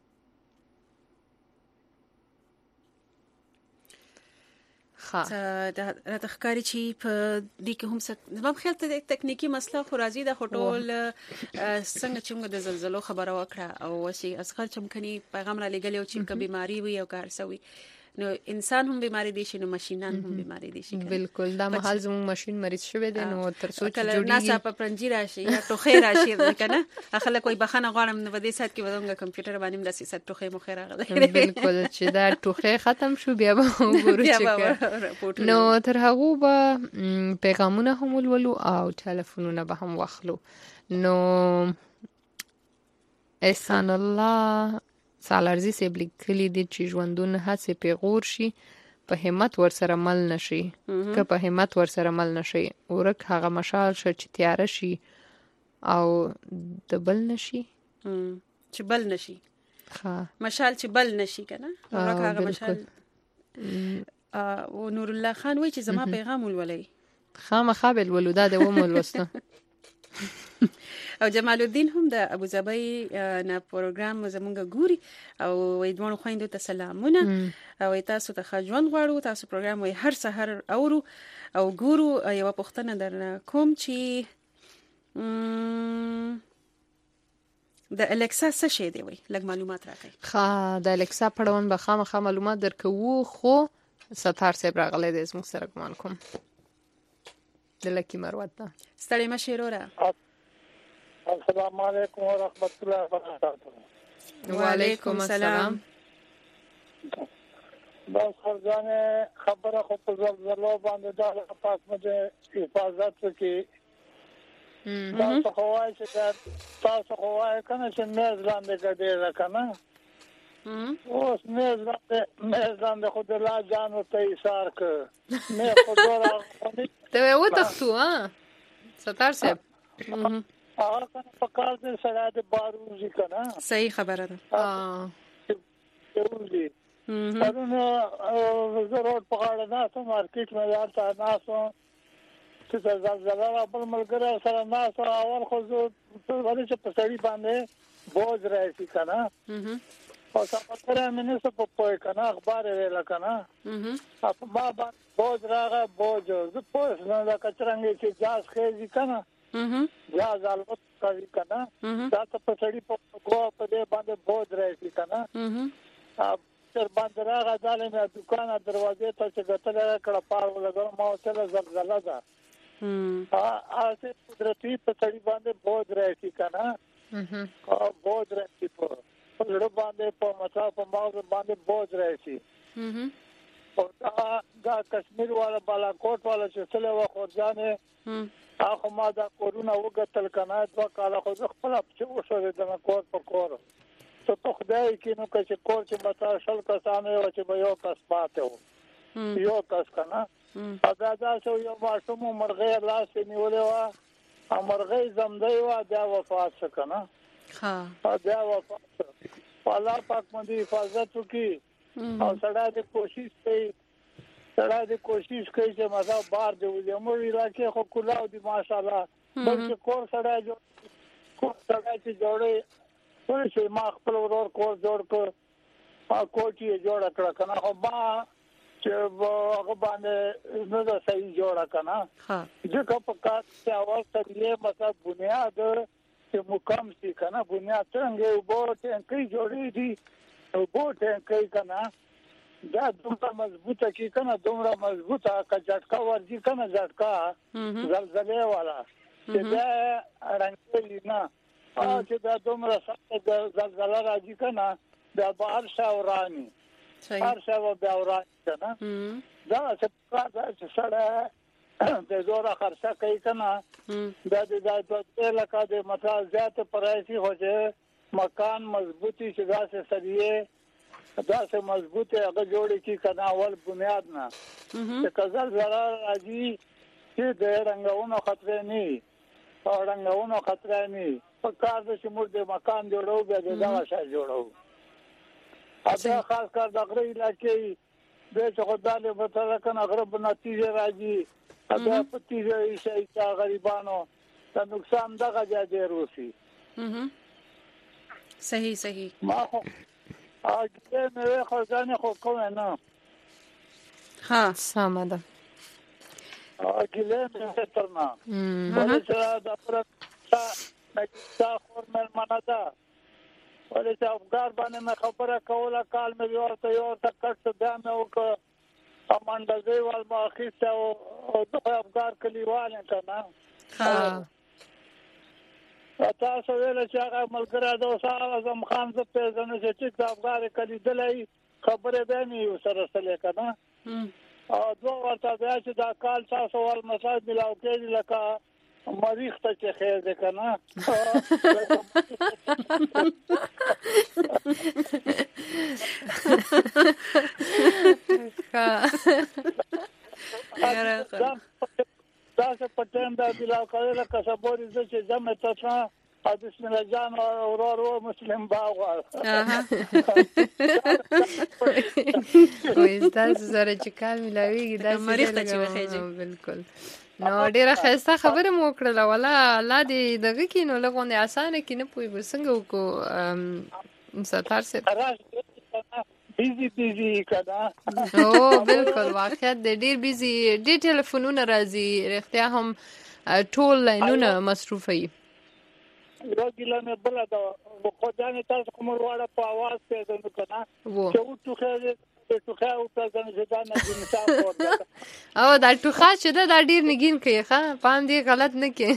دا راته ښکاري چې په دې کې هم څه زما خیال ته د تکنیکی مسله خو راځي د هټول څنګه چې موږ د زلزلو خبره وکړه او وشي اصغر چمکني پیغام را لګلی او چې کوم بیماری وي او کار سوي نو انسان هم بیماری دي شي نو ماشینان هم بیماری دي شي بالکل دا محل زموږ ماشين مریض شوی دی نو تر څو چې جوړیږي ناسا په پرنجي راشي یا ټوخه راشي کنه اخله کوئی بخانه غواړم نو په دې سات کې ودونګه کمپیوټر باندې د سیاست ټوخه مخه راغله بالکل چې دا ټوخه ختم شو بیا به وګورو چې نو تر هغه به پیغامونه هم ولولو او ټلیفونونه به هم واخلو نو احسان الله سالارزي سیب لیکلي دي چې ژوندون هڅه پیغور شي په همت ورسره مل نشي که په همت ورسره مل نشي ورک هغه مشال شي چې تیار شي او د بل نشي چې بل نشي ها مشال چې بل نشي کنه ورک هغه مشال او نور الله خان وای چې زما پیغام ولولي خامخا بل ولودا د ومول وسته او جمال الدین هم د ابو ظبي نه پروګرام زمونږ ګوري او وای دوه خويندو ته سلامونه او تاسو ته خجوان غواړو تاسو پروګرام وای هر سحر اورو او ګورو یو پښتنه در کوم چې د الکسا څه شی دی وای لږ معلومات راکړئ ښه د الکسا په اړه به خامخا معلومات درکوو خو ستار صاحب راغلی د زموږ سره ګمان کوم د لکی مروت ته ستړي مشیرورا السلام علیکم ورحمۃ اللہ وبرکاتہ وعلیکم السلام بس خرجانه خبره خو په زلزلو باندې دا پاس مجه حفاظت کی تاسو خوای چې تاسو خوای کنه چې مېز لاندې کډې راکنه اوس مېز لاندې مېز لاندې خو د لا جانو ته ایثار ک مې خو دورا ته و تختو ها ستار صاحب هغه کنه په کال کې سره د باروزی کنه صحیح خبره ده اه باروزی پرونه زه روډ په غاړه ناسو مارکیټ مې یارته ناسو چې زلزلہ په ملګری سره ناسو اول خو زه ولې چې په سړی باندې بوج راځي کنه او څنګه مې نه څه په پوي کنه اخبار ویل کنه اپ ما باندې بوج راغی بوج زه پوه نه دا کچرنګ چې جاز خېږي کنه یا زالوت کوي کنه دا ته په سړی په ګو په دې باندې بوج راځي کنه تر باندې راغی ځاله مې دکان دروازې ته چې ګټلې کړه پار ولګم ما ته زلزلہ ده ها اسه قدرتي په سړي باندې بوج راځي کنه ها بوج راځي په لړ باندې په متا په ماغ باندې بوج راځي او دا دا کشمیر والا بالاکوټ والا چې څلې و خورځانه هغه ما دا کورونا وګتل کنه دا کاله خو خپل په وشو د کور په کور ته په خدای کې نو چې کور چې متا شل کسانه و چې به یو کس پاتې و یو کس کنه دا دا شو یو ماشوم مرغې لاس نیولې و مرغې زمدې و دا وفات کنه ها دا وفات الله پاک باندې حفاظت وکي او سړی د کوشش کوي سړی د کوشش کوي چې مزه بار دی زموږ علاقې خو کلاو دي ماشاءالله بلکې کور سړی جو کور سړی چې جوړي ورشي ما خپل ورور کور جوړ کړ او کوټي جوړ کړ کنه خو ما چې هغه باندې نو دا صحیح جوړ کړه ها ځکه په کار چې اول ته یې مطلب بنیاد چې مقام سي کنه بنیاد څنګه وبو ته کوي جوړي دي وبو ته کوي کنه دا دومره مضبوطه کی کنه دومره مضبوطه کا جټکا ورځي کنه جټکا زلزلې والا چې دا رنګلی نه او چې دا دومره سخت زلزلہ راځي کنه دا بهر شاورانی هر شاو بیاورانی کنه دا څه چې سره د زوره خرڅه کوي کنه دا د دایته لکه د مطلب زیات پرایسي هو چې مکان مضبوطی چې دا څه سریه دا څه مضبوطه هغه جوړی کی کنه اول بنیاد نه چې کزل زرا راځي چې د رنگونو خطر نه او رنگونو خطر نه په کار د شمول د مکان جوړو به دا شای جوړو اته خاص کار د غری علاقې د خدای له وتره کنه غرب نتیجه راځي اته پتیږي شي چې غریبانو د نقصان دغه ځای روسي صحیح صحیح ما اګه مې خو ځانه خو کوم نه ها سم ده اګه مې ترنا ولې دا پر تا خور مې مناده ولې چې افغان باندې مې خبره کوله کال مې ورته یو تکټ ده مې وکړ امانډځي وال ما اخیسته او د افغان کلیوال کنه ها تاسو ویل چې هغه ملګری د اوسه اعظم خان څخه پیژنې چې د افغان کلیدلې خبره به نه یو سره سره کنه او دوه ورته بیا چې دا کال تاسو ول مساج ملاو کېږي لکه مریخ ته چې خیر ده کنه دا څه پټم دا ملاو کړل لکه صبوري چې زمه تاسو او بسم الله جان او ورو مسلم باغ اها وای تاسو سره چې کال ملاويږي دا مریخ ته چې وخیږي بالکل نو ډیره خسته خبره مو کړله ولا الله دې دغه کې نو لغونه اسانه کې نه پوي وسنګ کو ستار سره بیزی بیزی کدا او بالکل واقعیت د ډیر بیزی ډیر ټلیفونونه راځي رښتیا هم ټول لاینونه مصروف وي راګیلا مې بل دا خو ځان تاسو کوم وړه په आवाज پیژنو کنه چې و ټوخه ټوخه او ځان ځان نه انصاف ورته او دا ټوخه چې دا ډیر نګین کوي ښا پام دې غلط نه کې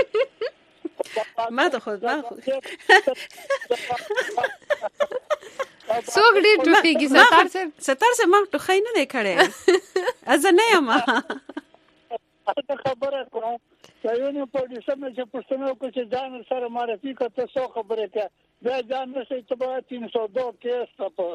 ما ته خود ما خود څوک ډیر ټوخیږي ستار سره ستار سره ما ټوخی نه دی کړی از نه یم دا خبره کوم یو په دې سم چې پښتنو کو چې ځان سره معرفي کړه څو خبره کې دا ځان نشي ته به تین سو دو کې ستاسو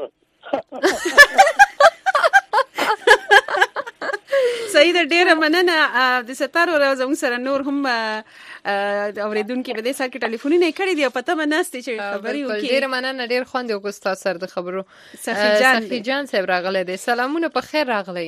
سید ډیره مننه د ستار او زموږ سره نور هم اوریدونکو به د سر کې ټلیفونونه کړي دی پته مناسته چې خبري وکړي ډیره مننه ډیر خوند یو کوستا سر د خبرو سخی جان سخی جان صاحب راغله دي سلامونه په خیر راغلی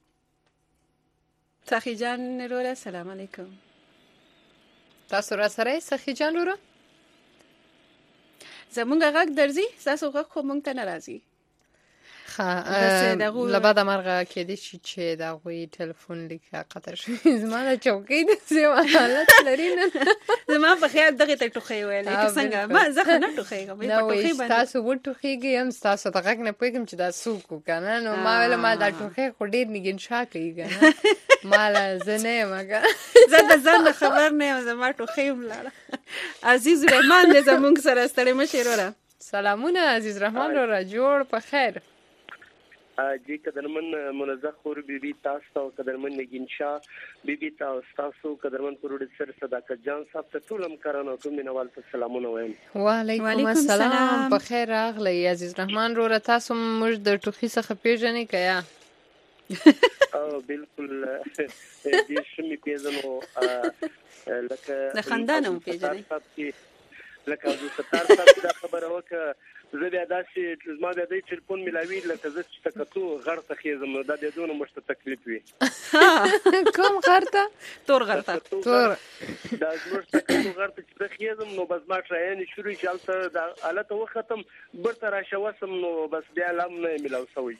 سخی جان وروره السلام علیکم تاسو را سره سخی جان وروره زمونږ غږ درځي تاسو غږ خو مونږ ته ناراضي ها لبعد مرغه کې دي چې دا غوي ټلیفون لیکه قطر شي زما د چوکۍ د سیمه حالت لري نه زما په خیال دغه ته ټوخی ویل کې څنګه ما زه نه ټوخیږم په ټوخی باندې تاسو و ټوخیږي هم تاسو د غږ نه پېږم چې دا سوق کنه نو ما ویل ما دا ټوخی خو ډیر نګین شا کوي کنه مال زنه مګه زه د ځان خبر نه یم زما ټوخی ملاړه عزیز رحمان دې زموږ سره ستړي مشیروره سلامونه عزیز رحمان رو را جوړ په خیر جی قدرمن منزه خور بیبي تاسو او قدرمن نگین شاه بیبي تاسو قدرمن پروډوسر صداقت جان صاحب ته ټول همکارانو او مینوال ته سلامونه وایم. وعلیکم السلام په خیر راغلی عزیز رحمان رو را تاسو موږ د ټوخي څخه پیژنې کیا او بالکل دې شمې پیژنو لکه د خاندانو پیژنې لکه د ستار صاحب دا خبره وکړه زه بیا داسې زما بیا د ټلیفون ملاوي لکه زه چې تکتو غر ته خېزم دا د دونه مشته تکلیف وي کوم غر ته تور غر ته تور دا زموږ تکتو غر ته چې خېزم نو بس ما ټراین شروع چالته دا حالت وختم برته را شوسم نو بس بیا لم نه ملاو سوي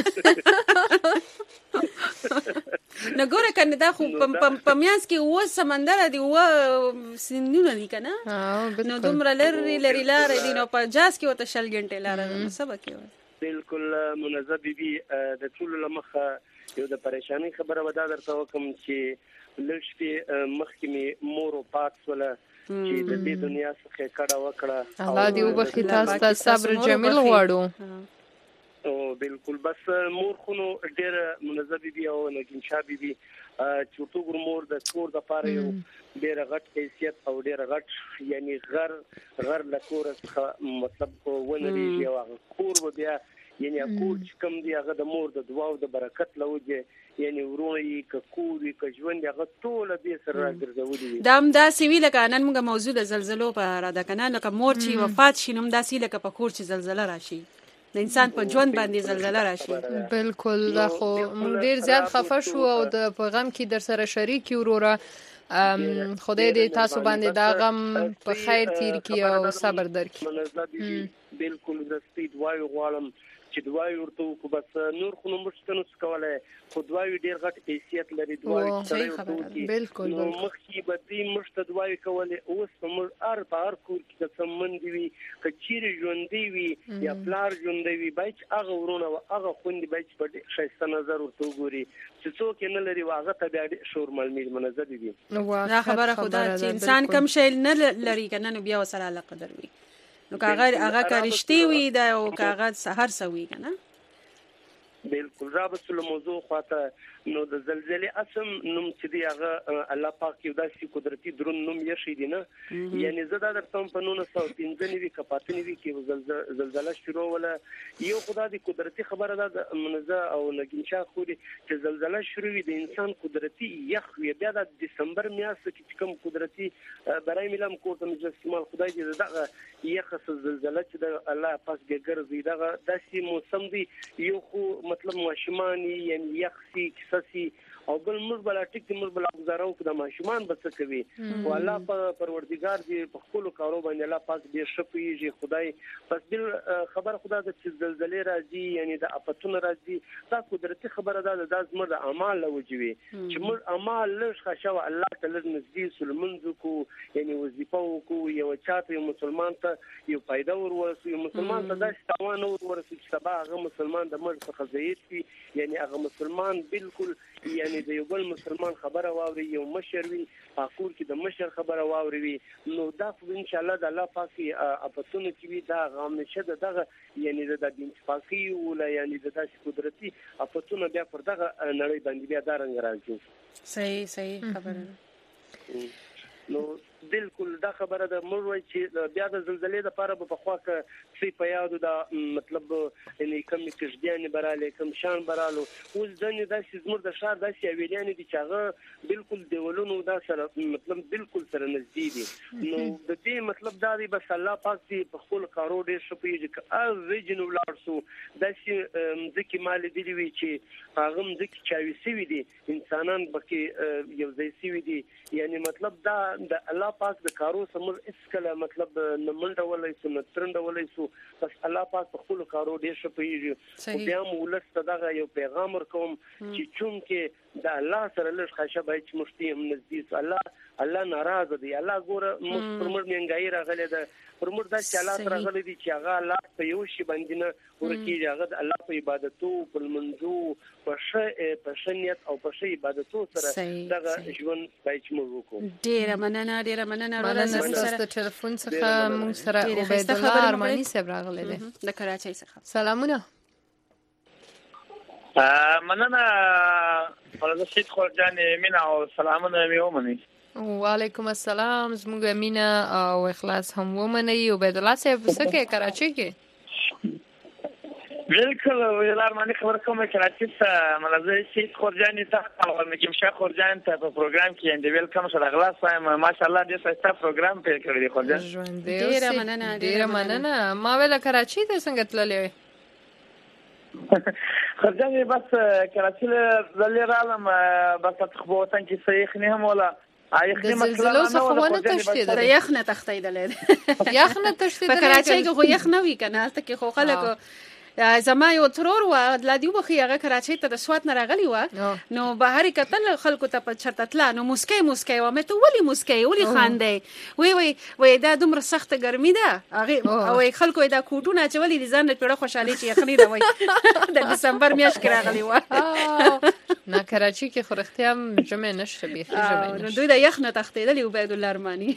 نو ګوره کنه دا خو په میاس کې و سمندر دی و سیندونه دي کنه نو دومره لري لري لارې دي نو په جاز کې وته شل غنټه لاره نو سبا کې بالکل منزه بیبي د ټول لمخه یو د پریشانی خبره ودا درته وکم چې لښتي مخکې می مور او پات ولا چې د دې دنیا څخه کډه وکړه الله دې وبخي تاسو ته صبر جمیل غواړو او بالکل بس مور خونو ډېر منزه بیبي او نگین شاه بیبي چوټو ګور مور د کور د پاره یو ډېر غټ حیثیت او ډېر غټ یعنی غر غر لکور څخه مطلب ونه لري یو کور بیا یعنی کور چې کوم دی هغه د مور د دعا او د برکت لوجه یعنی ورونی ک کوري ک ژوند هغه ټول به سره راګرځولي دام دا سوي لکه نن موږ موضوع د زلزلو په را ده کنه لکه مور چې وفات شینم دا سی لکه په کور چې زلزلہ راشي د انسان په ژوند باندې زلزلہ راشي بالکل دا خو موږ ډیر زیات خفه شو او د پیغام کې در سره شریک وروره خدای دې تاسو باندې دا غم په خیر تیر کړي او صبر درکړي بالکل د سپید وایو غوالم چې دوای ورته کو بس نور خو نو مشتنو څکوله خو دوای ډیر غټ حیثیت لري دوای سره بالکل نو مخکې بدی مشت دوای کوله اوس موږ ار بار کو چې سمند وي کچیر ژوندې وي یا پلار ژوندې وي بچ هغه ورونه هغه خوندې بچ په شایسته نظر ورته ګوري چې څوک نه لري واغه ته بیا شور ملمیل منزه دي دا خبره خدا چې انسان کم شي نه لري کنه نو بیا وسره علاقه قدر وي نو کاغه هغه کارشتي وي دا او کاغه سحر سوي کنه بالکل رابط الموضوع خاطه نو د زلزلې اسم نوم چې دی هغه الله پاک یو داسې قدرتي درون نوم یې شي دی نه یعنی زدا درته په نو نو پنځه نیوي کپاتنی وی کې زلزلہ شروع ولا یو خدای دی قدرتي خبره ده منزه او نگین شاه خو دی چې زلزلہ شروع وي د انسان قدرتي یخ وي بیا د دسمبر میاشت کې کوم قدرتي برای ملام کوته مجسمه خدای دې دغه یخ زلزلہ چې د الله پاک ګرځي دغه داسې موسم دی یو خو مطلب ماشمانی یعنی یخسی کسسی او بل موږ بل ټیک موږ بل گزارو کړه ماشومان بس کوي او الله په پروردگار دی په خپل کارو باندې الله پاک دې شپيږي خدای پس بل خبر خدا د زلزلې راځي یعنی د اپتون راځي دا قدرتي خبره ده د زمر د اعمال لوجوي چې موږ اعمال لږ خشو الله تعالی نږدې سلمنځ کو یعنی وظیفه کو یو چاته مسلمان ته یو پیدا ورورسي مسلمان ته د تاوان ورورسي چې سبا هغه مسلمان د مرګ څخه زیات وي یعنی هغه مسلمان بالکل یعنی د یو بل مسلمان خبره واوري یو مشر وي پاکور کې د مشر خبره واوري وي نو دا ان شاء الله د الله پاک اپتون کې وي دا غام نشه دغه یعنی د دین پاکي ولا یعنی د داسې قدرتي اپتون بیا پر دغه نړۍ باندې بیا دارنګ راځي صحیح صحیح خبره نو بالکل دا خبره ده موږ وایي چې بیا د زلزلې لپاره به په خوا کې سی په یادو دا مطلب یعنی کم کشدیان براله کم شان برالو اوس ځنې داسې زموږ د شهر داسې اویلیان دي چې هغه بالکل دیولونو دا سره مطلب بالکل سره نږدې دي نو د دې مطلب دا دی بس الله پاک دې په خپل کارو ډېر شپږ چې اوریجن ولارسو داسې ځکه مال دی وی چې هغه ځکه چاوي سوي دي انسانان بکې یو ځای سوي دي یعنی مطلب دا د الله الله پاک د کارو سمور اسکله مطلب نه منډه ولای سو نه ترنده ولای سو بس الله پاک په خپل کارو ډیر شپېږي بیا مولت دغه یو پیغام ورکوم چې چون کې د الله سره لږ خاصه به چې مشتي هم نزدیک الله الله ناراض دی الله ګوره پرمړ منګای راغلی ده پرمړ دا چې الله سره راغلی دی چې هغه الله په یو شی باندې نه ورکیږي هغه د الله په عبادتو په منځو په ش په شنیت او په ش عبادتو سره دغه ژوند پېچ مو وکړو ډیره مننه ډیره مننه ورته ستاسو ټلیفون څخه موږ سره عبید الله ارمانی صاحب راغلی دی د کراچۍ څخه سلامونه مننه ولله سید خورجان مینا او سلامونه مې ومني وعلیکم السلام زموږ مینا او اخلاص هم ومني عبید الله صاحب څه کې کراچۍ کې بالکل ویلار مانی خبر کوم کراچۍ ته ملازم سید خورجان ته او مګم شاه خورجان ته په پروګرام کې اند ویلکم سره اخلاص وایم ماشاءالله دې څه پروګرام پیل کړی دی خورجان ډیره مننه ډیره مننه ما ویل کراچۍ ته څنګه تللې خرجان بس کراچۍ له رالم بس تخبو وطن کې صحیح نه هم ولا د زلزلو څخه ونه تښتېدل د یخ نه تښتېدل یخ نه تښتېدل په کراچۍ کې خو یخ نه وي کنه هلته کې خو خلک زما یو ترور و د لادیو بخي هغه کراچۍ ته د سوات نه راغلی و نو بهر کتل خلکو ته په چرته تلا نو مسکي مسکي و مې ته ولي مسکي ولي خاندې وی وی وی دا دومره سخت ګرمي ده هغه او خلکو دا کوټونه چې ولي ځان له پیړه خوشحالي چې یخني ده وای د دسمبر میاشت کې راغلی و نه کراچۍ کې خو رښتیا هم جمع نشته بيخي جمع نو دوی د یخ نه تښتېدل عبید الله ارمانی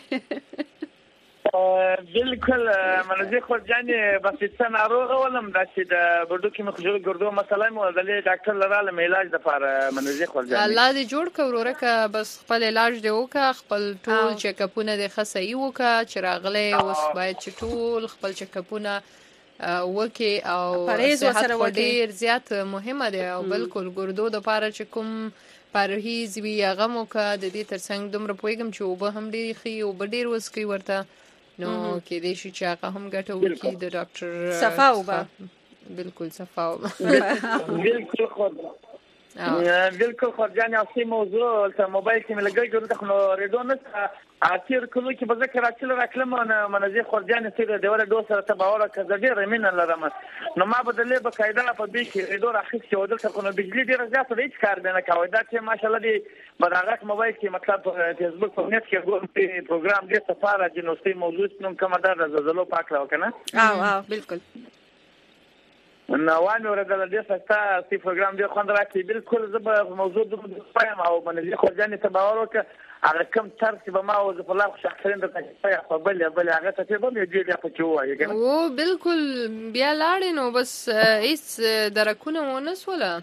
بالکل منځي خورجان بس څه ناروغه ولم دا چې د بډو کې مخجل ګردو مسله مو د ډاکټر لراله علاج د لپاره منځي خورجان الله دې جوړ کړو ورکه بس خپل علاج دی وکړه خپل ټول چیک اپونه د خصي وکړه چې راغله اوس باید چې ټول خپل چیک اپونه وکي او پرهیز سره وکي ډیر زیات مهمه ده او بالکل ګردو د لپاره چې کوم پرهیز وی هغه مو کا د دې ترڅنګ دومره پویګم چې وب هم ډیر خي او ډیر وسکي ورته نو کې دې شي چې هغه هم ګټه وکړي د ډاکټر صفاوبه بالکل صفاوبه بالکل خو بالکل خورجان او سی موضوع ته موبایل کې ملګری ګورته خو ریډو نه اخر کله کې به ذکر اچل راکلم نه منځي خورجان سره د ولا دوه سره تباوله کړه ډیر مين لرم نو ما بدلې به قاعده په دې کې ریډو راخښ چې ودل ته نو بجلی ډیر زیات دی کار نه کوي دا چې ماشاءالله دې بداغه موبایل کې مطلب فیسبوک په نت کې ګورم پروګرام دې سفاره جنوستي موضوع نوم کوم دا زلزلو پاک راو کنه اه اه بالکل نو وانه ورته د سستا سی پروګرام دی خوند راکې بالکل زب موضوع د پایم او منځي خورجان ته باور وکړه هغه کم ترتیب ما او د الله شخصین د تاسو په بل بل هغه ته به مې دې په چوي کنه او بالکل بیا لاړې نو بس هیڅ درکونه ونه سوله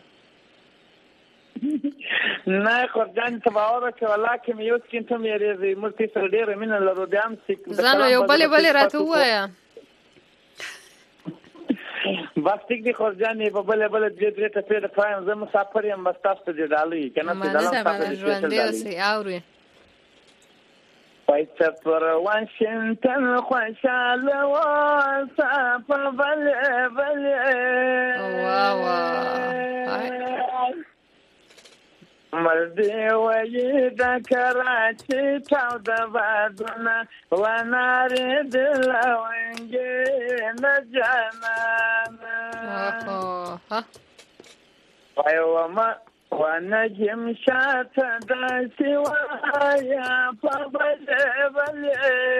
نه خورجان ته باور وکړه والله کې مې یو څه ته مې ریزي ملتي سره ډېر مين لرو د ام سیک ځان یو بل بل راته وایا بس ټیک دی خورجان په بل بل دې دې ته په فایم زم مسافر یم بس تاسو ته ډالۍ کنه چې دلته تاسو ژوند دی اوسې اوري پایته پر واشنگټن خوشاله واسه په بل بل وا وا مردی وی دا کراچی تاو دا بادونا وناری دلونگی نجانانا ویو ما ونجم شات دا سوایا پا بلی بلی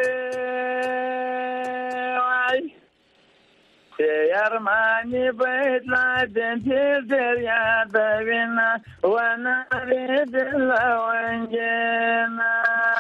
وی یارمانی باید لادن تیر در یاد وینا و نارید لونجینا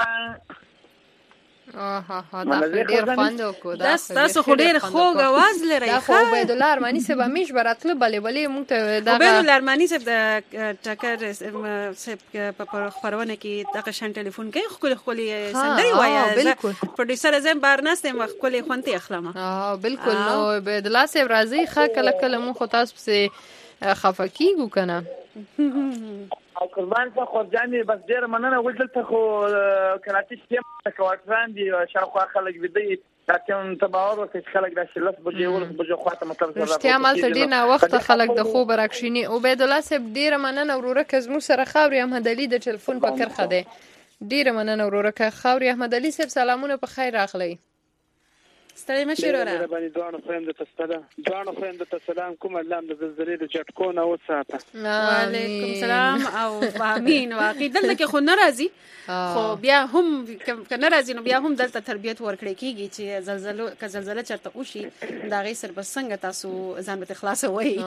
آها ها دا ډیر خوند وکړو دا تاسو خو ډیر خوږ आवाज لري دا خو عبید الله ارمانی صاحب همیش براتله بلې بلې مونږ ته دا عبید الله ارمانی صاحب د ټکر صاحب په خبرونه کې دغه شان ټلیفون کوي خو خولي سندري وایي بالکل پروډوسر زم بارناست هم خولي خونتي اخلمه اه بالکل نو عبید الله صاحب راځي خا کله کله مونږ خو تاسو په خفقېږو کنه قربان ته خورجان بس ډیر مننه وځل ته خو کراچۍ کې کوټران دي شاوخوا خلک ودی لکه تباور او خلک د شلس بجې ول بجې خواته مطلب سره اشتیا مال ته دینه وخت خلک د خوب راکښینی عبید الله صاحب ډیر مننه وروره کزمو سره خاوري هم هدلی د ټلیفون په کرخه ده ډیره مننه ورورکه خاوري احمد علي صاحب سلامونه په خیر راغلی ستړي مشه وروره باندې دوه خويند ته ستړه دوه خويند ته سلام کوم الله د زلزلې د چټکو نه وساته وعلیکم سلام او امين واقعي دلته کې خو ناراضي خو بیا هم که ناراضي نو بیا هم دلته تربيت ورکړي کیږي چې زلزلہ که زلزلہ چرته وشي دا غي سر بسنګ تاسو ځان به خلاص وای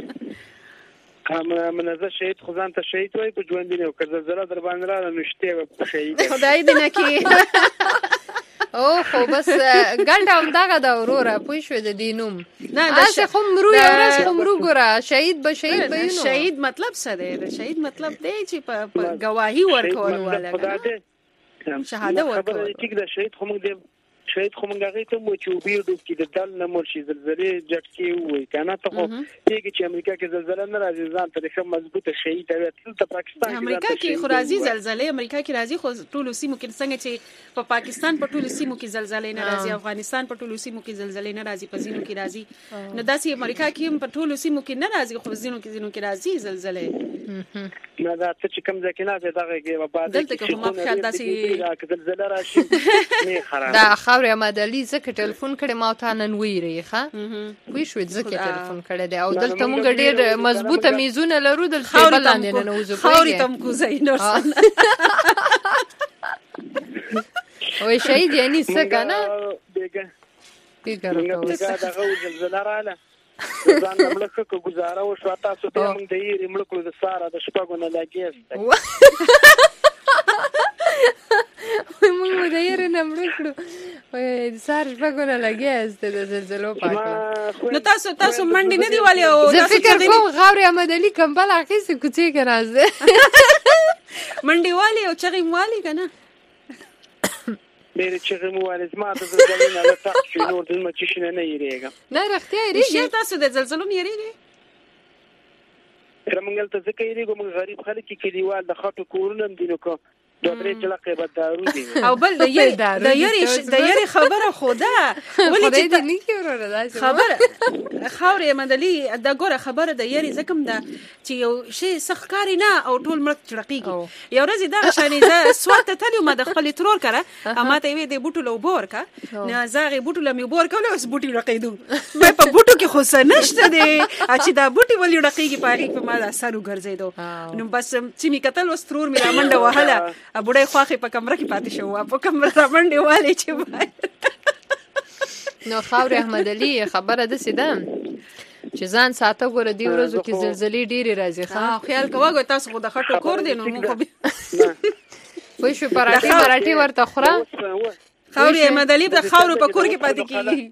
هم منزه شهید خو ځان ته شهید وای په ژوند دی او که زلزلہ در باندې را نشته په شهید خدای دې نه کی او خو بس ګټه هم دغه د وروره پوه شو د دینوم نه دا خو مرو یو ورځ خو مرو ګره شهید به شهید به نو شهید مطلب څه دی شهید مطلب دی چې په گواهی ورکول ولا شهاده ورکول ټیک دا شهید خو موږ شهید خو موږ هغه ته مو چې ویډیو کې د دل نه مرشي زلزلې جټکی وای کنه ته خو هیڅ چې امریکا کې زلزلہ نه راځي ځان ته ښه مضبوطه شهید دی ته پاکستان کې امریکا کې خو راځي زلزلې امریکا کې راځي خو ټول سیمو کې څنګه چې په پاکستان په ټول سیمو کې زلزلې نه راځي افغانستان په ټول سیمو کې زلزلې نه راځي په ځینو کې راځي نو داسې امریکا کې هم په ټول سیمو کې نه راځي خو ځینو کې ځینو کې راځي زلزلې نه دا چې کوم ځکه نه دغه کې بعد دلته کې هم خیال داسې زلزلہ راشي نه خراب دا خاوري احمد علي زکه ټلیفون کړي ما ته نن ویری ښه وی شو زکه ټلیفون کړي دی او دلته موږ ډیر مضبوطه میزونه لرو دلته بلاندې نه نوځو خاوري تم کوزای نور او شهید یعنی څه کنه بیګه بیګه دا غو زلزلہ رااله ځان ملک کو گزاره او شو تاسو ته موږ د یې ملک د ساره د شپږو نه لاګیست موږ د یې نه مړ کړو وای ساره شپږو نه لاګیست د زلزلو پاک نو تاسو تاسو منډي نه دیواله او تاسو فکر کوم غاوري احمد علي کمبل اخیسته کوڅه کې راځي منډي والی او چغې والی کنه مېره چې مو ولې ما د زلزلې نه لټه شو نور د مچ شنه نه یریګم نه رښتیا یریږي تاسو د زلزلو نه یریږي ترمنګل ته ځکه یریګم غریب خلک کې دیوال د خټو کورونه دینو کو دوه درې چلقې به دارو دي او بل د یری د یری د یری خبره خدا ولې چې نه کیوره راځي خبره خاوري مدلي د ګوره خبره د یری زکم دا چې یو شی سخکاری نه او ټول ملک چړقېږي یو ورځ دا شانې ز سوات ته تلو ما د خپل ترور کړه اما ته وی د بوټو لو بور کا نه زاغي بوټو لمي بور کول اوس بوټي رقیدو مې په بوټو کې خو سنشته دي چې دا بوټي ولې رقیږي پاره په ما اثر وګرځیدو نو بس چې می قتل وسترور می رامنډه وهله بډای خواخې په کمره کې پاتې شو په کمره رامنډه والي چې نو خاوري احمد علي خبره ده سیده چې ځان ساته ګوره دی ورځو کې زلزلې ډېری راځي ښه خیال کوه تاسو خو د خټو کور دی نو موږ وای شو پراټي پراټي ورته خوره خاوري احمد علي د خاورو په کور کې پاتې کیږي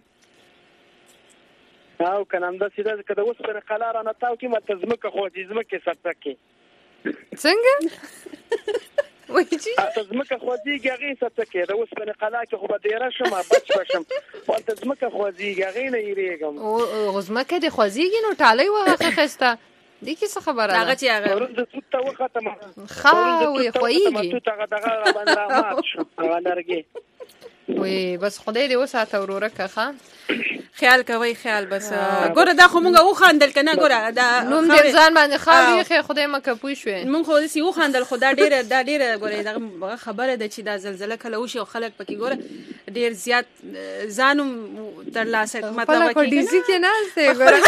او کنه هم د سیده کده اوس پر قلار نه تاو کې متزمکه خو دې زمکه ساتکه څنګه وای چې تزمکه خو دې غږی ساتکه د اوس پر قلا کې خو به ډیره شمه بچ بشم او تزمکه خو دې غږی نه یریګم او غزمکه دې خوځيږي نو ټالۍ وغه خسته دې کې څه خبره هغه چې هغه ورته څه ته وخته ما خاوي خوېږي ته دغه دغه باندې مات شو هغه لرګي وای بس خدای دې وساته وروره که خیال کوي خیال بس ګوره دا خو مونږ و خاندل کنه ګوره دا نوم دې ځان باندې خاوري خې خدای مکه پوي شو مونږ خو دې و خاندل خدا ډېر دا ډېر ګوره دا خبره ده چې دا زلزلہ کله وشي او خلک پکې ګوره ډېر زیات ځانم تر لاسه مطلب کې په ډي سي کې نه سه ګوره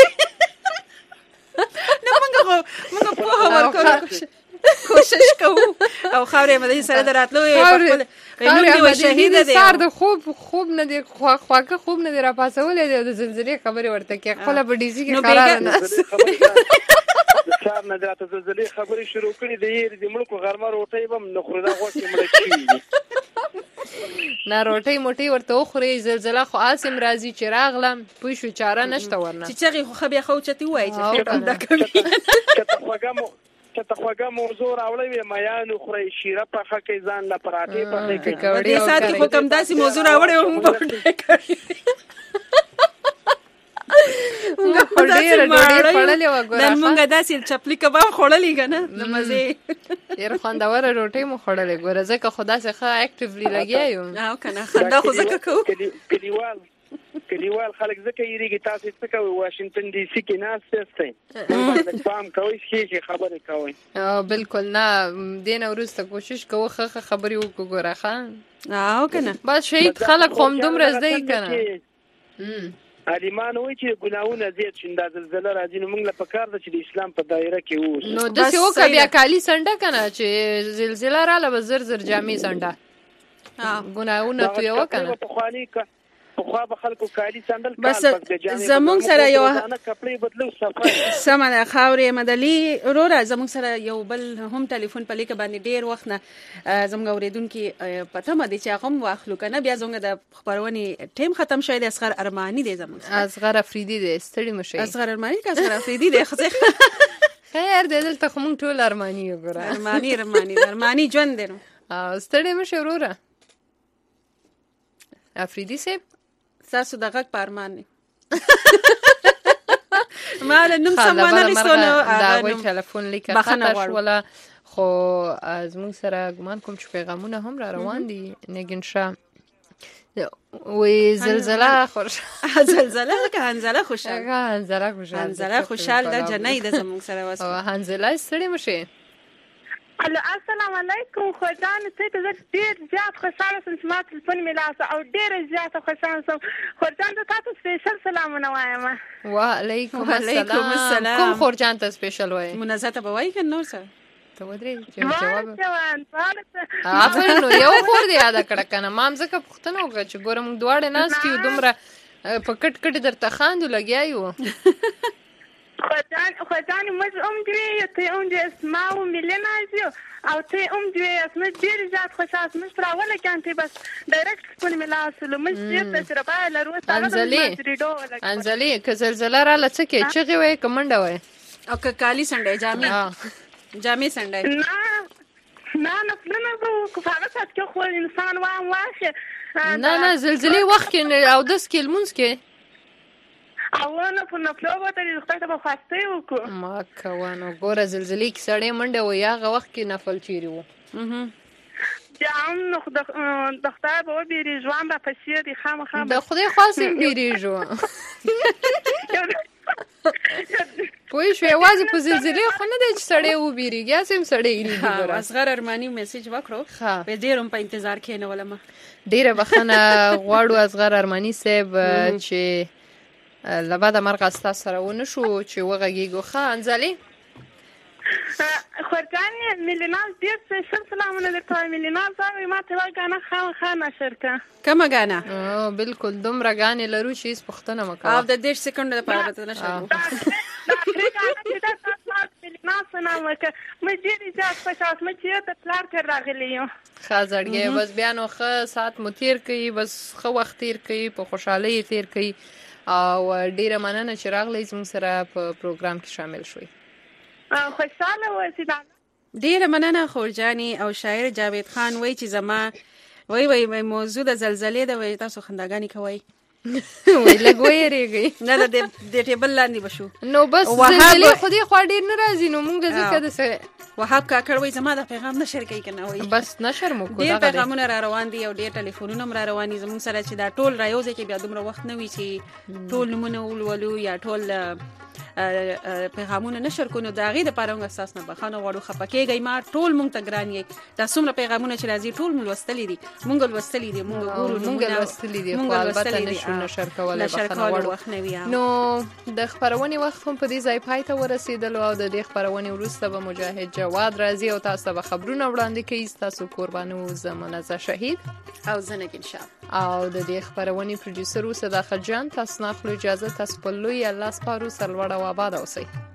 نه مونږ خو مونږ په هوا ورکو کوشش کوو او خاورې مدې سره دراتلو خپل نو شهید دي سار د خوب خوب نه دي خواکه خوب نه دي را پاسولې د زلزلې خبره ورته کې خپل په ډي سي کې قرار نه سار نه دراته زلزلې خبرې شروع کړې دي د ملک غرمه روټي بم نه خوري دا غوښتي مړ شي نه روټي موټي ورته خوري زلزلہ خو اسم راځي چې راغلم پوي شو چاره نشته ورنه چې چغي خو خبي خو چتي وای چې خبر دا کوي چې ته خوګه موضوع راوړې ما یانو خوري شیره په خکې ځان لا پراټې په کې دې ساتي خو کم داسي موضوع راوړې هم پټه کوي موږ ډېر ډېر خړلې وګوره نن موږ داسې چپلی کباب خړلې کنه د مزه ډېر خوندور روټي مو خړلې ګوره ځکه خدا څخه اکټیولی لګیا یو او کنه خندا خو ځکه کو کلیوال کلیوال خلک ځکه یریږي تاسو څه کوئ واشنگټن ډي سي کې ناست یاستئ باندې پام کوئ چې خبرې کوئ بالکل نه دین وروسته کوشش کوو ښه خبرې وکړو ګوره ښه او کنه بس شهید خلک خو همدومره زده یې کنه عالمان وایي چې ګناهونه زیات شي دا زلزله راځي نو موږ له پکار ده چې د اسلام په دایره کې اوسو نو داسې وکړه بیا کالي سنډه کنه چې زلزله رااله به زر زر جامې سنډه ګناهونه تویوه کنه پخواني خو به خلکو کالي سندل بس زمونږ سره یو سمه ده خاورې مدلي وروره زمونږ سره یو بل هم ټلیفون په لیکه باندې ډېر وخت نه زموږ اورېدونکي په تمه دي چې هغه هم واخلو که نه بیا زموږ د خپرونې ټیم ختم شوی دی اصغر ارماني دی زموږ سره اصغر افریدي دی ستړي مه شئ اصغر ارماني که اصغر افریدي دی خیر دی دلته خو موږ ټول ارماني یو ګوره ارماني ارماني ارماني ژوند دی نو ستړي مه شئ وروره افریدي صاحب تاسو د غږ په ارمان نه ما له نوم سمونه لستونه دا وی ټلیفون لیکه خطر شوله خو زموږ سره ګمان کوم چې پیغامونه هم را روان دي نګین شاه وی زلزله خوش زلزله که هنزله خوشحال هنزله خوشحال هنزله خوشحال د جنۍ د زموږ سره واسه هنزله ستړي مشه السلام علیکم خو جان ته ته ډیر زیات خوشاله سم چې ما تلیفون ملاسه او ډیر زیات خوشاله سم خو جان ته تاسو سپیشل سلامونه وایم وعلیکم السلام کوم خورجان ته سپیشل وای منازته به وای کنه نور سره ته ودرې جواب افر نو یو خور دی یاد کړه کنه مام زکه پښتنه وکړه چې ګورم دواړه ناس کیو دومره په کټ کټ درته خاندو لګیایو خدان خدان مز ام دی ته ام دی اسماء و ملنا زیو او ته ام دی اسماء ډیر زیات خوشاله مش پراوله کانته بس ډایرکټ کوم ملاسلو مش دې تر بالا روته انزلی انزلی که زلزله را لڅکه چغي وای کمنډه وای او که کالی سنډه جامې جامې سنډه نه نه نه نه کو هغه څه چې خو انسان وام واشه نه نه زلزلې وخت کې او داس کې لمونځ کې اوانه په نفلو به ترې خدای ته به خواستی وکړو ما کوانو ګوره زلزلې کې سړی منډه وایي هغه وخت کې نفل چیرې و بیا هم نو د خدای به وبېرېږو هم به پسې دي خامخا د خدای خواست هم بېرېږو پوه شو یوازې په زلزلې خو نه دی چې سړی وبېرېږي هسې هم سړی هېرېږي اصغر ارماني میسج وکړو په ډېر هم په انتظار کښېنولم ډېره بخښنه غواړو اصغر ارماني صاحب چې له بعده مرغه ستاسو سره ونه شو چې وغږېږو ښه انزلې خورجانې میلیناز ډېر سپیشل سلامونه درته وایم میلیناز وایم ما ته یوه ګاڼه خامخا نشر کړه کومه ګاڼه بالکل دومره ګانې لرو چې هېڅ پوښتنه مه کوه او د دېرش سکنډو لپاره به ته نشر دا درې ګاڼه چې ده تاسو میلیناز څه نام وکړه موږ ډېرې زیات خوشحاله موږ چې یو د پلار کر راغلي یو ښه زړګی بس بیا نو ښه ساعت مو تېر کوي بس ښه وخت تېر کوي په خوشحالۍ یې تېر کوي او ډیره مننه چې راغلی زموږ سره په پروګرام کې شامل شوي خوشحاله اوسئ ډیره مننه خورجانې او شاعر جاوید خان وایي چې زما وای وای موضوع د زلزلې ده وایي تاسو خنداګانې کوئ وای لږ ویریږئ نه د دې ټیبل لاندې به شو نو بس زلزلې خو دې خوا ډېر نه راځي نو موږ ځکه داسې وهاب کاکړ وایي زما د پیغام نشر کوي که نه وایي بس نشر مو کو ډېر پیغامونه را روان دي او ډېر ټلیفونونه هم را روان دي زموږ سره چې دا ټول را یو ځای کې بیا دومره وخت نه وي چې ټول نومونه ولولو یا ټول پیغامونه نشر کړو نو د هغې دپاره موږ ستاسو نه بخښنه غواړو خفه کېږئ ما ټول موږ ته ګران یې دا څومره پیغامونه چې راځي ټول مو لوستلي دي موږ لوستلي دي موږ ګورو موږ لوستلي دي خو البته نشو نشر کولی بخښنه غواړو نو د خپرونې وخت هم په دې ځای پای ته ورسېدلو او د دې خپرونې وروسته به مجاهد جواد راځي او تاسو ته به خبرونه وړاندې کوي ستاسو قربانو زه منزه شهید او زه نګین شاه او د دې خپرونې پروډیوسر صداقت جان تاسو نه اخلو اجازه تاسو په لوی الله سپارو سرلوړه او آباد اوسئ